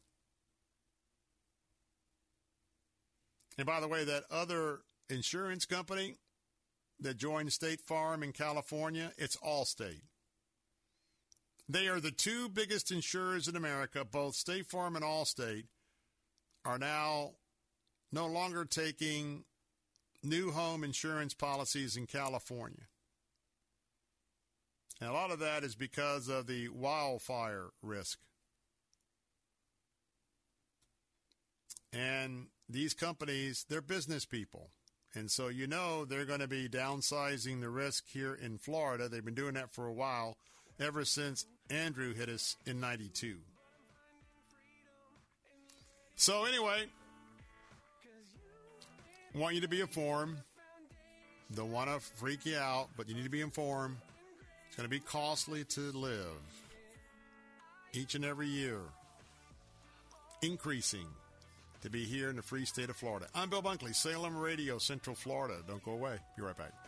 And by the way, that other insurance company that joined State Farm in California, it's Allstate. They are the two biggest insurers in America. Both State Farm and Allstate are now no longer taking new home insurance policies in California. And a lot of that is because of the wildfire risk. And these companies, they're business people. And so you know they're going to be downsizing the risk here in Florida. They've been doing that for a while, ever since Andrew hit us in ninety-two. So anyway, I want you to be informed. Don't want to freak you out, but you need to be informed. It's going to be costly to live each and every year, increasing to be here in the free state of Florida. I'm Bill Bunkley, Salem Radio, Central Florida. Don't go away. Be right back.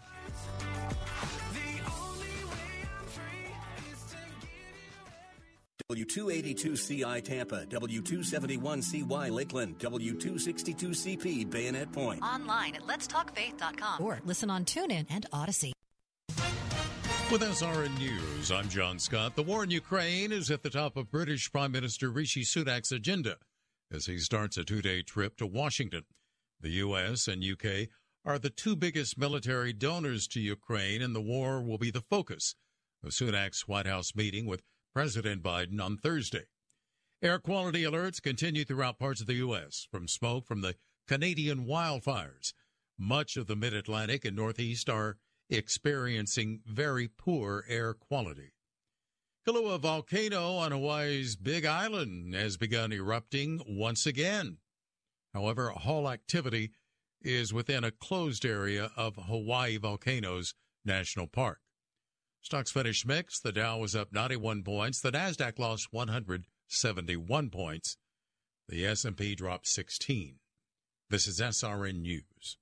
W two eighty-two C I Tampa, W two seventy-one C Y Lakeland, W two sixty-two C P Bayonet Point. Online at lets talk faith dot com or listen on TuneIn and Odyssey. With S R N News, I'm John Scott. The war in Ukraine is at the top of British Prime Minister Rishi Sunak's agenda as he starts a two-day trip to Washington. The U S and U K are the two biggest military donors to Ukraine, and the war will be the focus of Sunak's White House meeting with President Biden on Thursday. Air quality alerts continue throughout parts of the U S, from smoke from the Canadian wildfires. Much of the mid-Atlantic and Northeast are experiencing very poor air quality. Kailua volcano on Hawaii's Big Island has begun erupting once again. However, all activity is within a closed area of Hawaii Volcanoes National Park. Stocks finished mixed. The Dow was up ninety-one points. The Nasdaq lost one hundred seventy-one points. The S and P dropped sixteen. This is S R N News.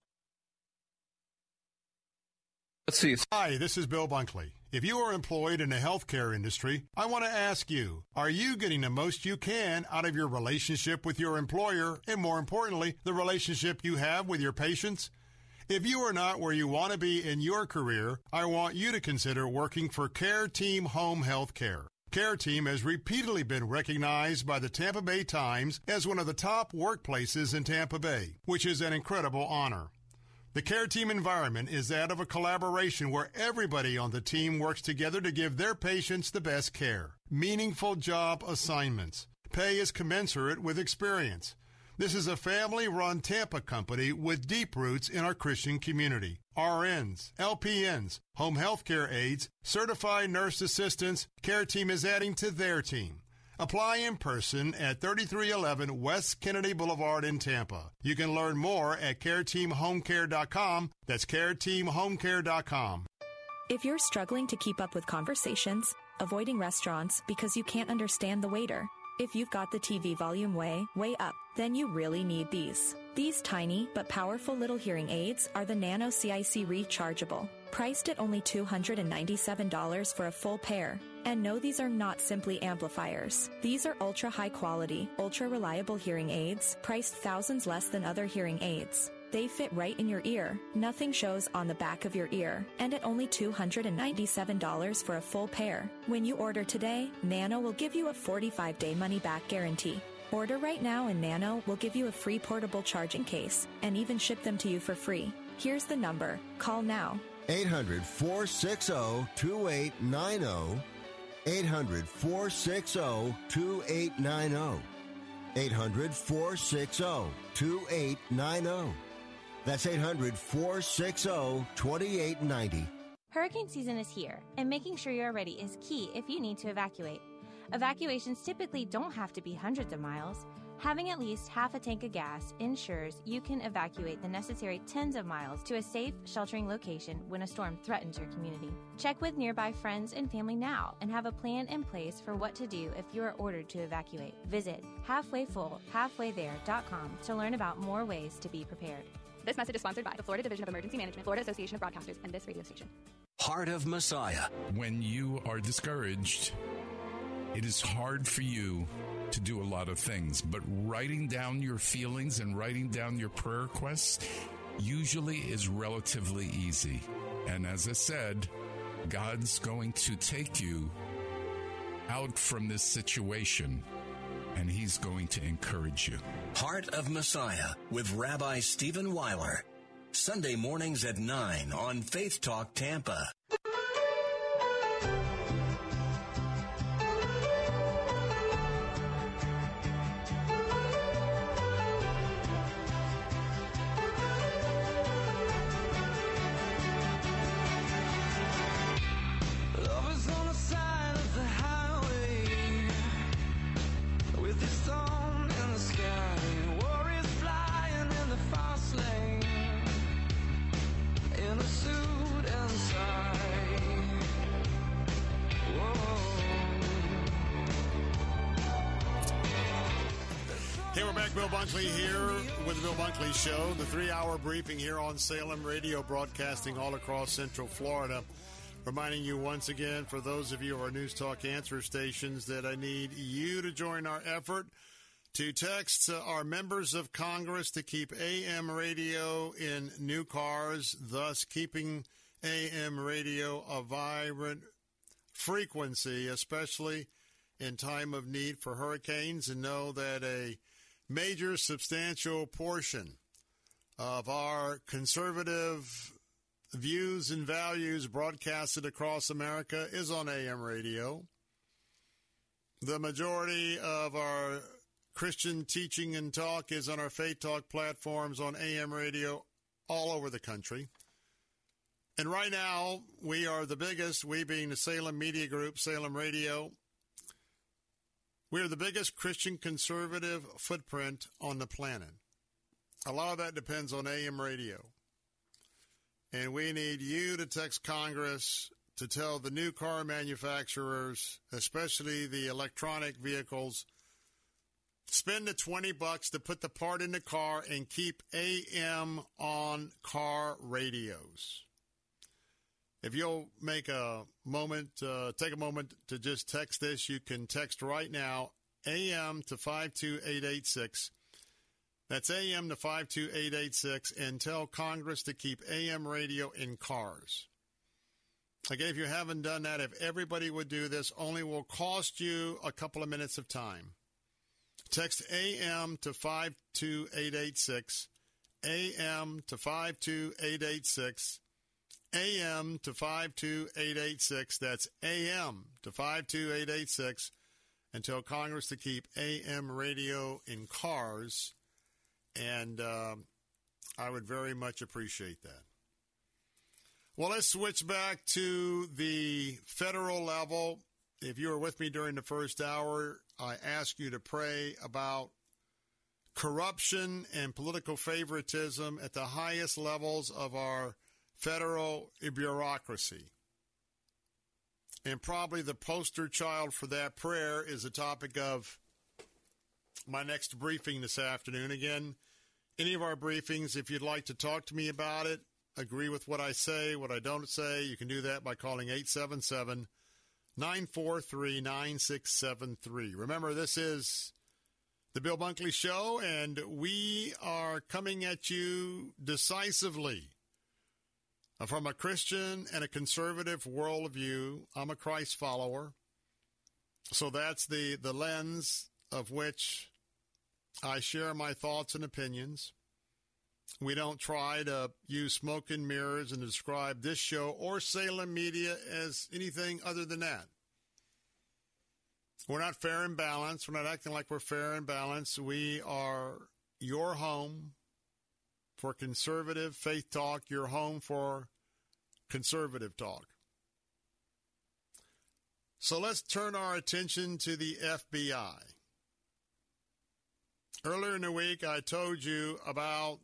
Let's see. Hi, this is Bill Bunkley. If you are employed in the healthcare industry, I want to ask you, are you getting the most you can out of your relationship with your employer, and more importantly, the relationship you have with your patients? If you are not where you want to be in your career, I want you to consider working for Care Team Home Health Care. Care Team has repeatedly been recognized by the Tampa Bay Times as one of the top workplaces in Tampa Bay, which is an incredible honor. The Care Team environment is that of a collaboration where everybody on the team works together to give their patients the best care. Meaningful job assignments. Pay is commensurate with experience. This is a family-run Tampa company with deep roots in our Christian community. R Ns, L P Ns, home health care aides, certified nurse assistants, Care Team is adding to their team. Apply in person at thirty-three eleven West Kennedy Boulevard in Tampa. You can learn more at care team home care dot com. That's care team home care dot com. If you're struggling to keep up with conversations, avoiding restaurants because you can't understand the waiter, if you've got the T V volume way, way up, then you really need these. These tiny but powerful little hearing aids are the Nano C I C Rechargeable, priced at only two hundred ninety-seven dollars for a full pair. And no, these are not simply amplifiers. These are ultra high quality, ultra reliable hearing aids, priced thousands less than other hearing aids. They fit right in your ear. Nothing shows on the back of your ear. And at only two hundred ninety-seven dollars for a full pair. When you order today, Nano will give you a forty-five day money-back guarantee. Order right now and Nano will give you a free portable charging case and even ship them to you for free. Here's the number. Call now. eight hundred, four six zero, two eight nine zero. eight hundred, four six zero, two eight nine zero. eight hundred, four six zero, two eight nine zero. That's eight hundred, four six zero, two eight nine zero. Hurricane season is here, and making sure you're ready is key if you need to evacuate. Evacuations typically don't have to be hundreds of miles. Having at least half a tank of gas ensures you can evacuate the necessary tens of miles to a safe, sheltering location when a storm threatens your community. Check with nearby friends and family now and have a plan in place for what to do if you are ordered to evacuate. Visit halfway full halfway there dot com to learn about more ways to be prepared. This message is sponsored by the Florida Division of Emergency Management, Florida Association of Broadcasters, and this radio station. Heart of Messiah. When you are discouraged, it is hard for you to do a lot of things, but writing down your feelings and writing down your prayer requests usually is relatively easy. And as I said, God's going to take you out from this situation and he's going to encourage you. Heart of Messiah with Rabbi Stephen Weiler. Sunday mornings at nine on Faith Talk Tampa. Bill Bunkley here with the Bill Bunkley Show, the three-hour briefing here on Salem Radio, broadcasting all across Central Florida. Reminding you once again, for those of you who are News Talk answer stations, that I need you to join our effort to text uh, our members of Congress to keep A M radio in new cars, thus keeping A M radio a vibrant frequency, especially in time of need for hurricanes, and know that a major, substantial portion of our conservative views and values broadcasted across America is on A M radio. The majority of our Christian teaching and talk is on our Faith Talk platforms on A M radio all over the country. And right now, we are the biggest, we being the Salem Media Group, Salem Radio. We are the biggest Christian conservative footprint on the planet. A lot of that depends on A M radio. And we need you to text Congress to tell the new car manufacturers, especially the electronic vehicles, spend the twenty bucks to put the part in the car and keep A M on car radios. If you'll make a moment, uh, take a moment to just text this, you can text right now, A M to five two eight eight six. That's A M to five two eight eight six, and tell Congress to keep A M radio in cars. Again, if you haven't done that, if everybody would do this, only will cost you a couple of minutes of time. Text A M to five two eight eight six, A M to five two eight eight six. A M to five two eight eight six. That's A M to five two eight eight six. And tell Congress to keep A M radio in cars. And uh, I would very much appreciate that. Well, let's switch back to the federal level. If you were with me during the first hour, I asked you to pray about corruption and political favoritism at the highest levels of our federal bureaucracy. And probably the poster child for that prayer is the topic of my next briefing this afternoon. Again, any of our briefings, if you'd like to talk to me about it, agree with what I say, what I don't say, you can do that by calling eight seven seven, nine four three, nine six seven three. Remember, this is the Bill Bunkley Show, and we are coming at you decisively from a Christian and a conservative worldview. I'm a Christ follower, so that's the, the lens of which I share my thoughts and opinions. We don't try to use smoke and mirrors and describe this show or Salem Media as anything other than that. We're not fair and balanced. We're not acting like we're fair and balanced. We are your home for conservative faith talk, your home for conservative talk. So let's turn our attention to the F B I. Earlier in the week, I told you about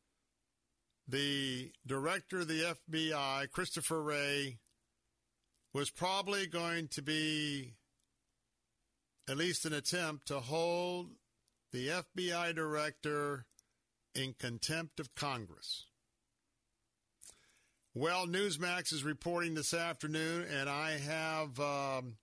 the director of the F B I, Christopher Wray, was probably going to be at least an attempt to hold the F B I director in contempt of Congress. Well, Newsmax is reporting this afternoon, and I have um,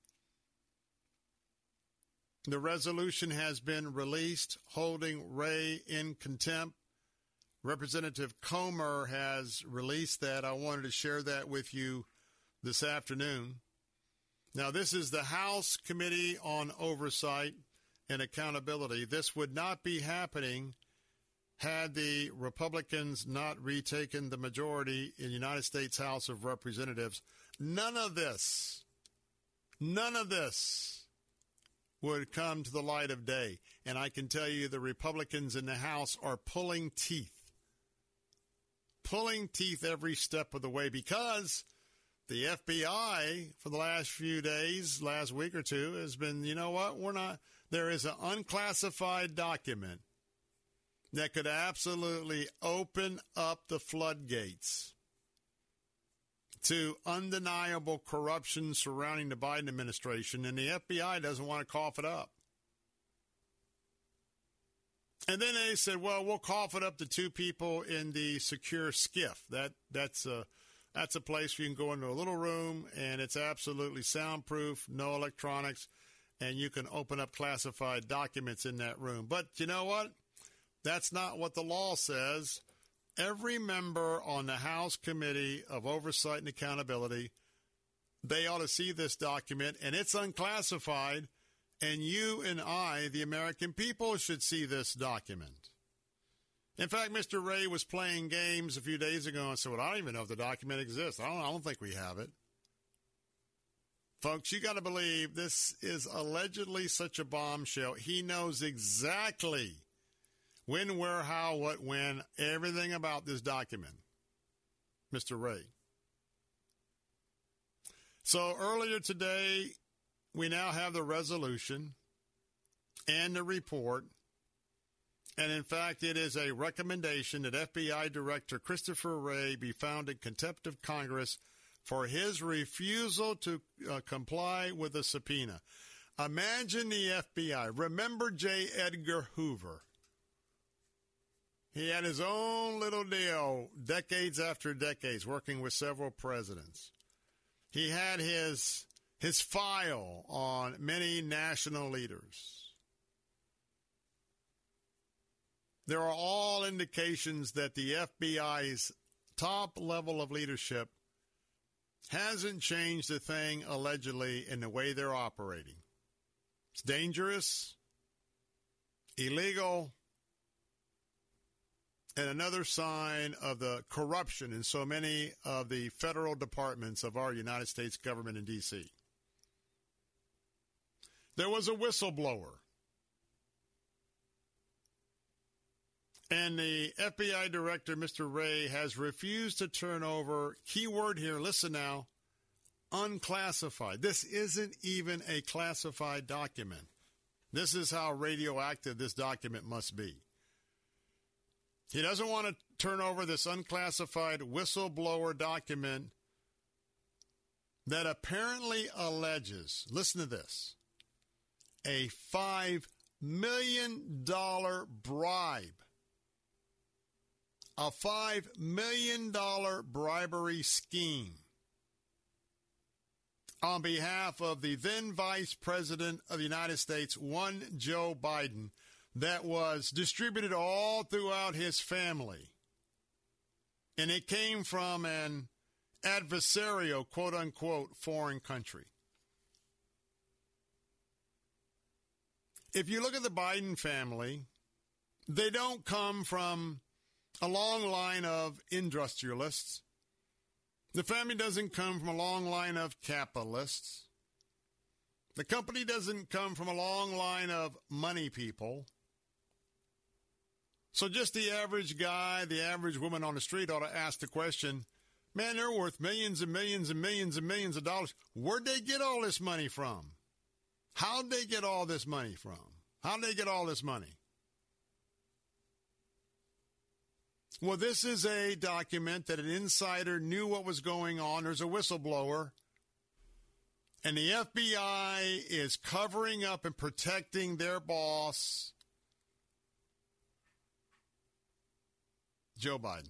the resolution has been released holding Wray in contempt. Representative Comer has released that. I wanted to share that with you this afternoon. Now, this is the House Committee on Oversight. and accountability. This would not be happening had the Republicans not retaken the majority in the United States House of Representatives. None of this, none of this would come to the light of day. And I can tell you the Republicans in the House are pulling teeth, pulling teeth every step of the way, because the F B I for the last few days, last week or two, has been, you know what, we're not, there is an unclassified document that could absolutely open up the floodgates to undeniable corruption surrounding the Biden administration, and the F B I doesn't want to cough it up. And then they said, well, we'll cough it up to two people in the secure SCIF. That that's a, that's a place where you can go into a little room, and it's absolutely soundproof, no electronics, and you can open up classified documents in that room. But you know what? That's not what the law says. Every member on the House Committee of Oversight and Accountability, they ought to see this document, and it's unclassified, and you and I, the American people, should see this document. In fact, Mister Wray was playing games a few days ago and said, well, I don't even know if the document exists. I don't, I don't think we have it. Folks, you got to believe this is allegedly such a bombshell. He knows exactly when, where, how, what, when, everything about this document, Mister Wray. So earlier today, we now have the resolution and the report. And in fact, it is a recommendation that F B I Director Christopher Wray be found in contempt of Congress for his refusal to uh, comply with a subpoena. Imagine the F B I. Remember J. Edgar Hoover. He had his own little deal decades after decades working with several presidents. He had his his file on many national leaders. There are all indications that the F B I's top level of leadership hasn't changed a thing, allegedly, in the way they're operating. It's dangerous, illegal, and another sign of the corruption in so many of the federal departments of our United States government in D C There was a whistleblower, and the F B I director, Mister Wray, has refused to turn over, keyword here, listen now, unclassified. This isn't even a classified document. This is how radioactive this document must be. He doesn't want to turn over this unclassified whistleblower document that apparently alleges, listen to this, a five million dollars bribe, a five million dollars bribery scheme on behalf of the then Vice President of the United States, one Joe Biden, that was distributed all throughout his family. And it came from an adversarial, quote-unquote, foreign country. If you look at the Biden family, they don't come from a long line of industrialists. The family doesn't come from a long line of capitalists. The company doesn't come from a long line of money people. So just the average guy, the average woman on the street ought to ask the question, man, they're worth millions and millions and millions and millions of dollars. Where'd they get all this money from? How'd they get all this money from? How'd they get all this money? Well, this is a document that an insider knew what was going on. There's a whistleblower. And the F B I is covering up and protecting their boss, Joe Biden,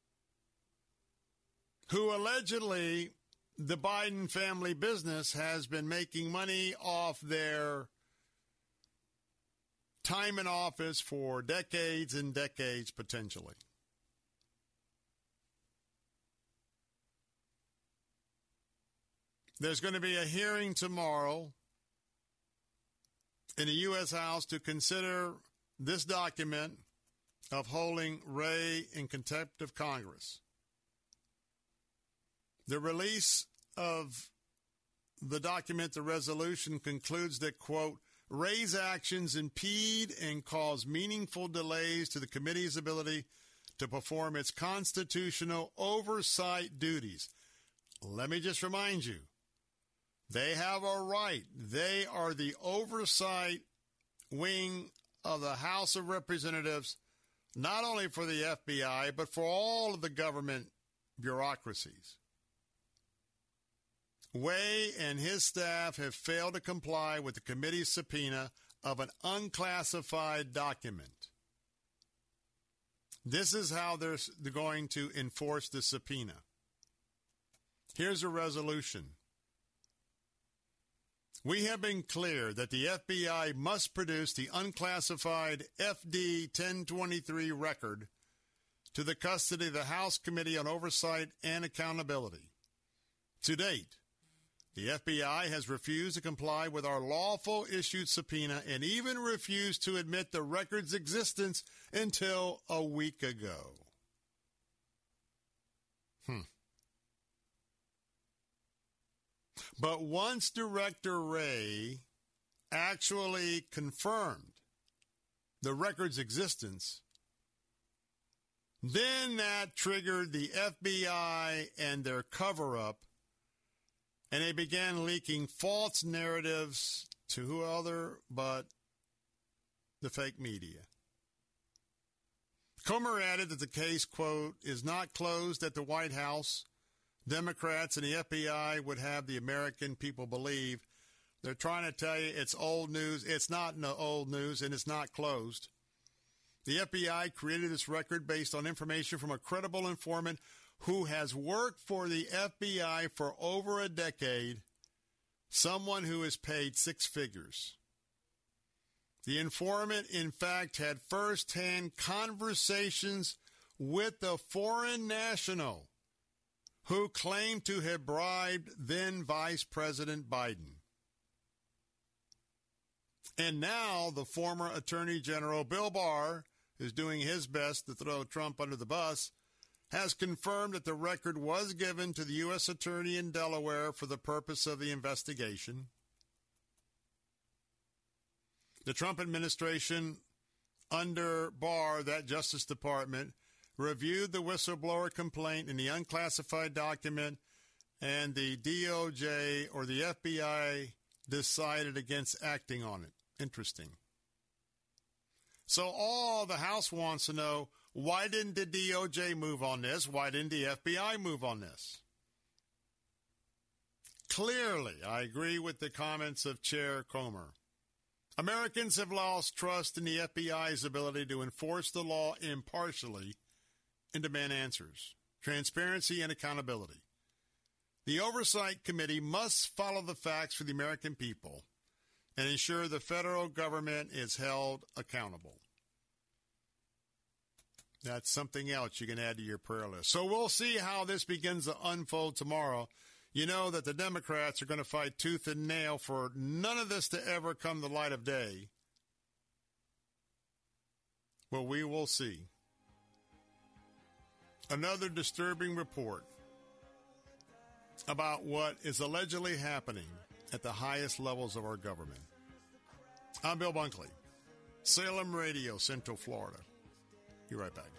who allegedly the Biden family business has been making money off their time in office for decades and decades, potentially. There's going to be a hearing tomorrow in the U S House to consider this document of holding Wray in contempt of Congress. The release of the document, the resolution, concludes that, quote, Wray's actions impede and cause meaningful delays to the committee's ability to perform its constitutional oversight duties. Let me just remind you, they have a right. They are the oversight wing of the House of Representatives, not only for the F B I, but for all of the government bureaucracies. Wray and his staff have failed to comply with the committee's subpoena of an unclassified document. This is how they're going to enforce the subpoena. Here's a resolution. We have been clear that the F B I must produce the unclassified F D ten twenty-three record to the custody of the House Committee on Oversight and Accountability. To date, the F B I has refused to comply with our lawful issued subpoena and even refused to admit the record's existence until a week ago. Hmm. But once Director Wray actually confirmed the record's existence, then that triggered the F B I and their cover-up, and they began leaking false narratives to who other but the fake media. Comer added that the case, quote, is not closed at the White House. Democrats and the F B I would have the American people believe. They're trying to tell you it's old news. It's not no old news, and it's not closed. The F B I created this record based on information from a credible informant who has worked for the F B I for over a decade, someone who is paid six figures. The informant, in fact, had first-hand conversations with the foreign national who claimed to have bribed then Vice President Biden. And now the former Attorney General Bill Barr, who's doing his best to throw Trump under the bus, has confirmed that the record was given to the U S Attorney in Delaware for the purpose of the investigation. The Trump administration, under Barr, that Justice Department, reviewed the whistleblower complaint in the unclassified document, and the D O J or the F B I decided against acting on it. Interesting. So all the House wants to know, why didn't the D O J move on this? Why didn't the F B I move on this? Clearly, I agree with the comments of Chair Comer. Americans have lost trust in the F B I's ability to enforce the law impartially and demand answers, transparency, and accountability. The Oversight Committee must follow the facts for the American people and ensure the federal government is held accountable. That's something else you can add to your prayer list. So we'll see how this begins to unfold tomorrow. You know that the Democrats are going to fight tooth and nail for none of this to ever come to the light of day. Well, we will see. Another disturbing report about what is allegedly happening at the highest levels of our government. I'm Bill Bunkley, Salem Radio, Central Florida. Be right back.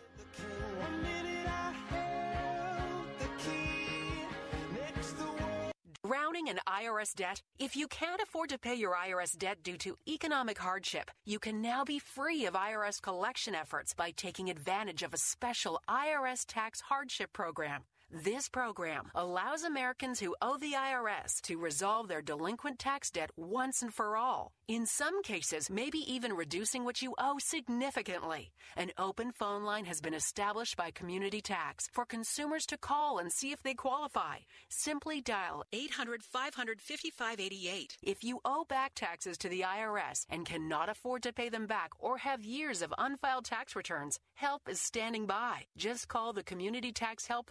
Drowning in I R S debt? If you can't afford to pay your I R S debt due to economic hardship, you can now be free of I R S collection efforts by taking advantage of a special I R S tax hardship program. This program allows Americans who owe the I R S to resolve their delinquent tax debt once and for all. In some cases, maybe even reducing what you owe significantly. An open phone line has been established by Community Tax for consumers to call and see if they qualify. Simply dial eight hundred, five hundred, fifty-five eighty-eight. If you owe back taxes to the I R S and cannot afford to pay them back or have years of unfiled tax returns, help is standing by. Just call the Community Tax Helpline today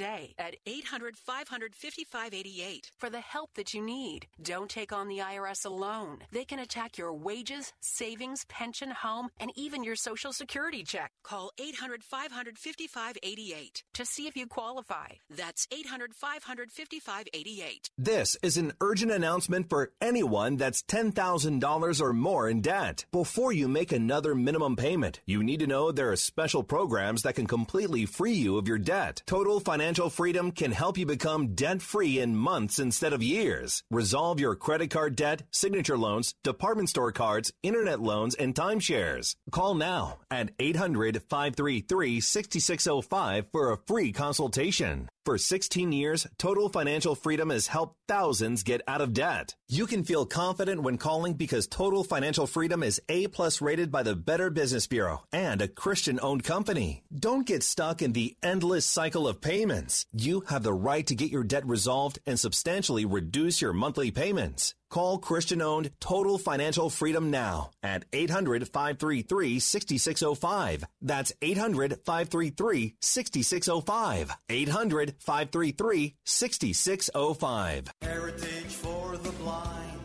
today at eight hundred, five hundred, fifty-five eighty-eight for the help that you need. Don't take on the I R S alone. They can attack your wages, savings, pension, home, and even your Social Security check. Call eight hundred, five hundred, fifty-five eighty-eight to see if you qualify. That's eight hundred, five hundred, fifty-five eighty-eight. This is an urgent announcement for anyone that's ten thousand dollars or more in debt. Before you make another minimum payment, you need to know there are special programs that can completely free you of your debt. Total Financial Freedom can help you become debt-free in months instead of years. Resolve your credit card debt, signature loans, department store cards, internet loans, and timeshares. Call now at eight hundred, five three three, six six zero five for a free consultation. For sixteen years, Total Financial Freedom has helped thousands get out of debt. You can feel confident when calling because Total Financial Freedom is A-plus rated by the Better Business Bureau and a Christian-owned company. Don't get stuck in the endless cycle of payments. You have the right to get your debt resolved and substantially reduce your monthly payments. Call Christian-owned Total Financial Freedom now at eight hundred, five three three, six six zero five. That's eight hundred, five three three, six six zero five. eight hundred, five three three, six six zero five. Heritage for the blind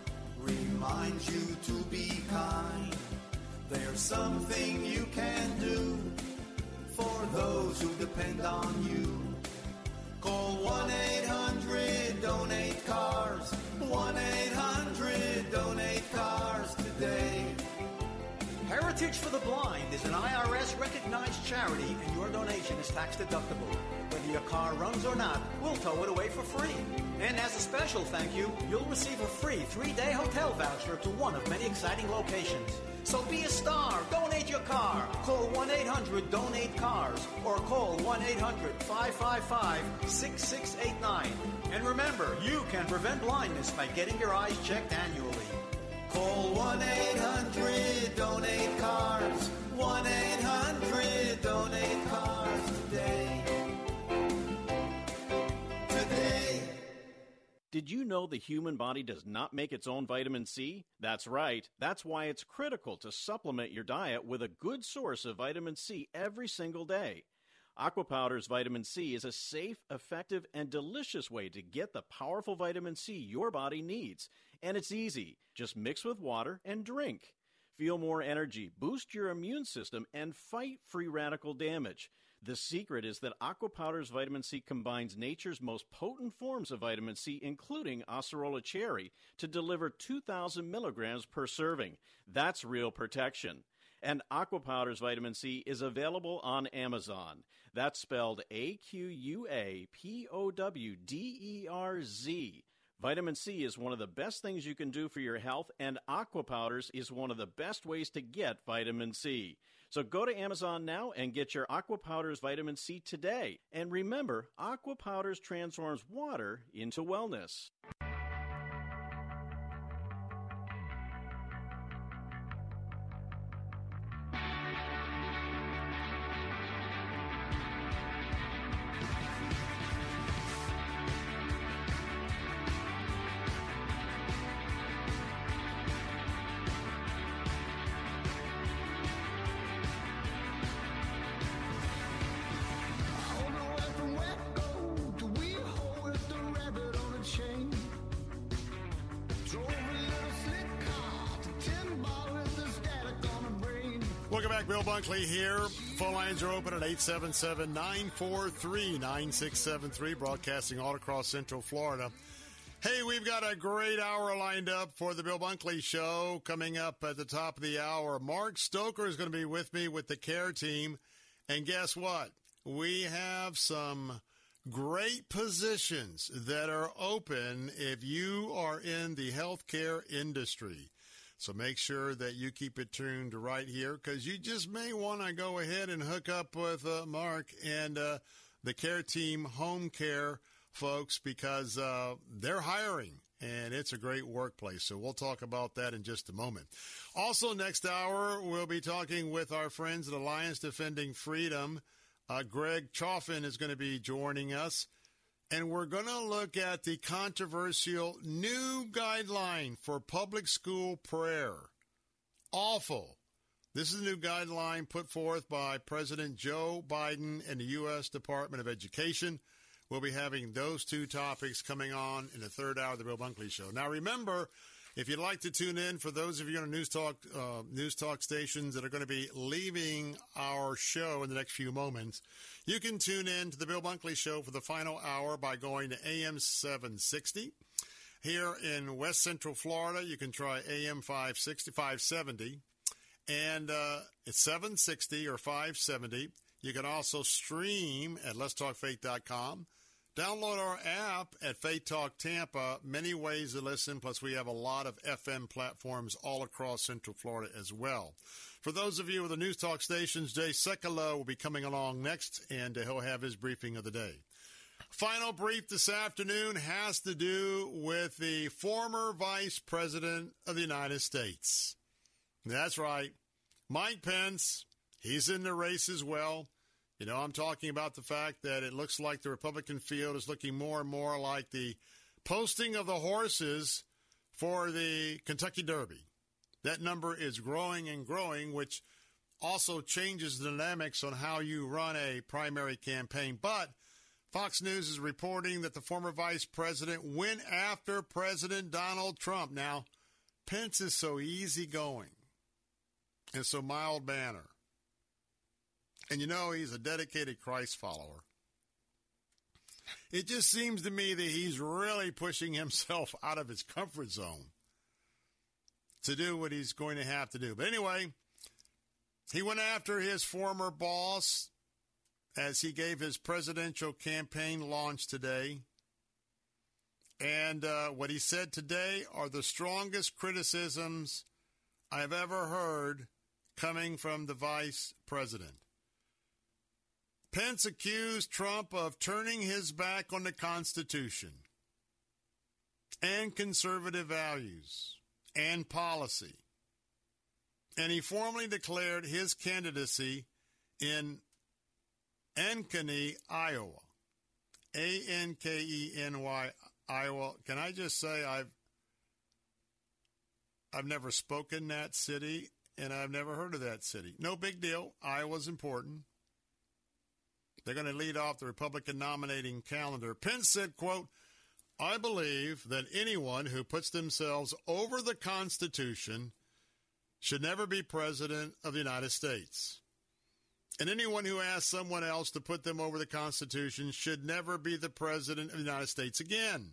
reminds you to be kind. There's something you can do for those who depend on you. Call one eight hundred, donate cars. one eight hundred, donate cars today. Heritage for the Blind is an I R S-recognized charity, and your donation is tax-deductible. Whether your car runs or not, we'll tow it away for free. And as a special thank you, you'll receive a free three-day hotel voucher to one of many exciting locations. So be a star. Donate your car. Call one eight hundred, donate cars or call one eight hundred, five five five, six six eight nine. And remember, you can prevent blindness by getting your eyes checked annually. Call one eight hundred, donate cars. one eight hundred, donate cars today. Today. Did you know the human body does not make its own vitamin C? That's right. That's why it's critical to supplement your diet with a good source of vitamin C every single day. Aqua Powder's vitamin C is a safe, effective, and delicious way to get the powerful vitamin C your body needs. And it's easy. Just mix with water and drink. Feel more energy, boost your immune system, and fight free radical damage. The secret is that Aqua Powder's vitamin C combines nature's most potent forms of vitamin C, including Acerola cherry, to deliver two thousand milligrams per serving. That's real protection. And Aqua Powder's vitamin C is available on Amazon. That's spelled A Q U A P O W D E R Z. Vitamin C is one of the best things you can do for your health, and Aqua Powders is one of the best ways to get vitamin C. So go to Amazon now and get your Aqua Powders vitamin C today. And remember, Aqua Powders transforms water into wellness. Welcome back. Bill Bunkley here. Phone lines are open at eight seven seven, nine four three, nine six seven three, broadcasting all across Central Florida. Hey, we've got a great hour lined up for the Bill Bunkley Show. Coming up at the top of the hour, Mark Stoker is going to be with me with the care team. And guess what? We have some great positions that are open if you are in the healthcare industry. So make sure that you keep it tuned right here, because you just may want to go ahead and hook up with uh, Mark and uh, the care team, home care folks, because uh, they're hiring, and it's a great workplace. So we'll talk about that in just a moment. Also, next hour, we'll be talking with our friends at Alliance Defending Freedom. Uh, Greg Chaffin is going to be joining us. And we're going to look at the controversial new guideline for public school prayer. Awful. This is a new guideline put forth by President Joe Biden and the U S Department of Education. We'll be having those two topics coming on in the third hour of the Bill Bunkley Show. Now, remember, if you'd like to tune in, for those of you on News Talk uh, News Talk stations that are going to be leaving our show in the next few moments, you can tune in to the Bill Bunkley Show for the final hour by going to A M seven sixty. Here in West Central Florida, you can try A M five sixty, five seventy, and uh, it's seven sixty or five seventy. You can also stream at lets talk faith dot com. Download our app at Faith Talk Tampa. Many ways to listen, plus we have a lot of F M platforms all across Central Florida as well. For those of you with the News Talk stations, Jay Sekulow will be coming along next, and he'll have his briefing of the day. Final brief this afternoon has to do with the former Vice President of the United States. That's right, Mike Pence. He's in the race as well. You know, I'm talking about the fact that it looks like the Republican field is looking more and more like the posting of the horses for the Kentucky Derby. That number is growing and growing, which also changes the dynamics on how you run a primary campaign. But Fox News is reporting that the former vice president went after President Donald Trump. Now, Pence is so easygoing and so mild-mannered. And you know he's a dedicated Christ follower. It just seems to me that he's really pushing himself out of his comfort zone to do what he's going to have to do. But anyway, he went after his former boss as he gave his presidential campaign launch today. And uh, what he said today are the strongest criticisms I've ever heard coming from the vice president. Pence accused Trump of turning his back on the Constitution and conservative values and policy. And he formally declared his candidacy in Ankeny, Iowa. A N K E N Y, Iowa. Can I just say I've I've never spoken that city, and I've never heard of that city. No big deal. Iowa's important. They're going to lead off the Republican nominating calendar. Pence said, quote, I believe that anyone who puts themselves over the Constitution should never be president of the United States. And anyone who asks someone else to put them over the Constitution should never be the president of the United States again.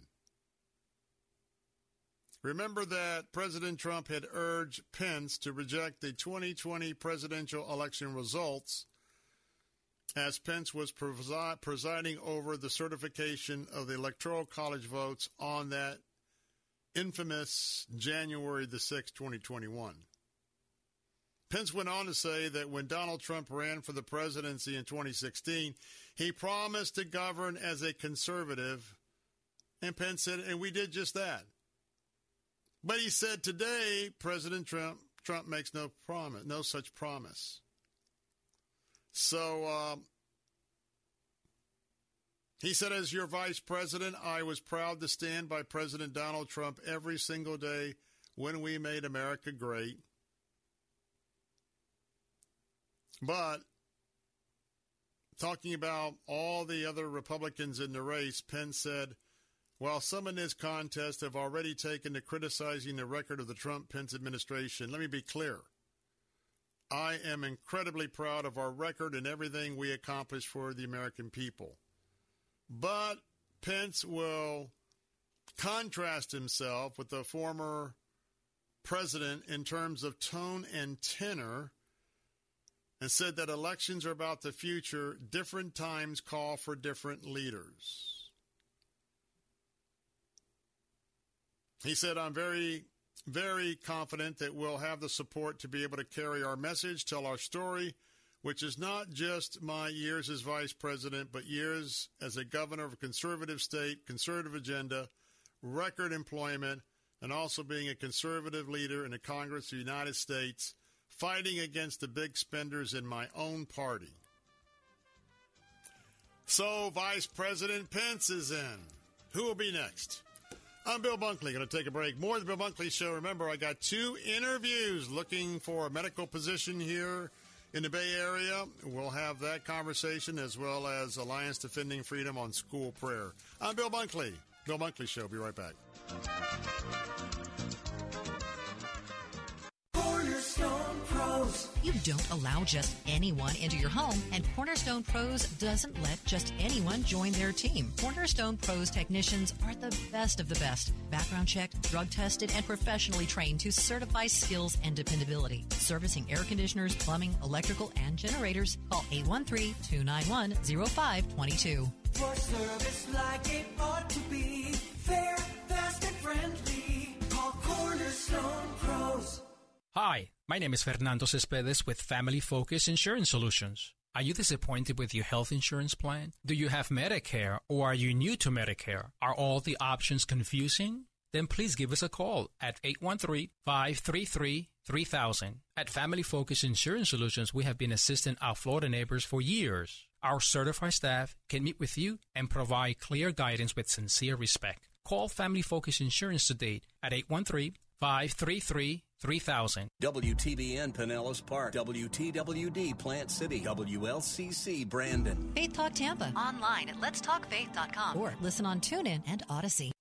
Remember that President Trump had urged Pence to reject the twenty twenty presidential election results as Pence was presi- presiding over the certification of the Electoral College votes on that infamous January the sixth, twenty twenty-one. Pence went on to say that when Donald Trump ran for the presidency in twenty sixteen, he promised to govern as a conservative, and Pence said, and we did just that. But he said today, President Trump, Trump makes no promise, no such promise. So um, he said, as your vice president, I was proud to stand by President Donald Trump every single day when we made America great. But talking about all the other Republicans in the race, Pence said, while some in this contest have already taken to criticizing the record of the Trump-Pence administration, let me be clear. I am incredibly proud of our record and everything we accomplished for the American people. But Pence will contrast himself with the former president in terms of tone and tenor, and said that elections are about the future. Different times call for different leaders. He said, I'm very, very confident that we'll have the support to be able to carry our message, tell our story, which is not just my years as vice president, but years as a governor of a conservative state, conservative agenda, record employment, and also being a conservative leader in the Congress of the United States, fighting against the big spenders in my own party. So Vice President Pence is in. Who will be next? I'm Bill Bunkley. Going to take a break. More of the Bill Bunkley Show. Remember, I got two interviews looking for a medical position here in the Bay Area. We'll have that conversation as well as Alliance Defending Freedom on school prayer. I'm Bill Bunkley. Bill Bunkley Show. Be right back. Cornerstone Pros. You don't allow just anyone into your home, and Cornerstone Pros doesn't let just anyone join their team. Cornerstone Pros technicians are the best of the best. Background checked, drug tested, and professionally trained to certify skills and dependability. Servicing air conditioners, plumbing, electrical, and generators. Call eight one three, two nine one, zero five two two. For service like it ought to be, fair, fast, and friendly. Call Cornerstone Pros. Hi, my name is Fernando Cespedes with Family Focus Insurance Solutions. Are you disappointed with your health insurance plan? Do you have Medicare or are you new to Medicare? Are all the options confusing? Then please give us a call at eight one three, five three three, three thousand. At Family Focus Insurance Solutions, we have been assisting our Florida neighbors for years. Our certified staff can meet with you and provide clear guidance with sincere respect. Call Family Focus Insurance today at eight one three, five three three, three thousand. W T B N Pinellas Park, W T W D Plant City, W L C C Brandon. Faith Talk Tampa. Online at lets talk faith dot com. Or listen on TuneIn and Odyssey.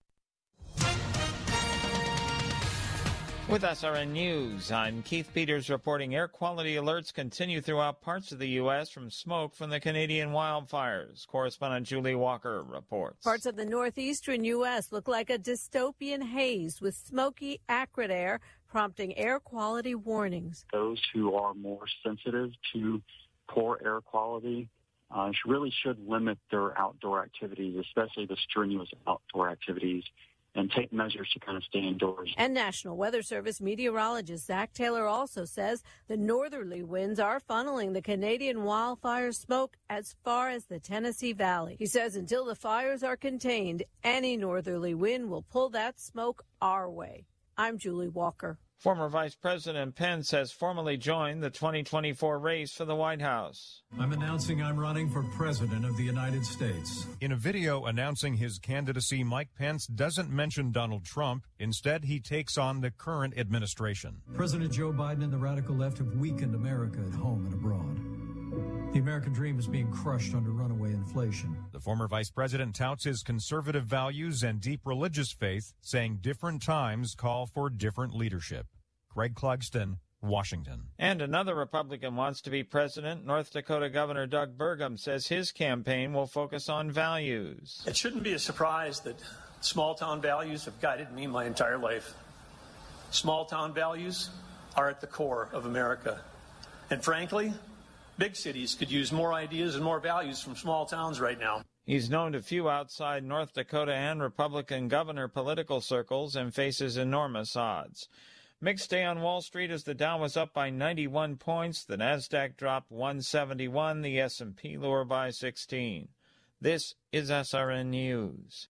With S R N News, I'm Keith Peters reporting air quality alerts continue throughout parts of the U S from smoke from the Canadian wildfires. Correspondent Julie Walker reports. Parts of the northeastern U S look like a dystopian haze with smoky, acrid air, prompting air quality warnings. Those who are more sensitive to poor air quality uh, really should limit their outdoor activities, especially the strenuous outdoor activities, and take measures to kind of stay indoors. And National Weather Service meteorologist Zach Taylor also says the northerly winds are funneling the Canadian wildfire smoke as far as the Tennessee Valley. He says until the fires are contained, any northerly wind will pull that smoke our way. I'm Julie Walker. Former Vice President Pence has formally joined the twenty twenty-four race for the White House. I'm announcing I'm running for President of the United States. In a video announcing his candidacy, Mike Pence doesn't mention Donald Trump. Instead, he takes on the current administration. President Joe Biden and the radical left have weakened America at home and abroad. The American dream is being crushed under runaway inflation. The former vice president touts his conservative values and deep religious faith, saying different times call for different leadership. Greg Clugston, Washington. And another Republican wants to be president. North Dakota Governor Doug Burgum says his campaign will focus on values. It shouldn't be a surprise that small-town values have guided me my entire life. Small-town values are at the core of America. And frankly, big cities could use more ideas and more values from small towns right now. He's known to few outside North Dakota and Republican governor political circles and faces enormous odds. Mixed day on Wall Street as the Dow was up by ninety-one points, the Nasdaq dropped one seventy-one, the S and P lower by sixteen. This is S R N News.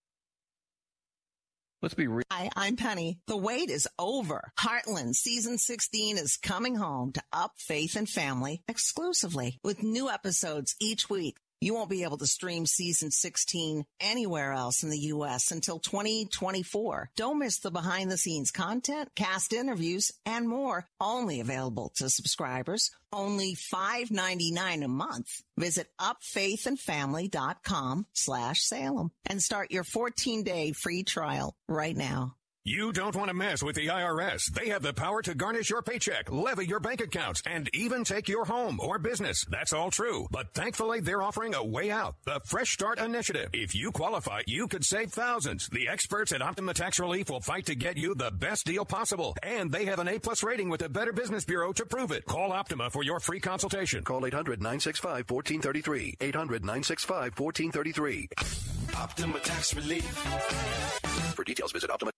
Let's be real. Hi, I'm Penny. The wait is over. Heartland Season sixteen is coming home to Up Faith and Family exclusively with new episodes each week. You won't be able to stream Season sixteen anywhere else in the U S until twenty twenty-four. Don't miss the behind-the-scenes content, cast interviews, and more. Only available to subscribers. Only five ninety-nine a month. Visit upfaithandfamily.com slash Salem and start your fourteen-day free trial right now. You don't want to mess with the I R S. They have the power to garnish your paycheck, levy your bank accounts, and even take your home or business. That's all true. But thankfully, they're offering a way out, the Fresh Start Initiative. If you qualify, you could save thousands. The experts at Optima Tax Relief will fight to get you the best deal possible. And they have an A-plus rating with the Better Business Bureau to prove it. Call Optima for your free consultation. Call eight hundred, nine six five, one four three three. eight hundred, nine six five, one four three three. Optima Tax Relief. For details, visit Optima.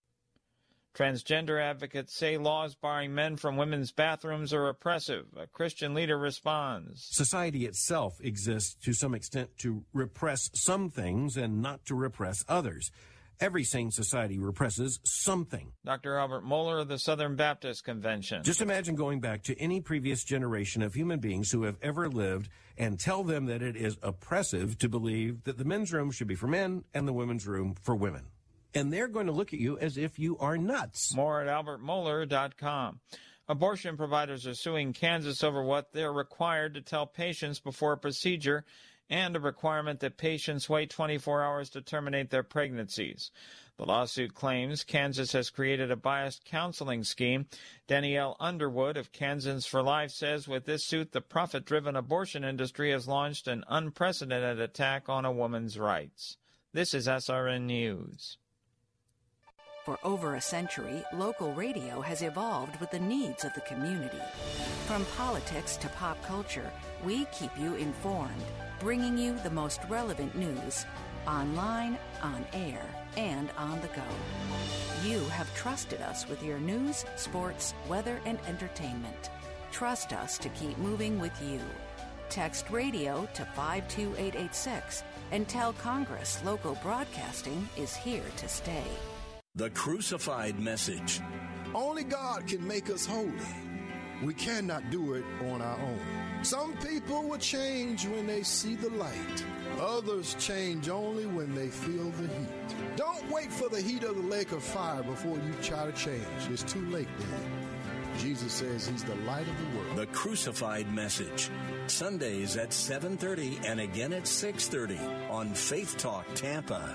Transgender advocates say laws barring men from women's bathrooms are oppressive. A Christian leader responds. Society itself exists to some extent to repress some things and not to repress others. Every sane society represses something. Doctor Albert Mohler of the Southern Baptist Convention. Just imagine going back to any previous generation of human beings who have ever lived and tell them that it is oppressive to believe that the men's room should be for men and the women's room for women. And they're going to look at you as if you are nuts. More at albert mohler dot com. Abortion providers are suing Kansas over what they're required to tell patients before a procedure and a requirement that patients wait twenty-four hours to terminate their pregnancies. The lawsuit claims Kansas has created a biased counseling scheme. Danielle Underwood of Kansans for Life says with this suit, the profit-driven abortion industry has launched an unprecedented attack on a woman's rights. This is S R N News. For over a century, local radio has evolved with the needs of the community. From politics to pop culture, we keep you informed, bringing you the most relevant news, online, on air, and on the go. You have trusted us with your news, sports, weather, and entertainment. Trust us to keep moving with you. Text radio to five two eight eight six and tell Congress local broadcasting is here to stay. The Crucified Message. Only God can make us holy. We cannot do it on our own. Some people will change when they see the light. Others change only when they feel the heat. Don't wait for the heat of the lake of fire before you try to change. It's too late then. Jesus says he's the light of the world. The Crucified Message. Sundays at seven thirty and again at six thirty on Faith Talk Tampa.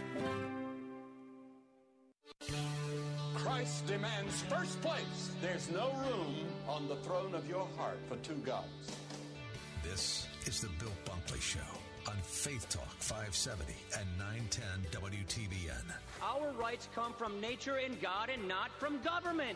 Christ demands first place. There's no room on the throne of your heart for two gods. This is the Bill Bunkley Show on Faith Talk five seventy and nine ten W T B N. Our rights come from nature and God and not from government.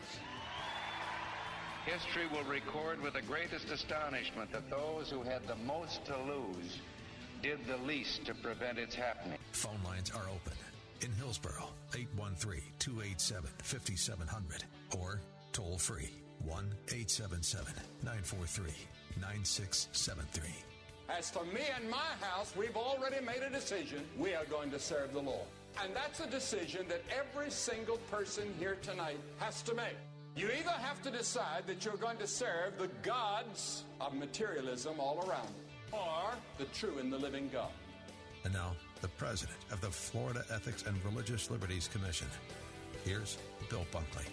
History will record with the greatest astonishment that those who had the most to lose did the least to prevent its happening. Phone lines are open. In Hillsborough, eight one three, two eight seven, five seven zero zero or toll free one eight seven seven, nine four three, nine six seven three. As for me and my house, we've already made a decision. We are going to serve the Lord. And that's a decision that every single person here tonight has to make. You either have to decide that you're going to serve the gods of materialism all around you, or the true and the living God. And now, the president of the Florida Ethics and Religious Liberties Commission. Here's Bill Bunkley.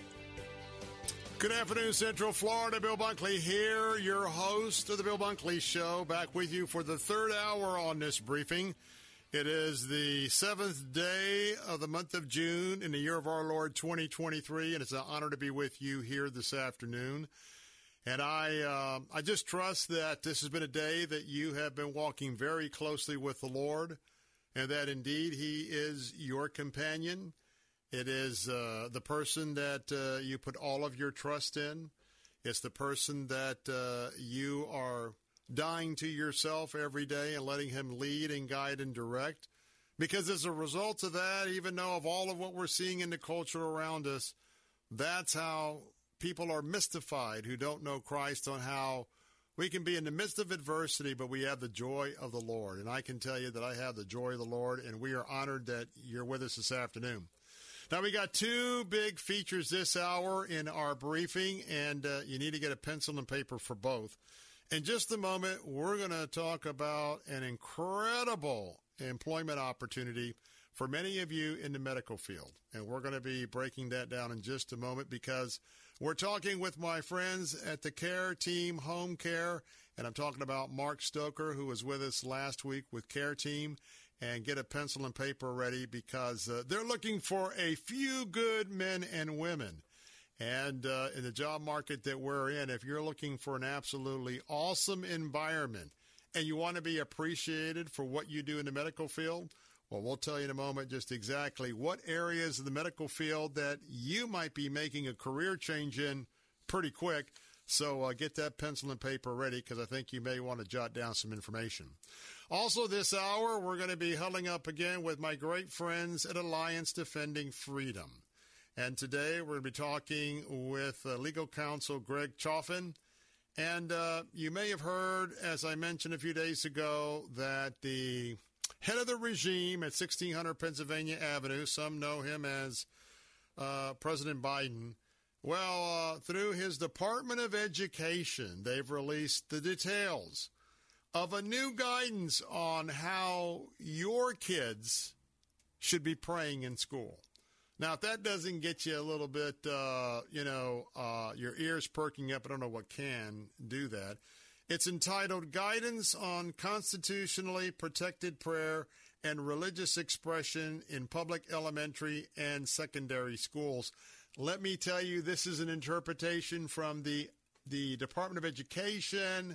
Good afternoon, Central Florida. Bill Bunkley here, your host of the Bill Bunkley Show, back with you for the third hour on this briefing. It is the seventh day of the month of June in the year of our Lord twenty twenty-three, and it's an honor to be with you here this afternoon. And I uh, I just trust that this has been a day that you have been walking very closely with the Lord, and that indeed he is your companion. It is uh, the person that uh, you put all of your trust in. It's the person that uh, you are dying to yourself every day and letting him lead and guide and direct. Because as a result of that, even though of all of what we're seeing in the culture around us, that's how people are mystified who don't know Christ, on how we can be in the midst of adversity, but we have the joy of the Lord. And I can tell you that I have the joy of the Lord, and we are honored that you're with us this afternoon. Now, we got two big features this hour in our briefing, and uh, you need to get a pencil and paper for both. In just a moment, we're going to talk about an incredible employment opportunity for many of you in the medical field. And we're going to be breaking that down in just a moment, because we're talking with my friends at the Care Team Home Care. And I'm talking about Mark Stoker, who was with us last week with Care Team. And get a pencil and paper ready, because uh, they're looking for a few good men and women. And uh, in the job market that we're in, if you're looking for an absolutely awesome environment and you want to be appreciated for what you do in the medical field, well, we'll tell you in a moment just exactly what areas of the medical field that you might be making a career change in pretty quick. So uh, get that pencil and paper ready, because I think you may want to jot down some information. Also this hour, we're going to be huddling up again with my great friends at Alliance Defending Freedom. And today we're going to be talking with uh, legal counsel Greg Chaffin. And uh, you may have heard, as I mentioned a few days ago, that the head of the regime at sixteen hundred Pennsylvania Avenue, some know him as uh, President Biden, well, uh, through his Department of Education, they've released the details of a new guidance on how your kids should be praying in school. Now, if that doesn't get you a little bit, uh, you know, uh, your ears perking up, I don't know what can do that. It's entitled Guidance on Constitutionally Protected Prayer and Religious Expression in Public Elementary and Secondary Schools. Let me tell you, this is an interpretation from the, the Department of Education.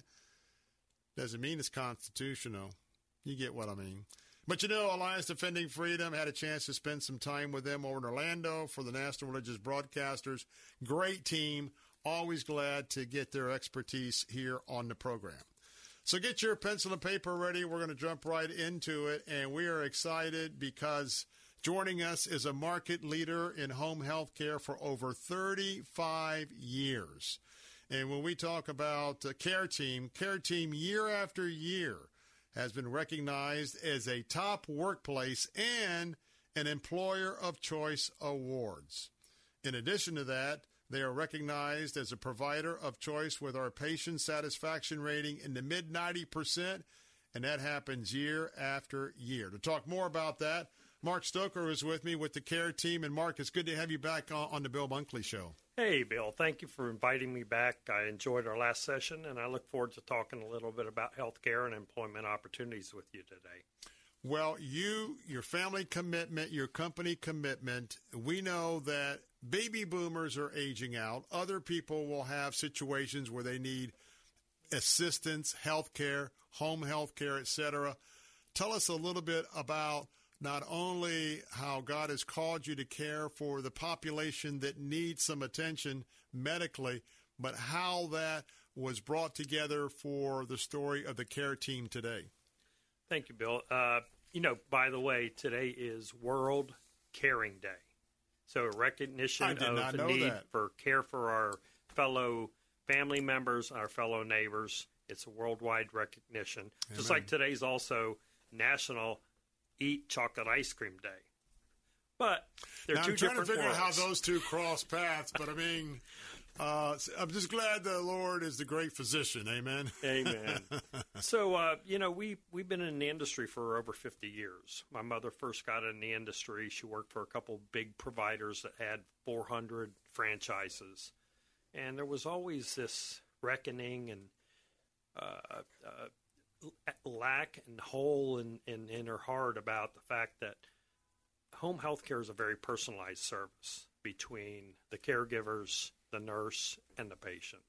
Doesn't mean it's constitutional. You get what I mean. But, you know, Alliance Defending Freedom, had a chance to spend some time with them over in Orlando for the National Religious Broadcasters. Great team. Always glad to get their expertise here on the program. So get your pencil and paper ready. We're going to jump right into it. And we are excited because joining us is a market leader in home health care for over thirty-five years. And when we talk about uh, Care Team, Care Team year after year has been recognized as a top workplace and an Employer of Choice awards. In addition to that, they are recognized as a provider of choice with our patient satisfaction rating in the mid ninety percent, and that happens year after year. To talk more about that, Mark Stoker is with me with the Care Team. And, Mark, it's good to have you back on, on the Bill Bunkley Show. Hey, Bill. Thank you for inviting me back. I enjoyed our last session, and I look forward to talking a little bit about health care and employment opportunities with you today. Well, you, your family commitment, your company commitment, we know that baby boomers are aging out. Other people will have situations where they need assistance, health care, home health care, et cetera. Tell us a little bit about not only how God has called you to care for the population that needs some attention medically, but how that was brought together for the story of the Care Team today. Thank you, Bill. Uh, you know, by the way, today is World Caring Day. So a recognition of the need that. for care for our fellow family members, our fellow neighbors. It's a worldwide recognition. Amen. Just like today's also National Eat Chocolate Ice Cream Day. But they're now, two I'm trying different to figure worlds. out how those two cross paths, but I mean, uh, I'm just glad the Lord is the great physician. Amen. Amen. So, uh, you know, we, we've been in the industry for over fifty years. My mother first got in the industry. She worked for a couple big providers that had four hundred franchises. And there was always this reckoning and uh, uh, lack and hole in, in, in her heart about the fact that home health care is a very personalized service between the caregivers, the nurse, and the patient.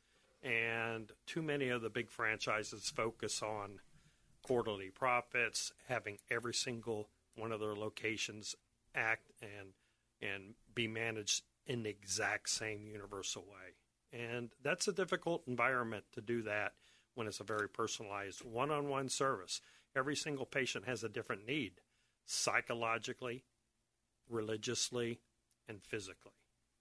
And too many of the big franchises focus on quarterly profits, having every single one of their locations act and and be managed in the exact same universal way. And that's a difficult environment to do that when it's a very personalized one-on-one service. Every single patient has a different need, psychologically, religiously, and physically.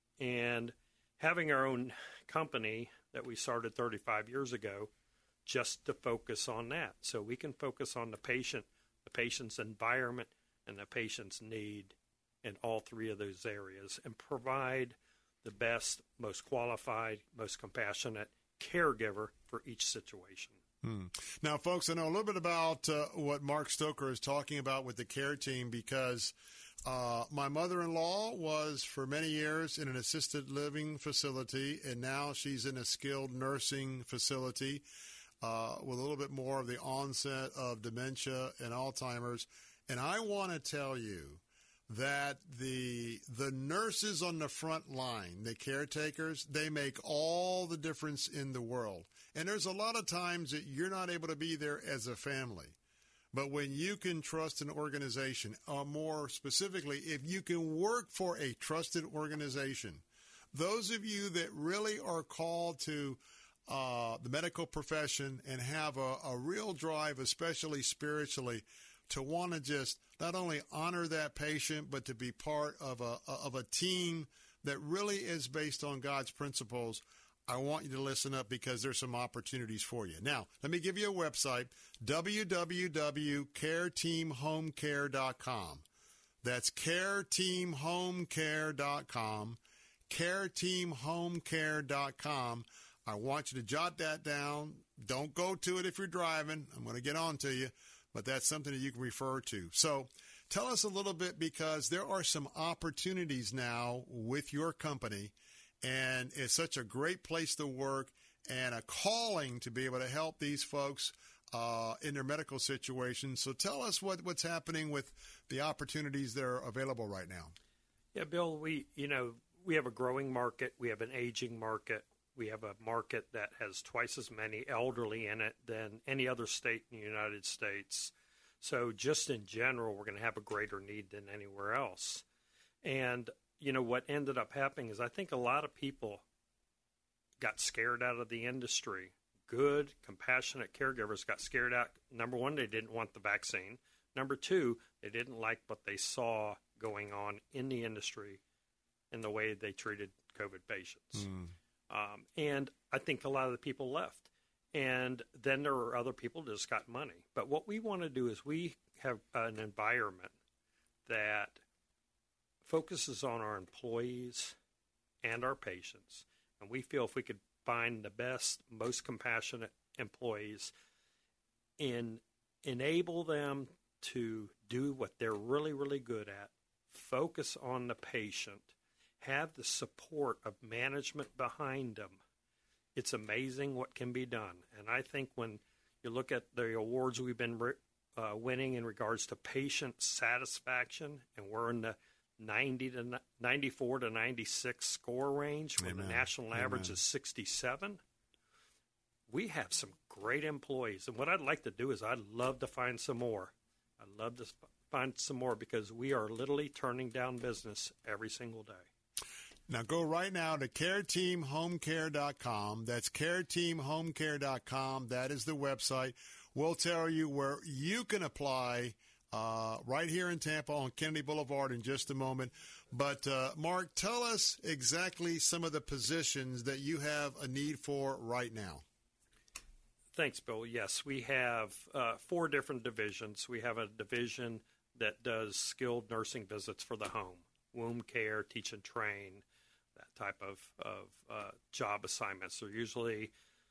And having our own company that we started thirty-five years ago just to focus on that. So we can focus on the patient, the patient's environment, and the patient's need in all three of those areas and provide the best, most qualified, most compassionate caregiver for each situation. Hmm. Now, folks, I know a little bit about uh, what Mark Stoker is talking about with the Care Team because uh, my mother-in-law was for many years in an assisted living facility, and now she's in a skilled nursing facility uh, with a little bit more of the onset of dementia and Alzheimer's. And I want to tell you that the the nurses on the front line, the caretakers, they make all the difference in the world. And there's a lot of times that you're not able to be there as a family. But when you can trust an organization, or more specifically, if you can work for a trusted organization, those of you that really are called to uh, the medical profession and have a, a real drive, especially spiritually, to want to just not only honor that patient, but to be part of a of a team that really is based on God's principles, I want you to listen up because there's some opportunities for you. Now, let me give you a website, w w w dot care team home care dot com. That's care team home care dot com, care team home care dot com. I want you to jot that down. Don't go to it if you're driving. I'm going to get on to you. But that's something that you can refer to. So Tell us a little bit, because there are some opportunities now with your company, and it's such a great place to work and a calling to be able to help these folks uh, in their medical situations. So tell us what, what's happening with the opportunities that are available right now. Yeah, Bill, we, you know, we have a growing market. We have an aging market. We have a market that has twice as many elderly in it than any other state in the United States. So just in general, we're going to have a greater need than anywhere else. And, you know, what ended up happening is I think a lot of people got scared out of the industry. Good, compassionate caregivers got scared out. Number one, they didn't want the vaccine. Number two, they didn't like what they saw going on in the industry in the way they treated COVID patients. Mm. Um, and I think a lot of the people left. And then there were other people that just got money. But what we want to do is we have an environment that focuses on our employees and our patients. And we feel if we could find the best, most compassionate employees and enable them to do what they're really, really good at, focus on the patient, have the support of management behind them, it's amazing what can be done. And I think when you look at the awards we've been uh, winning in regards to patient satisfaction, and we're in the ninety to ninety-four to ninety-six score range, when Amen. The national average Amen. Is sixty-seven, we have some great employees. And what I'd like to do is I'd love to find some more. I'd love to find some more, because we are literally turning down business every single day. Now go right now to care team home care dot com. That's care team home care dot com. That is the website. We'll tell you where you can apply uh, right here in Tampa on Kennedy Boulevard in just a moment. But, uh, Mark, tell us exactly some of the positions that you have a need for right now. Thanks, Bill. Yes, we have uh, four different divisions. We have a division that does skilled nursing visits for the home, womb care, teach and train, that type of, of uh, job assignments. They're usually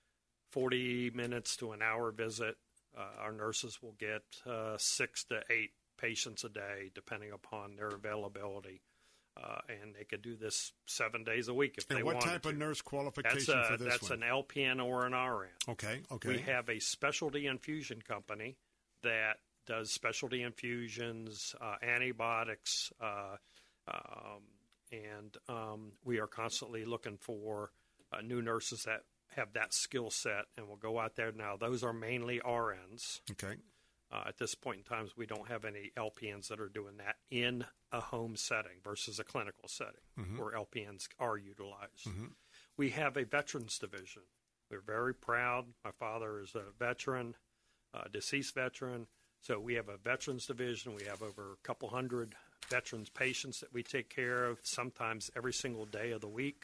forty minutes to an hour visit. Uh, our nurses will get uh, six to eight patients a day, depending upon their availability. Uh, and they could do this seven days a week if and they wanted to. And what type of nurse qualification that's a, for this that's one? That's an L P N or an R N. Okay, okay. We have a specialty infusion company that does specialty infusions, uh, antibiotics, uh, um, and um, we are constantly looking for uh, new nurses that have that skill set, and we'll go out there. Now, those are mainly R Ns. Okay. Uh, at this point in time, we don't have any L P Ns that are doing that in a home setting versus a clinical setting mm-hmm. where L P Ns are utilized. Mm-hmm. We have a veterans division. We're very proud. My father is a veteran, a deceased veteran. So we have a veterans division. We have over a couple hundred veterans patients that we take care of, sometimes every single day of the week.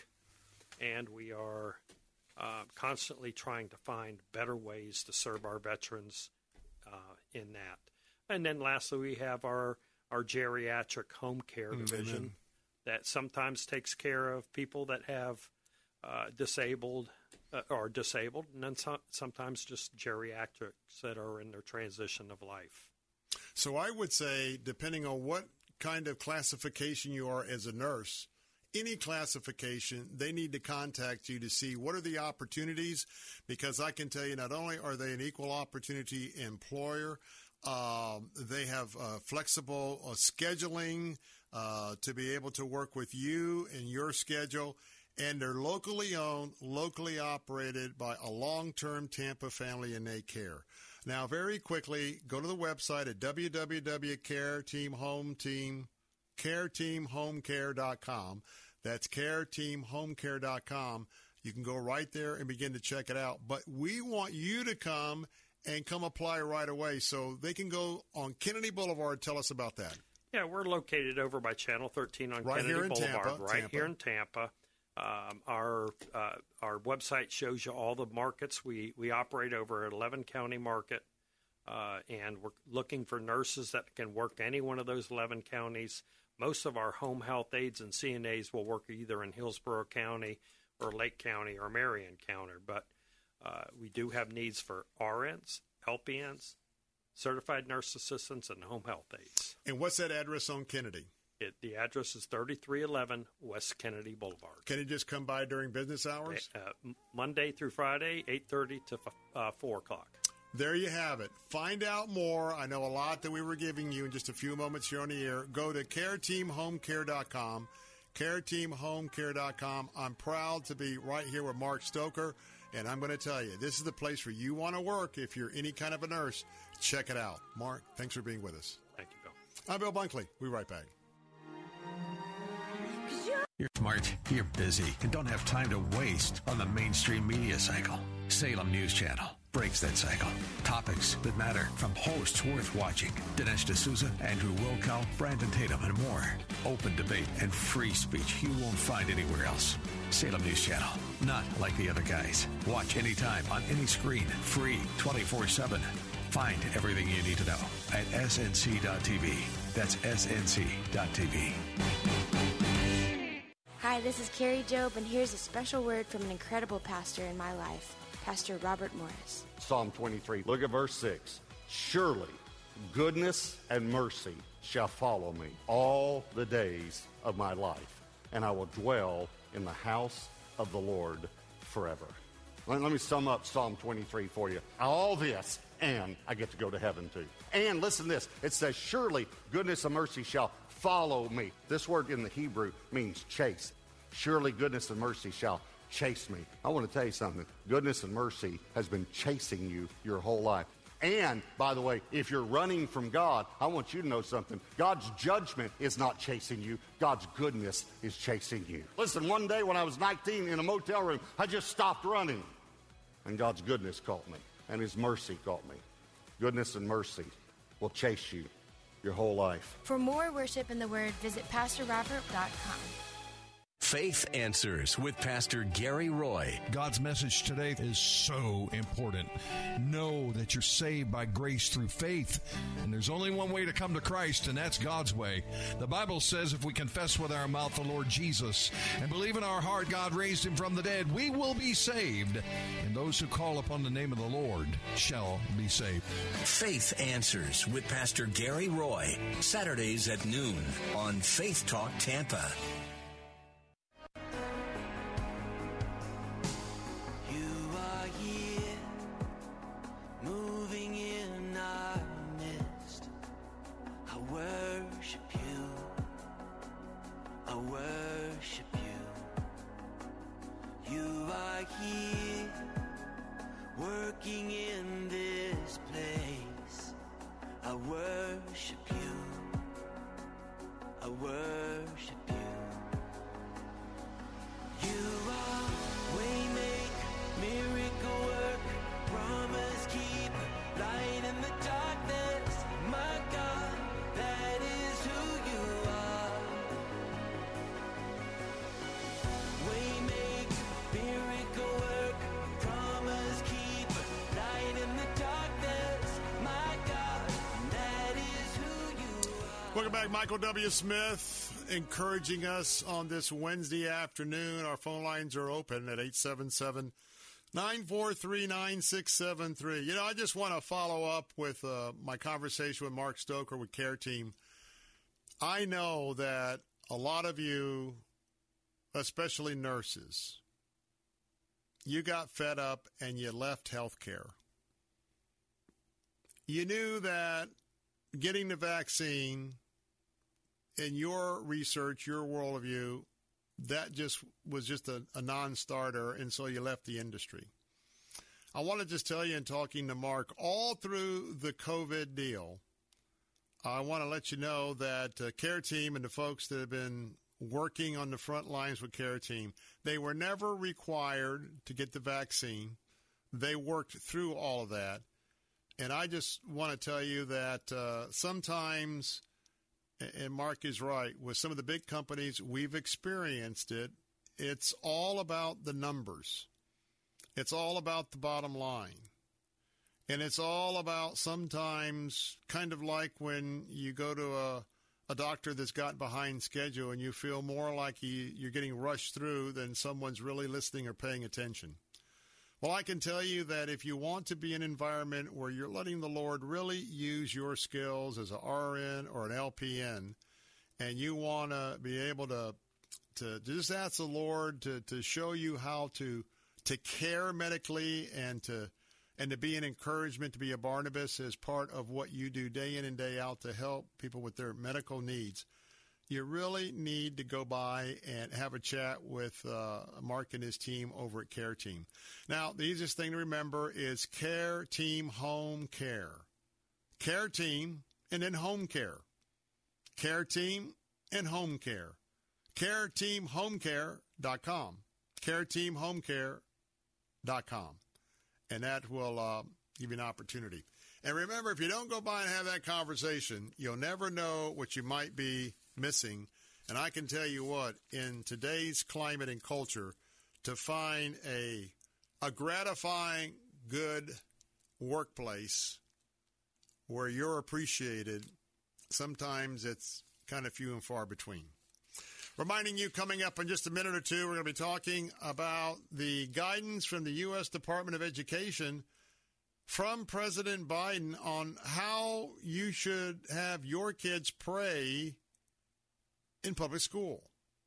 And we are uh, constantly trying to find better ways to serve our veterans uh, in that. And then lastly, we have our, our geriatric home care division mm-hmm. that sometimes takes care of people that have uh, disabled uh, or disabled, and then so, sometimes just geriatrics that are in their transition of life. So I would say, depending on what kind of classification you are as a nurse, any classification, they need to contact you to see what are the opportunities, because I can tell you not only are they an equal opportunity employer, um, they have uh, flexible uh, scheduling uh, to be able to work with you and your schedule, and they're locally owned, locally operated by a long-term Tampa family and they care. Now, very quickly, go to the website at w w w dot care team home team care team home care dot com. That's care team home care dot com. You can go right there and begin to check it out. But we want you to come and come apply right away. So they can go on Kennedy Boulevard. Tell us about that. Yeah, we're located over by Channel thirteen on right Kennedy here in Boulevard, Tampa, right Tampa. here in Tampa. Um, our uh, our website shows you all the markets. We, we operate over an eleven county market. Uh, and we're looking for nurses that can work any one of those eleven counties. Most of our home health aides and C N As will work either in Hillsborough County or Lake County or Marion County. But uh, we do have needs for R Ns, L P Ns, certified nurse assistants, and home health aides. And what's that address on Kennedy? It, the address is thirty-three eleven West Kennedy Boulevard. Can you just come by during business hours? Uh, Monday through Friday, eight thirty to uh, four o'clock. There you have it. Find out more. I know a lot that we were giving you in just a few moments here on the air. Go to care team home care dot com, care team home care dot com. I'm proud to be right here with Mark Stoker, and I'm going to tell you, this is the place where you want to work if you're any kind of a nurse. Check it out. Mark, thanks for being with us. Thank you, Bill. I'm Bill Bunkley. We'll be right back. You're smart, you're busy, and don't have time to waste on the mainstream media cycle. Salem News Channel breaks that cycle. Topics that matter from hosts worth watching. Dinesh D'Souza, Andrew Wilkow, Brandon Tatum, and more. Open debate and free speech you won't find anywhere else. Salem News Channel. Not like the other guys. Watch anytime on any screen. Free twenty-four seven. Find everything you need to know at S N C dot T V. That's S N C dot T V. Hi, this is Carrie Job, and here's a special word from an incredible pastor in my life, Pastor Robert Morris. Psalm twenty-three, look at verse six. Surely goodness and mercy shall follow me all the days of my life, and I will dwell in the house of the Lord forever. Let, let me sum up Psalm twenty-three for you. All this, and I get to go to heaven too. And listen to this. It says, surely goodness and mercy shall follow me. This word in the Hebrew means chase. Surely goodness and mercy shall chase me. I want to tell you something. Goodness and mercy has been chasing you your whole life. And, by the way, if you're running from God, I want you to know something. God's judgment is not chasing you. God's goodness is chasing you. Listen, one day when I was nineteen in a motel room, I just stopped running. And God's goodness caught me. And His mercy caught me. Goodness and mercy will chase you your whole life. For more worship in the Word, visit pastor robert dot com. Faith Answers with Pastor Gary Roy. God's message today is so important. Know that you're saved by grace through faith, and there's only one way to come to Christ, and that's God's way. The Bible says if we confess with our mouth the Lord Jesus and believe in our heart God raised Him from the dead, we will be saved, and those who call upon the name of the Lord shall be saved. Faith Answers with Pastor Gary Roy, Saturdays at noon on Faith Talk Tampa. Working in this place, I worship you, I worship you. You are waymaker, miracle worker, promise keeper, light in the darkness, my God, that is who you are. Waymaker, miracle worker, promise keeper, light in the darkness, my God, that is who you are. Welcome back, Michael W. Smith, encouraging us on this Wednesday afternoon. Our phone lines are open at eight seven seven, nine four three, nine six seven three. You know, I just want to follow up with uh, my conversation with Mark Stoker with Care Team. I know that a lot of you, especially nurses, you got fed up and you left healthcare. You knew that getting the vaccine, in your research, your worldview, that just was just a, a non-starter, and so you left the industry. I want to just tell you, in talking to Mark, all through the COVID deal, I want to let you know that uh, Care Team and the folks that have been working on the front lines with Care Team, they were never required to get the vaccine. They worked through all of that. And I just want to tell you that uh, sometimes, and Mark is right, with some of the big companies, we've experienced it. It's all about the numbers. It's all about the bottom line. And it's all about sometimes kind of like when you go to a, a doctor that's got behind schedule and you feel more like you, you're getting rushed through than someone's really listening or paying attention. Well, I can tell you that if you want to be in an environment where you're letting the Lord really use your skills as an R N or an L P N, and you want to be able to to just ask the Lord to, to show you how to to care medically and to and to be an encouragement, to be a Barnabas as part of what you do day in and day out to help people with their medical needs, you really need to go by and have a chat with uh, Mark and his team over at Care Team. Now, the easiest thing to remember is Care Team Home Care. Care Team and then Home Care. Care Team and Home Care. care team home care dot com. care team home care dot com. And that will uh, give you an opportunity. And remember, if you don't go by and have that conversation, you'll never know what you might be missing. And I can tell you what, in today's climate and culture, to find a a gratifying, good workplace where you're appreciated, sometimes it's kind of few and far between. Reminding you, coming up in just a minute or two, we're going to be talking about the guidance from the U S Department of Education from President Biden on how you should have your kids pray in public school.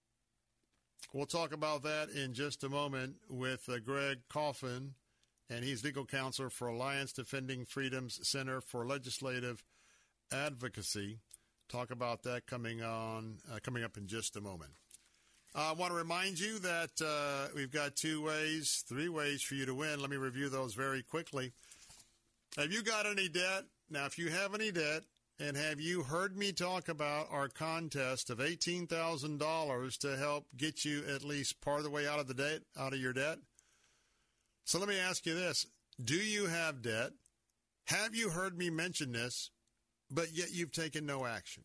We'll talk about that in just a moment with uh, Greg Coffin, and he's legal counselor for Alliance Defending Freedom's Center for Legislative Advocacy. Talk about that coming on, uh, coming up in just a moment. Uh, I want to remind you that uh, we've got two ways, three ways for you to win. Let me review those very quickly. Have you got any debt? Now, if you have any debt, and have you heard me talk about our contest of eighteen thousand dollars to help get you at least part of the way out of the debt, out of your debt? So let me ask you this. Do you have debt? Have you heard me mention this, but yet you've taken no action?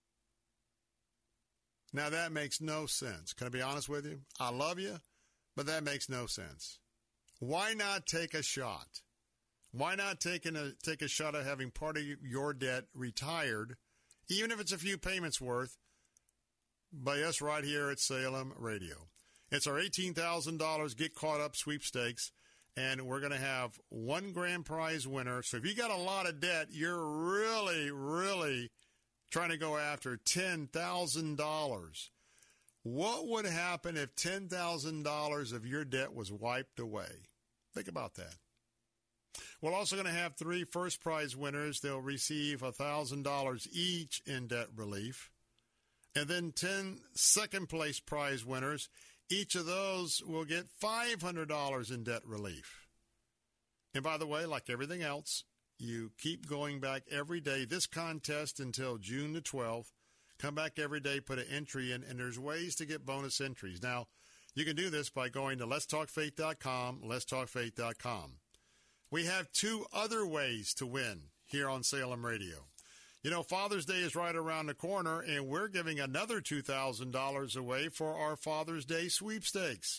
Now, that makes no sense. Can I be honest with you? I love you, but that makes no sense. Why not take a shot? Why not take, a, take a shot at having part of your debt retired, even if it's a few payments worth, by us right here at Salem Radio? It's our eighteen thousand dollars Get Caught Up sweepstakes, and we're going to have one grand prize winner. So if you got a lot of debt, you're really, really trying to go after ten thousand dollars. What would happen if ten thousand dollars of your debt was wiped away? Think about that. We're also going to have three first prize winners. They'll receive one thousand dollars each in debt relief. And then ten second place prize winners. Each of those will get five hundred dollars in debt relief. And by the way, like everything else, you keep going back every day. This contest until June the twelfth. Come back every day, put an entry in, and there's ways to get bonus entries. Now, you can do this by going to lets talk faith dot com, lets talk faith dot com. We have two other ways to win here on Salem Radio. You know, Father's Day is right around the corner, and we're giving another two thousand dollars away for our Father's Day sweepstakes.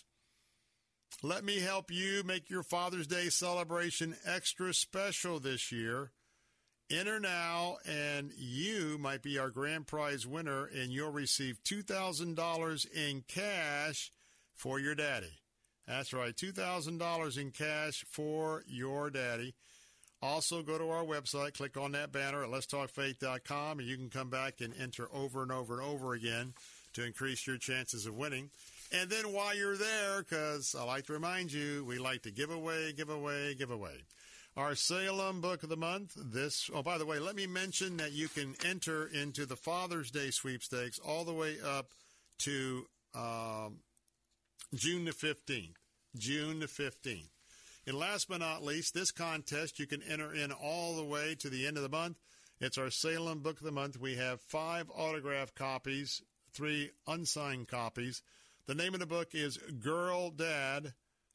Let me help you make your Father's Day celebration extra special this year. Enter now, and you might be our grand prize winner, and you'll receive two thousand dollars in cash for your daddy. That's right, two thousand dollars in cash for your daddy. Also, go to our website, click on that banner at lets talk faith dot com, and you can come back and enter over and over and over again to increase your chances of winning. And then while you're there, because I like to remind you, we like to give away, give away, give away. Our Salem Book of the Month, this, oh, by the way, let me mention that you can enter into the Father's Day sweepstakes all the way up to um, June the fifteenth. June the fifteenth. And last but not least, this contest you can enter in all the way to the end of the month. It's our Salem Book of the Month. We have five autographed copies, three unsigned copies. The name of the book is Girl Dad,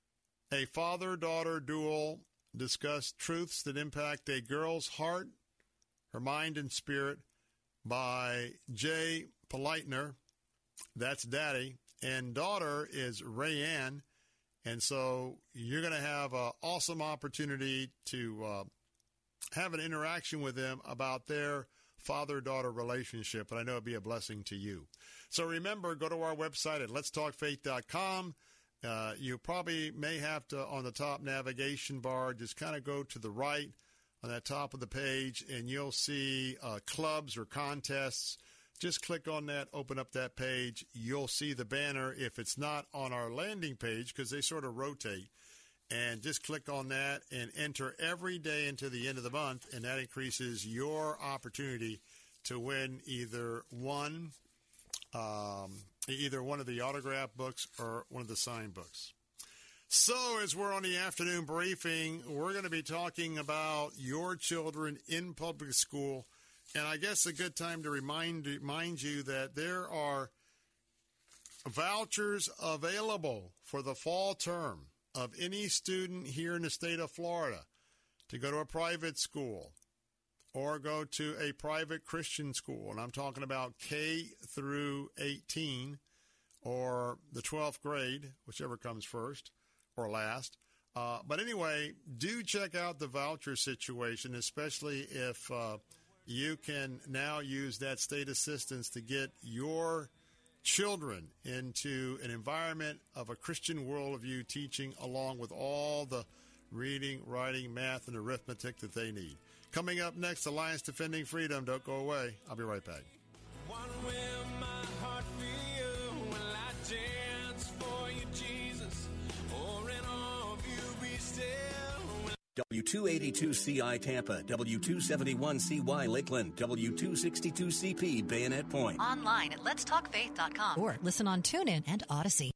a father-daughter duel, discuss truths that impact a girl's heart, her mind, and spirit, by Jay Politner. That's Daddy. And daughter is Rayanne. And so you're going to have an awesome opportunity to uh, have an interaction with them about their father-daughter relationship, and I know it'll be a blessing to you. So remember, go to our website at lets talk faith dot com, Uh, you probably may have to, on the top navigation bar, just kind of go to the right on that top of the page, and you'll see uh, clubs or contests. Just click on that, open up that page. You'll see the banner if it's not on our landing page, because they sort of rotate. And just click on that and enter every day into the end of the month, and that increases your opportunity to win either one, um, either one of the autograph books or one of the signed books. So as we're on the afternoon briefing, we're going to be talking about your children in public school. And I guess a good time to remind, remind you that there are vouchers available for the fall term of any student here in the state of Florida to go to a private school or go to a private Christian school. And I'm talking about K through eighteen or the twelfth grade, whichever comes first or last. Uh, but anyway, do check out the voucher situation, especially if uh, you can now use that state assistance to get your children into an environment of a Christian worldview teaching, along with all the reading, writing, math, and arithmetic that they need. Coming up next, Alliance Defending Freedom. Don't go away. I'll be right back. One will my heart feel, will I dance for you, Jesus, or in all of you be still? W two eighty-two C I Tampa, W two seventy-one C Y Lakeland, W two sixty-two C P Bayonet Point. Online at lets talk faith dot com or listen on TuneIn and Odyssey.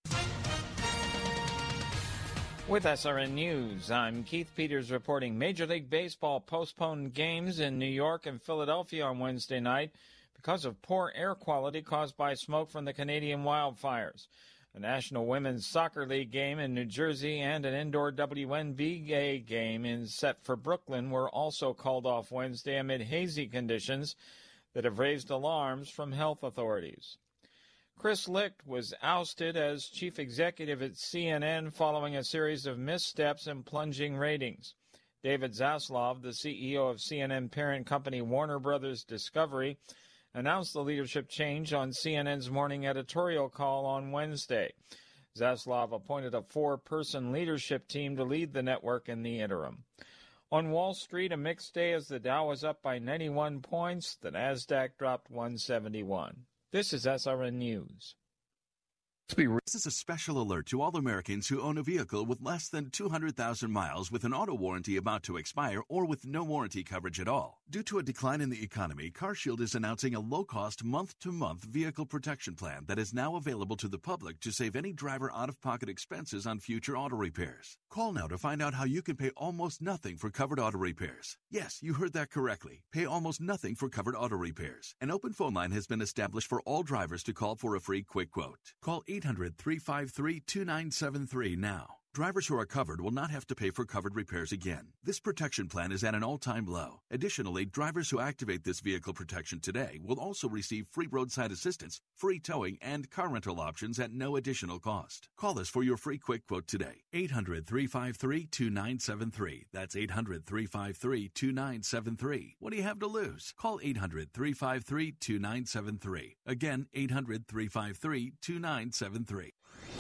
With S R N News, I'm Keith Peters reporting Major League Baseball postponed games in New York and Philadelphia on Wednesday night because of poor air quality caused by smoke from the Canadian wildfires. A National Women's Soccer League game in New Jersey and an indoor W N B A game in set for Brooklyn were also called off Wednesday amid hazy conditions that have raised alarms from health authorities. Chris Licht was ousted as chief executive at C N N following a series of missteps and plunging ratings. David Zaslav, the C E O of C N N parent company Warner Brothers Discovery, announced the leadership change on C N N's morning editorial call on Wednesday. Zaslav appointed a four-person leadership team to lead the network in the interim. On Wall Street, a mixed day as the Dow was up by ninety-one points. The Nasdaq dropped one seventy-one. This is S R N News. This is a special alert to all Americans who own a vehicle with less than two hundred thousand miles with an auto warranty about to expire or with no warranty coverage at all. Due to a decline in the economy, CarShield is announcing a low-cost month-to-month vehicle protection plan that is now available to the public to save any driver out-of-pocket expenses on future auto repairs. Call now to find out how you can pay almost nothing for covered auto repairs. Yes, you heard that correctly. Pay almost nothing for covered auto repairs. An open phone line has been established for all drivers to call for a free quick quote. Call eight hundred, three five three, two nine seven three now. Drivers who are covered will not have to pay for covered repairs again. This protection plan is at an all-time low. Additionally, drivers who activate this vehicle protection today will also receive free roadside assistance, free towing, and car rental options at no additional cost. Call us for your free quick quote today. eight hundred, three five three, two nine seven three. That's eight hundred, three five three, two nine seven three. What do you have to lose? Call eight hundred, three five three, two nine seven three. Again, eight hundred, three five three, two nine seven three.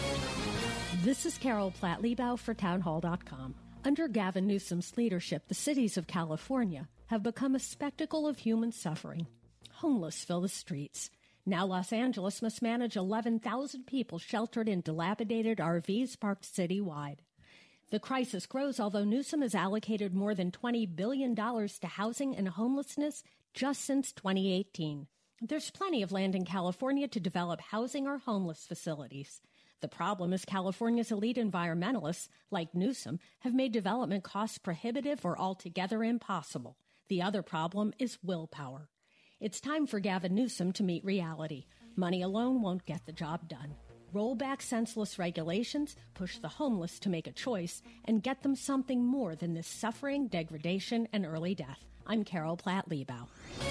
This is Carol Platt-Liebau for townhall dot com. Under Gavin Newsom's leadership, the cities of California have become a spectacle of human suffering. Homeless fill the streets. Now Los Angeles must manage eleven thousand people sheltered in dilapidated R Vs parked citywide. The crisis grows, although Newsom has allocated more than twenty billion dollars to housing and homelessness just since twenty eighteen. There's plenty of land in California to develop housing or homeless facilities. The problem is California's elite environmentalists, like Newsom, have made development costs prohibitive or altogether impossible. The other problem is willpower. It's time for Gavin Newsom to meet reality. Money alone won't get the job done. Roll back senseless regulations, push the homeless to make a choice, and get them something more than this suffering, degradation, and early death. I'm Carol Platt-Liebau.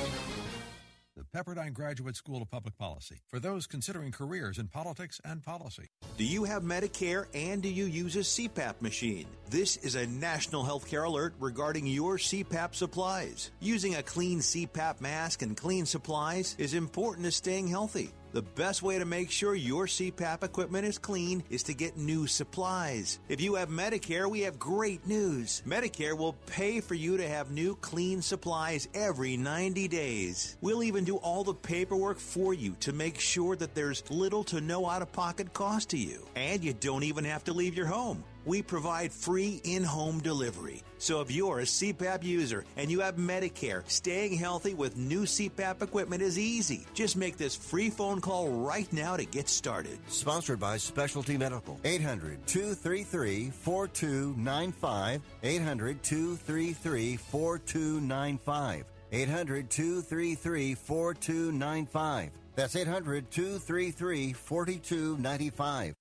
The Pepperdine Graduate School of Public Policy, for those considering careers in politics and policy. Do you have Medicare and do you use a C PAP machine? This is a national healthcare alert regarding your C PAP supplies. Using a clean C PAP mask and clean supplies is important to staying healthy. The best way to make sure your C PAP equipment is clean is to get new supplies. If you have Medicare, we have great news. Medicare will pay for you to have new clean supplies every ninety days. We'll even do all the paperwork for you to make sure that there's little to no out-of-pocket cost to you. And you don't even have to leave your home. We provide free in-home delivery. So if you're a C PAP user and you have Medicare, staying healthy with new C PAP equipment is easy. Just make this free phone call right now to get started. Sponsored by Specialty Medical. eight hundred, two three three, four two nine five. eight hundred, two three three, four two nine five. eight hundred, two three three, four two nine five. That's eight hundred, two three three, four two nine five.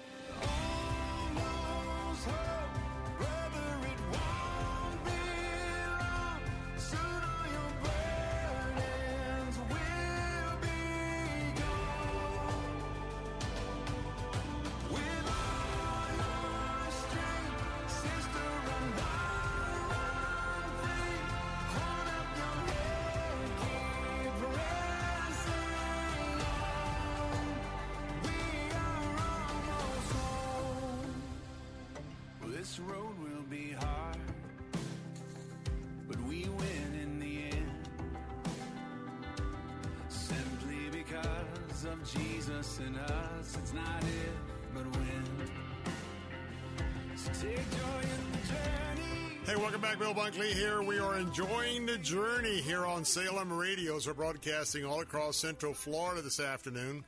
This road will be hard, but we win in the end. Simply because of Jesus in us, it's not if, but when. So take joy in the journey. Hey, welcome back. Bill Bunkley here. We are enjoying the journey here on Salem Radios. We're broadcasting all across Central Florida this afternoon.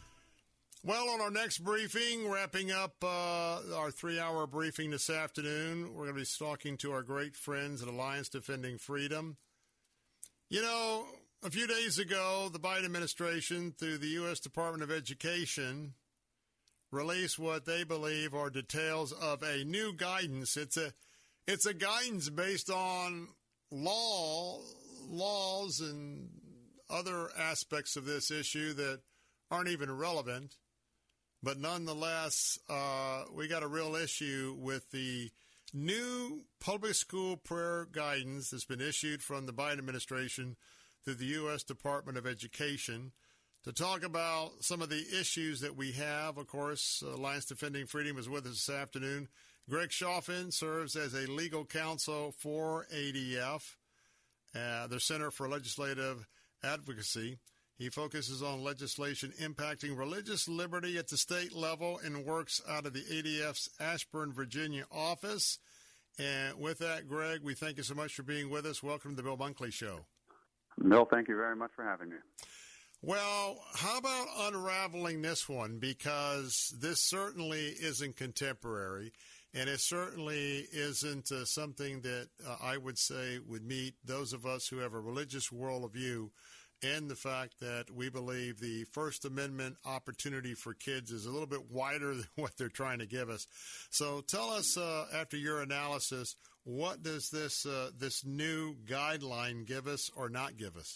Well, on our next briefing, wrapping up uh, our three-hour briefing this afternoon, we're going to be talking to our great friends at Alliance Defending Freedom. You know, a few days ago, the Biden administration, through the U S Department of Education, released what they believe are details of a new guidance. It's a it's a guidance based on law, laws and other aspects of this issue that aren't even relevant. But nonetheless, uh, we got a real issue with the new public school prayer guidance that's been issued from the Biden administration through the U S Department of Education. To talk about some of the issues that we have, of course, Alliance Defending Freedom is with us this afternoon. Greg Chaffin serves as a legal counsel for A D F, uh, the Center for Legislative Advocacy. He focuses on legislation impacting religious liberty at the state level and works out of the A D F's Ashburn, Virginia office. And with that, Greg, we thank you so much for being with us. Welcome to the Bill Bunkley Show. Bill, thank you very much for having me. Well, how about unraveling this one? Because this certainly isn't contemporary, and it certainly isn't uh, something that uh, I would say would meet those of us who have a religious worldview, and the fact that we believe the First Amendment opportunity for kids is a little bit wider than what they're trying to give us. So tell us, uh, after your analysis, what does this uh, this new guideline give us or not give us?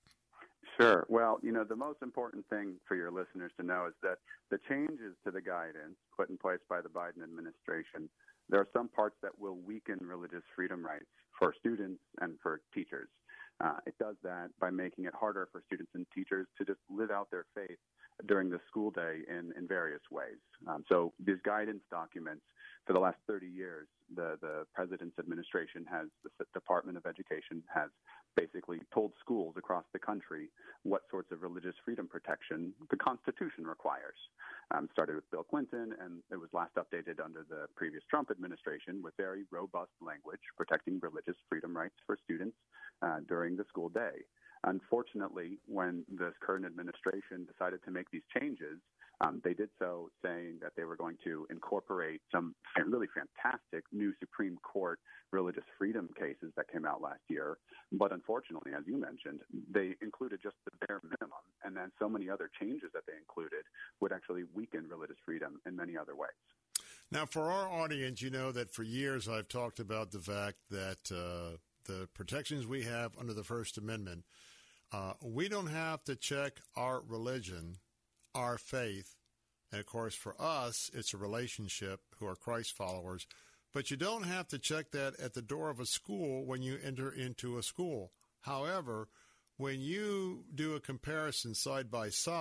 Sure. Well, you know, the most important thing for your listeners to know is that the changes to the guidance put in place by the Biden administration, there are some parts that will weaken religious freedom rights for students and for teachers. Uh, it does that by making it harder for students and teachers to just live out their faith during the school day in, in various ways. Um, so these guidance documents, for the last thirty years, the, the president's administration has, the Department of Education has basically told schools across the country what sorts of religious freedom protection the Constitution requires. Um, started with Bill Clinton, and it was last updated under the previous Trump administration with very robust language protecting religious freedom rights for students uh, during the school day. Unfortunately, when this current administration decided to make these changes, um, they did so saying that they were going to incorporate some really fantastic new Supreme Court religious freedom cases that came out last year. But unfortunately, as you mentioned, they included just the bare minimum, and then so many other changes that they included would actually weaken religious freedom in many other ways. Now, for our audience, you know that for years I've talked about the fact that uh, the protections we have under the First Amendment, Uh, we don't have to check our religion, our faith. And, of course, for us, it's a relationship who are Christ followers. But you don't have to check that at the door of a school when you enter into a school. However, when you do a comparison side by side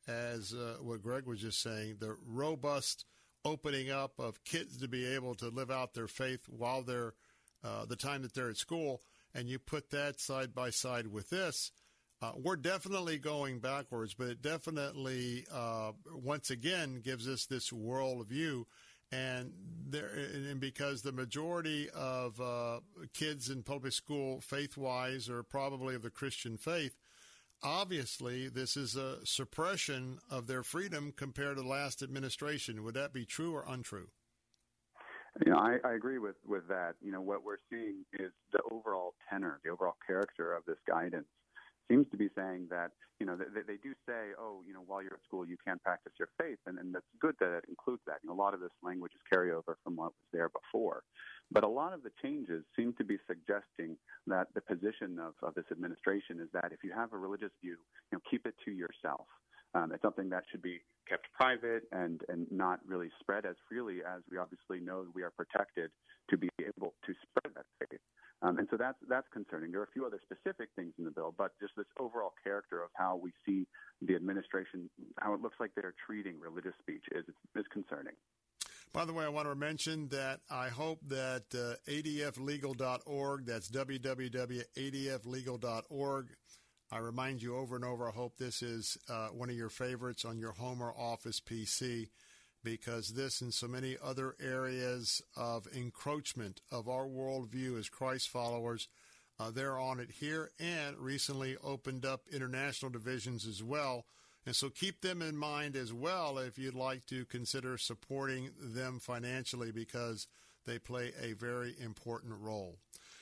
as uh, what Greg was just saying, the robust opening up of kids to be able to live out their faith while they're uh, the time that they're at school, and you put that side by side with this, uh, we're definitely going backwards, but it definitely, uh, once again, gives us this world view. And there, and because the majority of uh, kids in public school, faith-wise, are probably of the Christian faith, obviously this is a suppression of their freedom compared to the last administration. Would that be true or untrue? You know, I, I agree with, with that. You know, what we're seeing is the overall tenor, the overall character of this guidance seems to be saying that, you know, they, they do say, oh, you know, while you're at school, you can practice your faith. And, and that's good that it includes that. You know, a lot of this language is carryover from what was there before. But a lot of the changes seem to be suggesting that the position of, of this administration is that if you have a religious view, you know, keep it to yourself. Um, it's something that should be kept private and, and not really spread as freely as we obviously know we are protected to be able to spread that faith. Um, and so that's that's concerning. There are a few other specific things in the bill, but just this overall character of how we see the administration, how it looks like they're treating religious speech is is concerning. By the way, I want to mention that I hope that uh, A D F legal dot org, that's w w w dot a d f legal dot org, I remind you over and over, I hope this is uh, one of your favorites on your home or office P C, because this and so many other areas of encroachment of our worldview as Christ followers, uh, they're on it here and recently opened up international divisions as well. And so keep them in mind as well if you'd like to consider supporting them financially, because they play a very important role.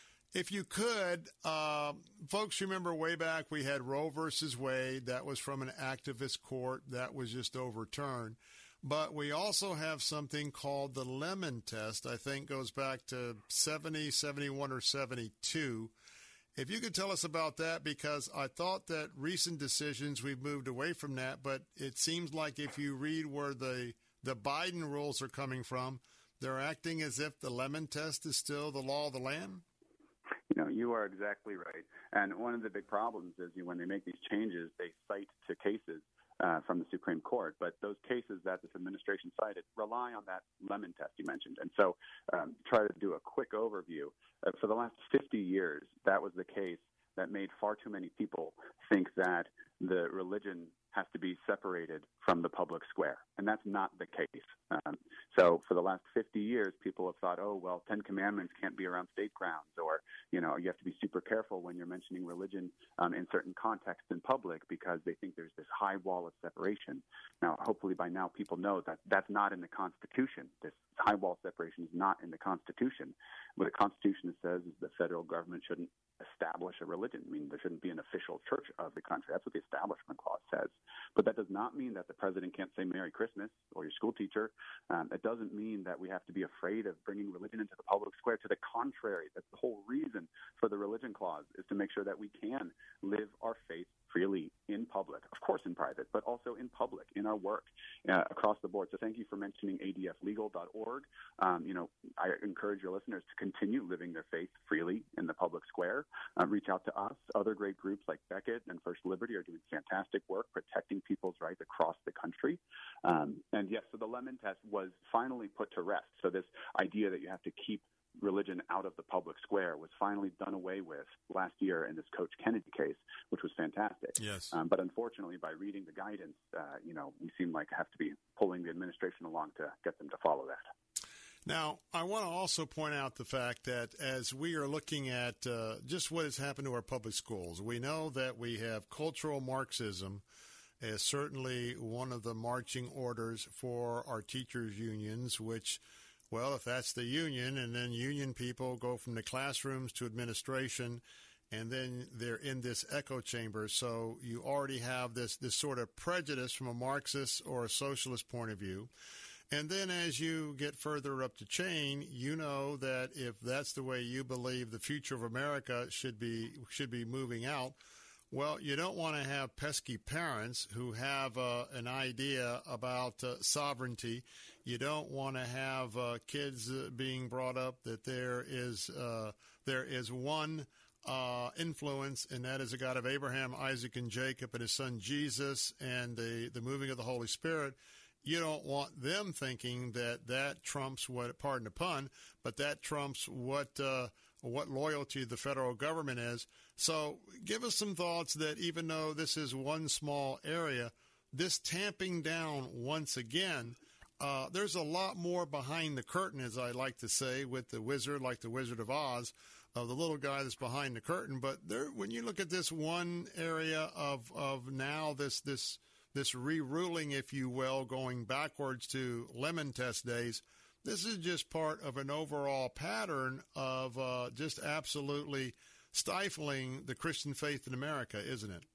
If you could, uh, folks, remember way back we had Roe versus Wade. That was from an activist court. That was just overturned. But we also have something called the Lemon Test. I think goes back to seventy, seventy-one, or seventy-two. If you could tell us about that, because I thought that recent decisions, we've moved away from that, but it seems like if you read where the, the Biden rules are coming from, they're acting as if the Lemon Test is still the law of the land? You know, you are exactly right. And one of the big problems is you, when they make these changes, they cite to cases uh, from the Supreme Court. But those cases that this administration cited rely on that Lemon Test you mentioned. And so um, try to do a quick overview. Uh, for the last fifty years, that was the case that made far too many people think that the religion has to be separated from the public square. And that's not the case. Um, so for the last fifty years, people have thought, oh, well, Ten Commandments can't be around state grounds, or, you know, you have to be super careful when you're mentioning religion um, in certain contexts in public because they think there's this high wall of separation. Now, hopefully by now people know that that's not in the Constitution. This high wall separation is not in the Constitution. What the Constitution says is the federal government shouldn't establish a religion. I mean, there shouldn't be an official church of the country. That's what the Establishment Clause says. But that does not mean that the president can't say Merry Christmas or your school teacher. Um, it doesn't mean that we have to be afraid of bringing religion into the public square. To the contrary, that's the whole reason for the Religion Clause, is to make sure that we can live our faith freely in public, of course in private, but also in public, in our work, uh, across the board. So thank you for mentioning A D F legal dot org. Um, you know, I encourage your listeners to continue living their faith freely in the public square. Uh, reach out to us. Other great groups like Beckett and First Liberty are doing fantastic work protecting people's rights across the country. Um, and yes, so the Lemon Test was finally put to rest. So this idea that you have to keep religion out of the public square was finally done away with last year in this Coach Kennedy case, which was fantastic. Yes. Um, but unfortunately, by reading the guidance, uh, you know, we seem like have to be pulling the administration along to get them to follow that. Now, I want to also point out the fact that as we are looking at uh, just what has happened to our public schools, we know that we have cultural Marxism as certainly one of the marching orders for our teachers' unions, which, well, if that's the union, and then union people go from the classrooms to administration, and then they're in this echo chamber. So you already have this, this sort of prejudice from a Marxist or a socialist point of view. And then as you get further up the chain, you know that if that's the way you believe the future of America should be should be moving out, well, you don't want to have pesky parents who have uh, an idea about uh, sovereignty. You don't want to have uh, kids uh, being brought up that there is uh, there is one uh, influence, and that is the God of Abraham, Isaac, and Jacob, and his son Jesus, and the, the moving of the Holy Spirit, you don't want them thinking that that trumps what, pardon the pun, but that trumps what uh, what loyalty the federal government is. So give us some thoughts that even though this is one small area, this tamping down once again, uh, there's a lot more behind the curtain, as I like to say, with the wizard, like the Wizard of Oz, of the little guy that's behind the curtain. But there, when you look at this one area of, of now this this this re-ruling, if you will, going backwards to lemon test days, this is just part of an overall pattern of uh, just absolutely stifling the Christian faith in America, isn't it?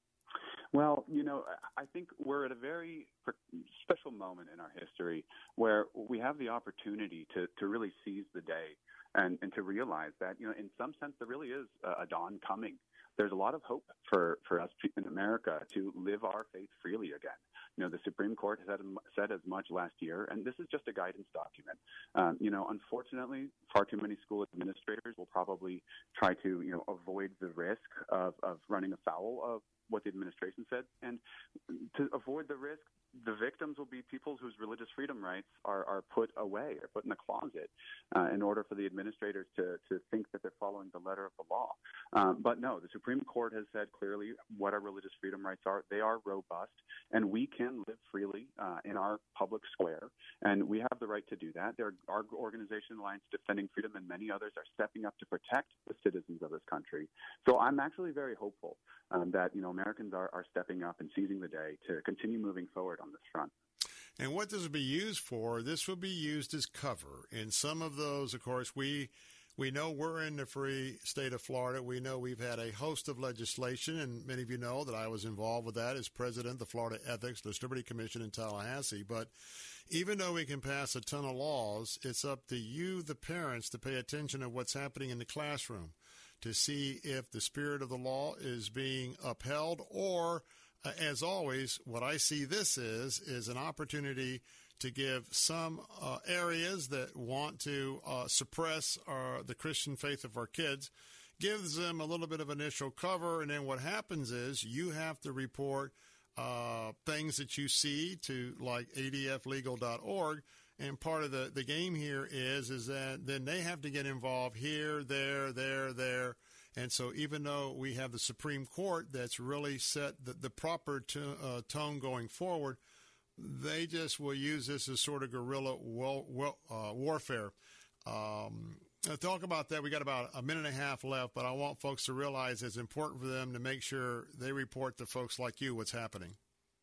Well, you know, I think we're at a very special moment in our history where we have the opportunity to, to really seize the day and, and to realize that, you know, in some sense, there really is a dawn coming. There's a lot of hope for, for us in America to live our faith freely again. You know, the Supreme Court has said, said as much last year, and this is just a guidance document. Um, you know, unfortunately, far too many school administrators will probably try to, you know, avoid the risk of, of running afoul of what the administration said. And to avoid the risk, the victims will be people whose religious freedom rights are, are put away or put in the closet uh, in order for the administrators to, to think that they're following the letter of the law. Um, but no, the Supreme Court has said clearly what our religious freedom rights are. They are robust, and we can live freely uh, in our public square, and we have the right to do that. There, our organization, Alliance Defending Freedom, and many others are stepping up to protect the citizens of this country. So I'm actually very hopeful um, that, you know, Americans are, are stepping up and seizing the day to continue moving forward on this front. And what this will be used for? This will be used as cover. And some of those, of course, we we know we're in the free state of Florida. We know we've had a host of legislation, and many of you know that I was involved with that as president of the Florida Ethics Liberty Commission in Tallahassee. But even though we can pass a ton of laws, it's up to you, the parents, to pay attention to what's happening in the classroom, to see if the spirit of the law is being upheld, or, uh, as always, what I see this is, is an opportunity to give some uh, areas that want to uh, suppress our, the Christian faith of our kids, gives them a little bit of initial cover, and then what happens is you have to report uh, things that you see to, like, A D F legal dot org. And part of the, the game here is is that then they have to get involved here, there, there, there. And so even though we have the Supreme Court that's really set the, the proper to, uh, tone going forward, they just will use this as sort of guerrilla well, well, uh, warfare. Um, I'll talk about that. We got about a minute and a half left, but I want folks to realize it's important for them to make sure they report to folks like you what's happening.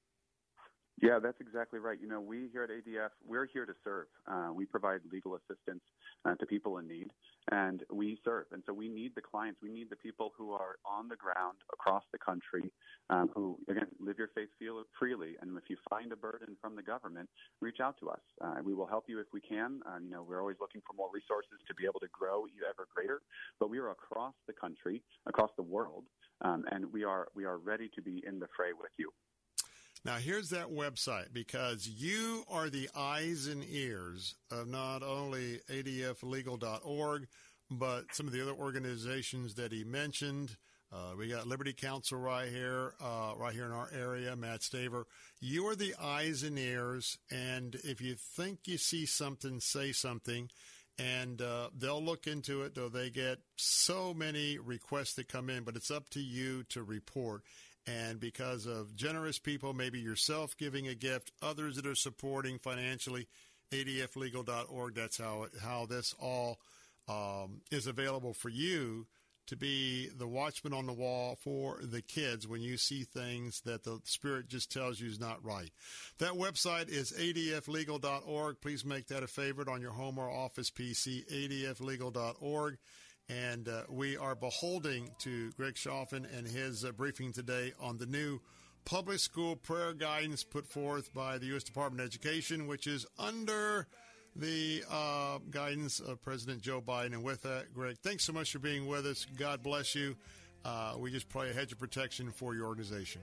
Yeah, that's exactly right. You know, we here at A D F, we're here to serve. Uh, we provide legal assistance uh, to people in need, and we serve. And so we need the clients. We need the people who are on the ground across the country um, who, again, live your faith feel freely. And if you find a burden from the government, reach out to us. Uh, we will help you if we can. Um, you know, we're always looking for more resources to be able to grow ever greater. But we are across the country, across the world, um, and we are we are ready to be in the fray with you. Now, here's that website, because you are the eyes and ears of not only A D F legal dot org, but some of the other organizations that he mentioned. Uh, we got Liberty Counsel right here, uh, right here in our area, Matt Staver. You are the eyes and ears, and if you think you see something, say something, and uh, they'll look into it, though they get so many requests that come in, but it's up to you to report. And because of generous people, maybe yourself giving a gift, others that are supporting financially, A D F legal dot org, that's how it, how this all um, is available for you to be the watchman on the wall for the kids when you see things that the Spirit just tells you is not right. That website is A D F legal dot org. Please make that a favorite on your home or office P C, A D F legal dot org. And uh, we are beholding to Greg Schaffen and his uh, briefing today on the new public school prayer guidance put forth by the U S Department of Education, which is under the uh, guidance of President Joe Biden. And with that, Greg, thanks so much for being with us. God bless you. Uh, we just pray a hedge of protection for your organization.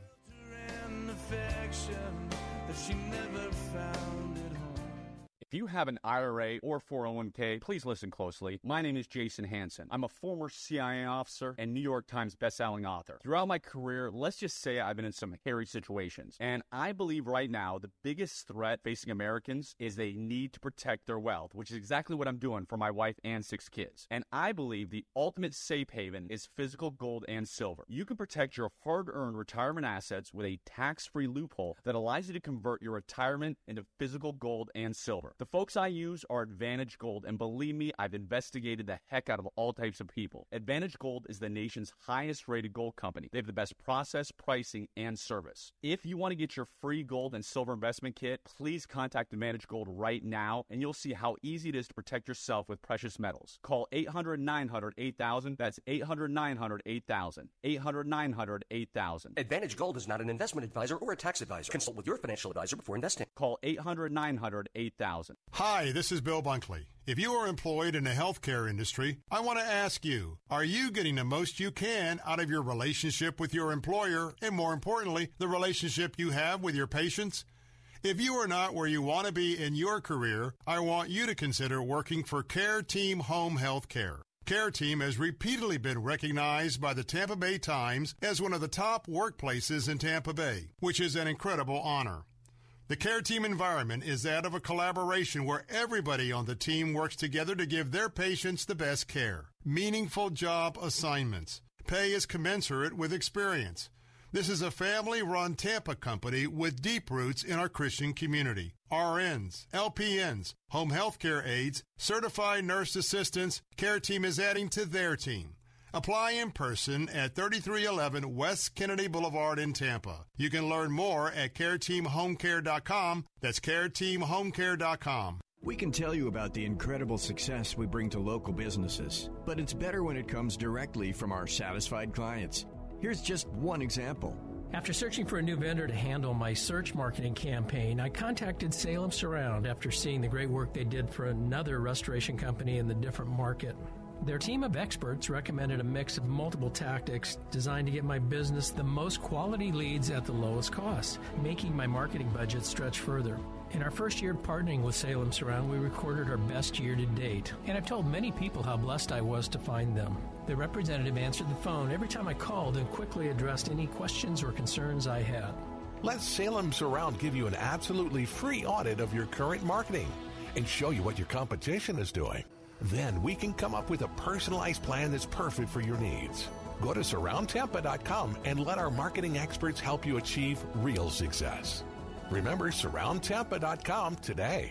you have an I R A or four oh one k, please listen closely. My name is Jason Hansen. I'm a former C I A officer and New York Times bestselling author. Throughout my career, let's just say I've been in some hairy situations. And I believe right now the biggest threat facing Americans is they need to protect their wealth, which is exactly what I'm doing for my wife and six kids. And I believe the ultimate safe haven is physical gold and silver. You can protect your hard-earned retirement assets with a tax-free loophole that allows you to convert your retirement into physical gold and silver. The folks I use are Advantage Gold, and believe me, I've investigated the heck out of all types of people. Advantage Gold is the nation's highest-rated gold company. They have the best process, pricing, and service. If you want to get your free gold and silver investment kit, please contact Advantage Gold right now, and you'll see how easy it is to protect yourself with precious metals. Call eight hundred, nine hundred, eight thousand. That's eight hundred, nine hundred, eight thousand. eight hundred, nine hundred, eight thousand. Advantage Gold is not an investment advisor or a tax advisor. Consult with your financial advisor before investing. Call eight hundred, nine hundred, eight thousand. Hi, this is Bill Bunkley. If you are employed in the healthcare industry, I want to ask you, are you getting the most you can out of your relationship with your employer and, more importantly, the relationship you have with your patients? If you are not where you want to be in your career, I want you to consider working for Care Team Home Health Care. Care Team has repeatedly been recognized by the Tampa Bay Times as one of the top workplaces in Tampa Bay, which is an incredible honor. The Care Team environment is that of a collaboration where everybody on the team works together to give their patients the best care. Meaningful job assignments. Pay is commensurate with experience. This is a family-run Tampa company with deep roots in our Christian community. R Ns, L P Ns, home health care aides, certified nurse assistants, Care Team is adding to their team. Apply in person at thirty-three eleven West Kennedy Boulevard in Tampa. You can learn more at care team home care dot com. That's care team home care dot com. We can tell you about the incredible success we bring to local businesses, but it's better when it comes directly from our satisfied clients. Here's just one example. After searching for a new vendor to handle my search marketing campaign, I contacted Salem Surround after seeing the great work they did for another restoration company in the different market. Their team of experts recommended a mix of multiple tactics designed to get my business the most quality leads at the lowest cost, making my marketing budget stretch further. In our first year partnering with Salem Surround, we recorded our best year to date, and I've told many people how blessed I was to find them. The representative answered the phone every time I called and quickly addressed any questions or concerns I had. Let Salem Surround give you an absolutely free audit of your current marketing and show you what your competition is doing. Then we can come up with a personalized plan that's perfect for your needs. Go to surround tampa dot com and let our marketing experts help you achieve real success. Remember surround tampa dot com today.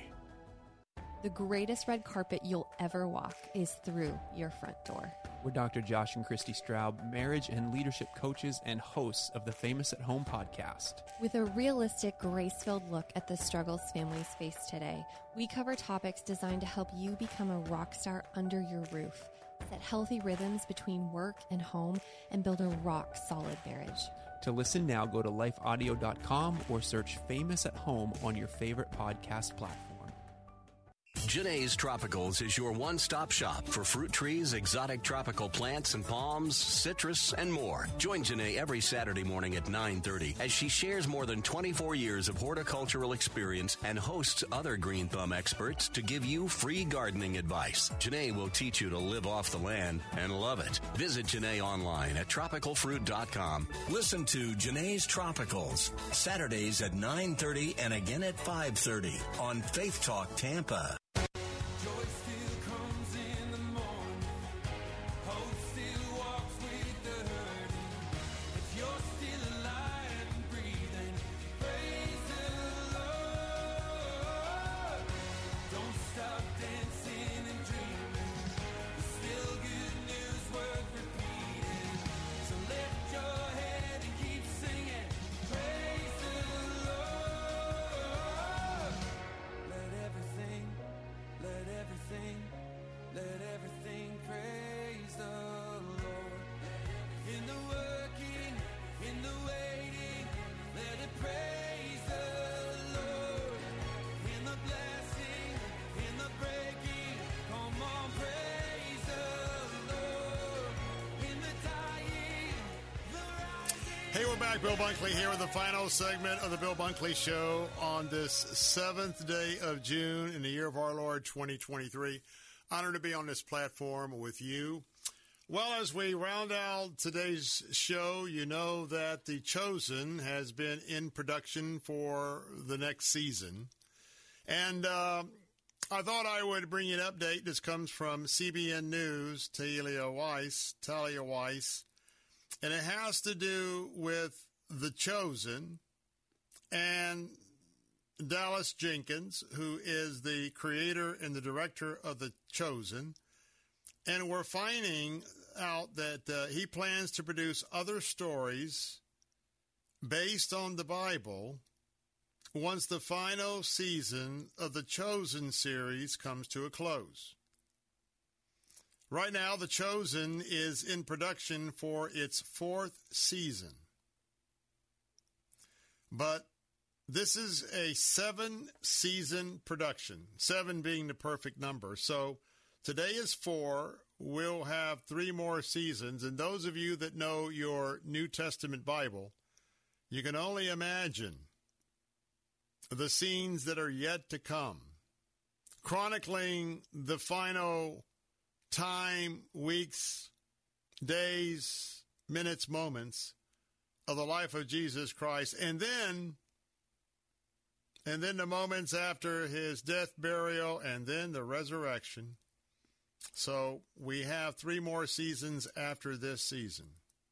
The greatest red carpet you'll ever walk is through your front door. We're Doctor Josh and Christy Straub, marriage and leadership coaches and hosts of the Famous at Home podcast. With a realistic, grace-filled look at the struggles families face today, we cover topics designed to help you become a rock star under your roof, set healthy rhythms between work and home, and build a rock-solid marriage. To listen now, go to life audio dot com or search Famous at Home on your favorite podcast platform. Janae's Tropicals is your one-stop shop for fruit trees, exotic tropical plants and palms, citrus, and more. Join Janae every Saturday morning at nine thirty as she shares more than twenty-four years of horticultural experience and hosts other Green Thumb experts to give you free gardening advice. Janae will teach you to live off the land and love it. Visit Janae online at tropical fruit dot com. Listen to Janae's Tropicals, Saturdays at nine thirty and again at five thirty on Faith Talk Tampa. we're back. Bill Bunkley here with the final segment of the Bill Bunkley Show on this seventh day of June in the year of our Lord, twenty twenty-three. Honored to be on this platform with you. Well, as we round out today's show, you know that The Chosen has been in production for the next season. And uh, I thought I would bring you an update. This comes from C B N News, Talia Weiss, Talia Weiss. And it has to do with The Chosen and Dallas Jenkins, who is the creator and the director of The Chosen. And we're finding out that uh, he plans to produce other stories based on the Bible once the final season of the Chosen series comes to a close. Right now, The Chosen is in production for its fourth season. But this is a seven-season production, seven being the perfect number. So today is four. We'll have three more seasons. And those of you that know your New Testament Bible, you can only imagine the scenes that are yet to come, chronicling the final time, weeks, days, minutes, moments of the life of Jesus Christ. And then, and then the moments after his death, burial, and then the resurrection. So we have three more seasons after this season.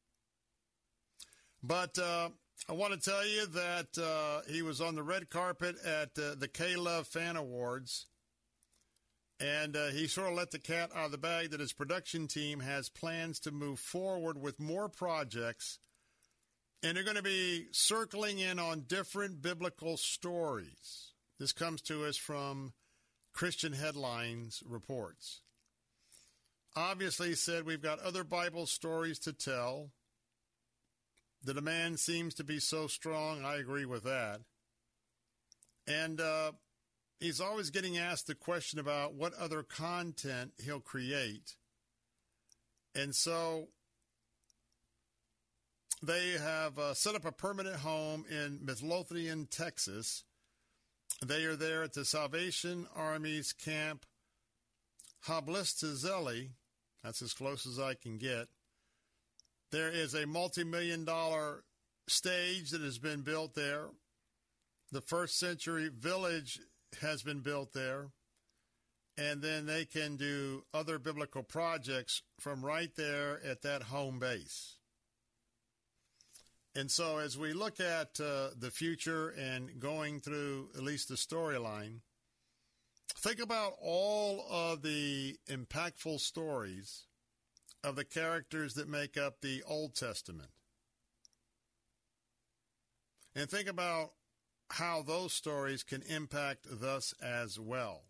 But uh, I want to tell you that uh, he was on the red carpet at uh, the K-Love Fan Awards. And uh, he sort of let the cat out of the bag that his production team has plans to move forward with more projects. And they're going to be circling in on different biblical stories. This comes to us from Christian Headlines reports. Obviously, he said, we've got other Bible stories to tell. The demand seems to be so strong. I agree with that. And uh, he's always getting asked the question about what other content he'll create. And so they have uh, set up a permanent home in Midlothian, Texas. They are there at the Salvation Army's Camp Hablistazeli. That's as close as I can get. There is a multi-million dollar stage that has been built there. The first century village has been built there. And then they can do other biblical projects from right there at that home base. And so as we look at uh, the future and going through at least the storyline, think about all of the impactful stories of the characters that make up the Old Testament. And think about how those stories can impact us as well.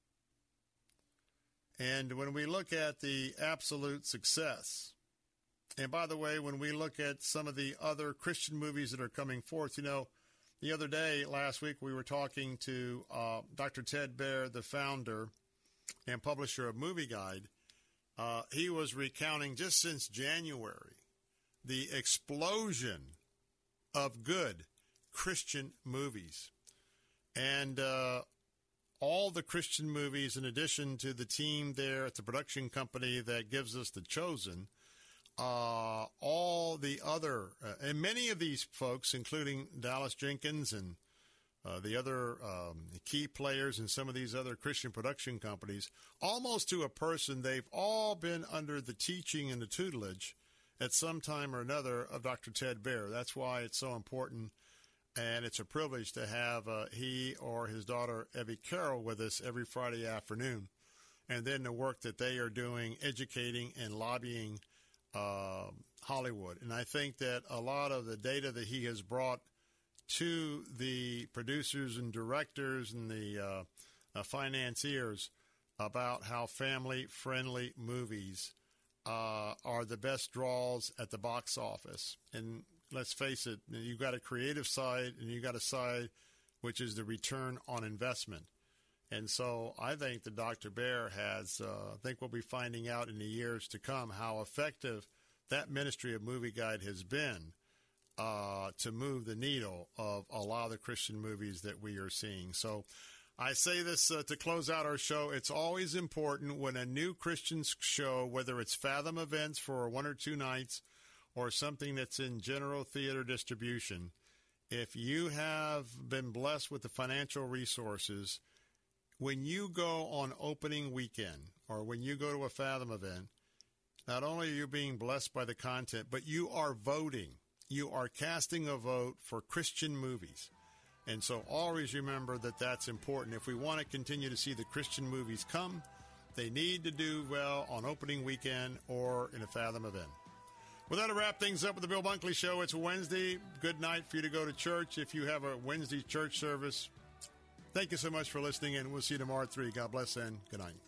And when we look at the absolute success, and by the way, when we look at some of the other Christian movies that are coming forth, you know, the other day, last week, we were talking to uh, Doctor Ted Baer, the founder and publisher of Movie Guide. Uh, he was recounting just since January the explosion of good Christian movies. And uh, all the Christian movies, in addition to the team there at the production company that gives us The Chosen, uh, all the other, uh, and many of these folks, including Dallas Jenkins and uh, the other um, key players in some of these other Christian production companies, almost to a person, they've all been under the teaching and the tutelage at some time or another of Doctor Ted Baer. That's why it's so important, and it's a privilege to have uh, he or his daughter, Evie Carroll, with us every Friday afternoon. And then the work that they are doing, educating and lobbying uh, Hollywood. And I think that a lot of the data that he has brought to the producers and directors and the uh, uh, financiers about how family-friendly movies uh, are the best draws at the box office. And let's face it, you've got a creative side and you've got a side which is the return on investment. And so I think that Doctor Baer has, uh, I think we'll be finding out in the years to come how effective that ministry of Movie Guide has been uh, to move the needle of a lot of the Christian movies that we are seeing. So I say this uh, to close out our show. It's always important when a new Christian show, whether it's Fathom Events for one or two nights or something that's in general theater distribution, if you have been blessed with the financial resources, when you go on opening weekend or when you go to a Fathom event, not only are you being blessed by the content, but you are voting. You are casting a vote for Christian movies. And so always remember that that's important. If we want to continue to see the Christian movies come, they need to do well on opening weekend or in a Fathom event. Well, that'll wrap things up with the Bill Bunkley Show. It's Wednesday. Good night for you to go to church if you have a Wednesday church service. Thank you so much for listening, and we'll see you tomorrow at three. God bless and good night.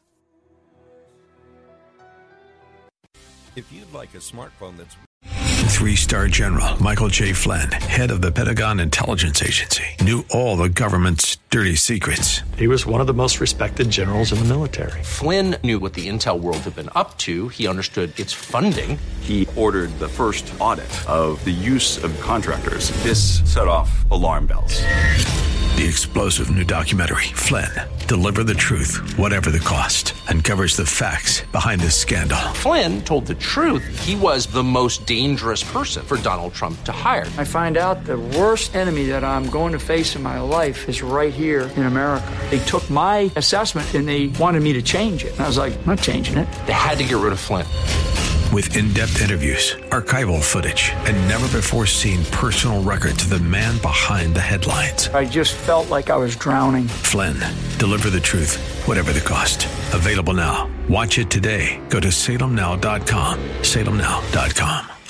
If you'd like a smartphone that's... Three-star General Michael J. Flynn, head of the Pentagon Intelligence Agency, knew all the government's dirty secrets. He was one of the most respected generals in the military. Flynn knew what the intel world had been up to. He understood its funding. He ordered the first audit of the use of contractors. This set off alarm bells. The explosive new documentary, Flynn, Deliver the Truth, Whatever the Cost, uncovers the facts behind this scandal. Flynn told the truth. He was the most dangerous person for Donald Trump to hire. I find out the worst enemy that I'm going to face in my life is right here in America. They took my assessment and they wanted me to change it. And I was like, I'm not changing it. They had to get rid of Flynn. With in-depth interviews, archival footage, and never-before-seen personal records of the man behind the headlines. I just felt like I was drowning. Flynn, Deliver the Truth, Whatever the Cost. Available now. Watch it today. Go to salem now dot com. salem now dot com.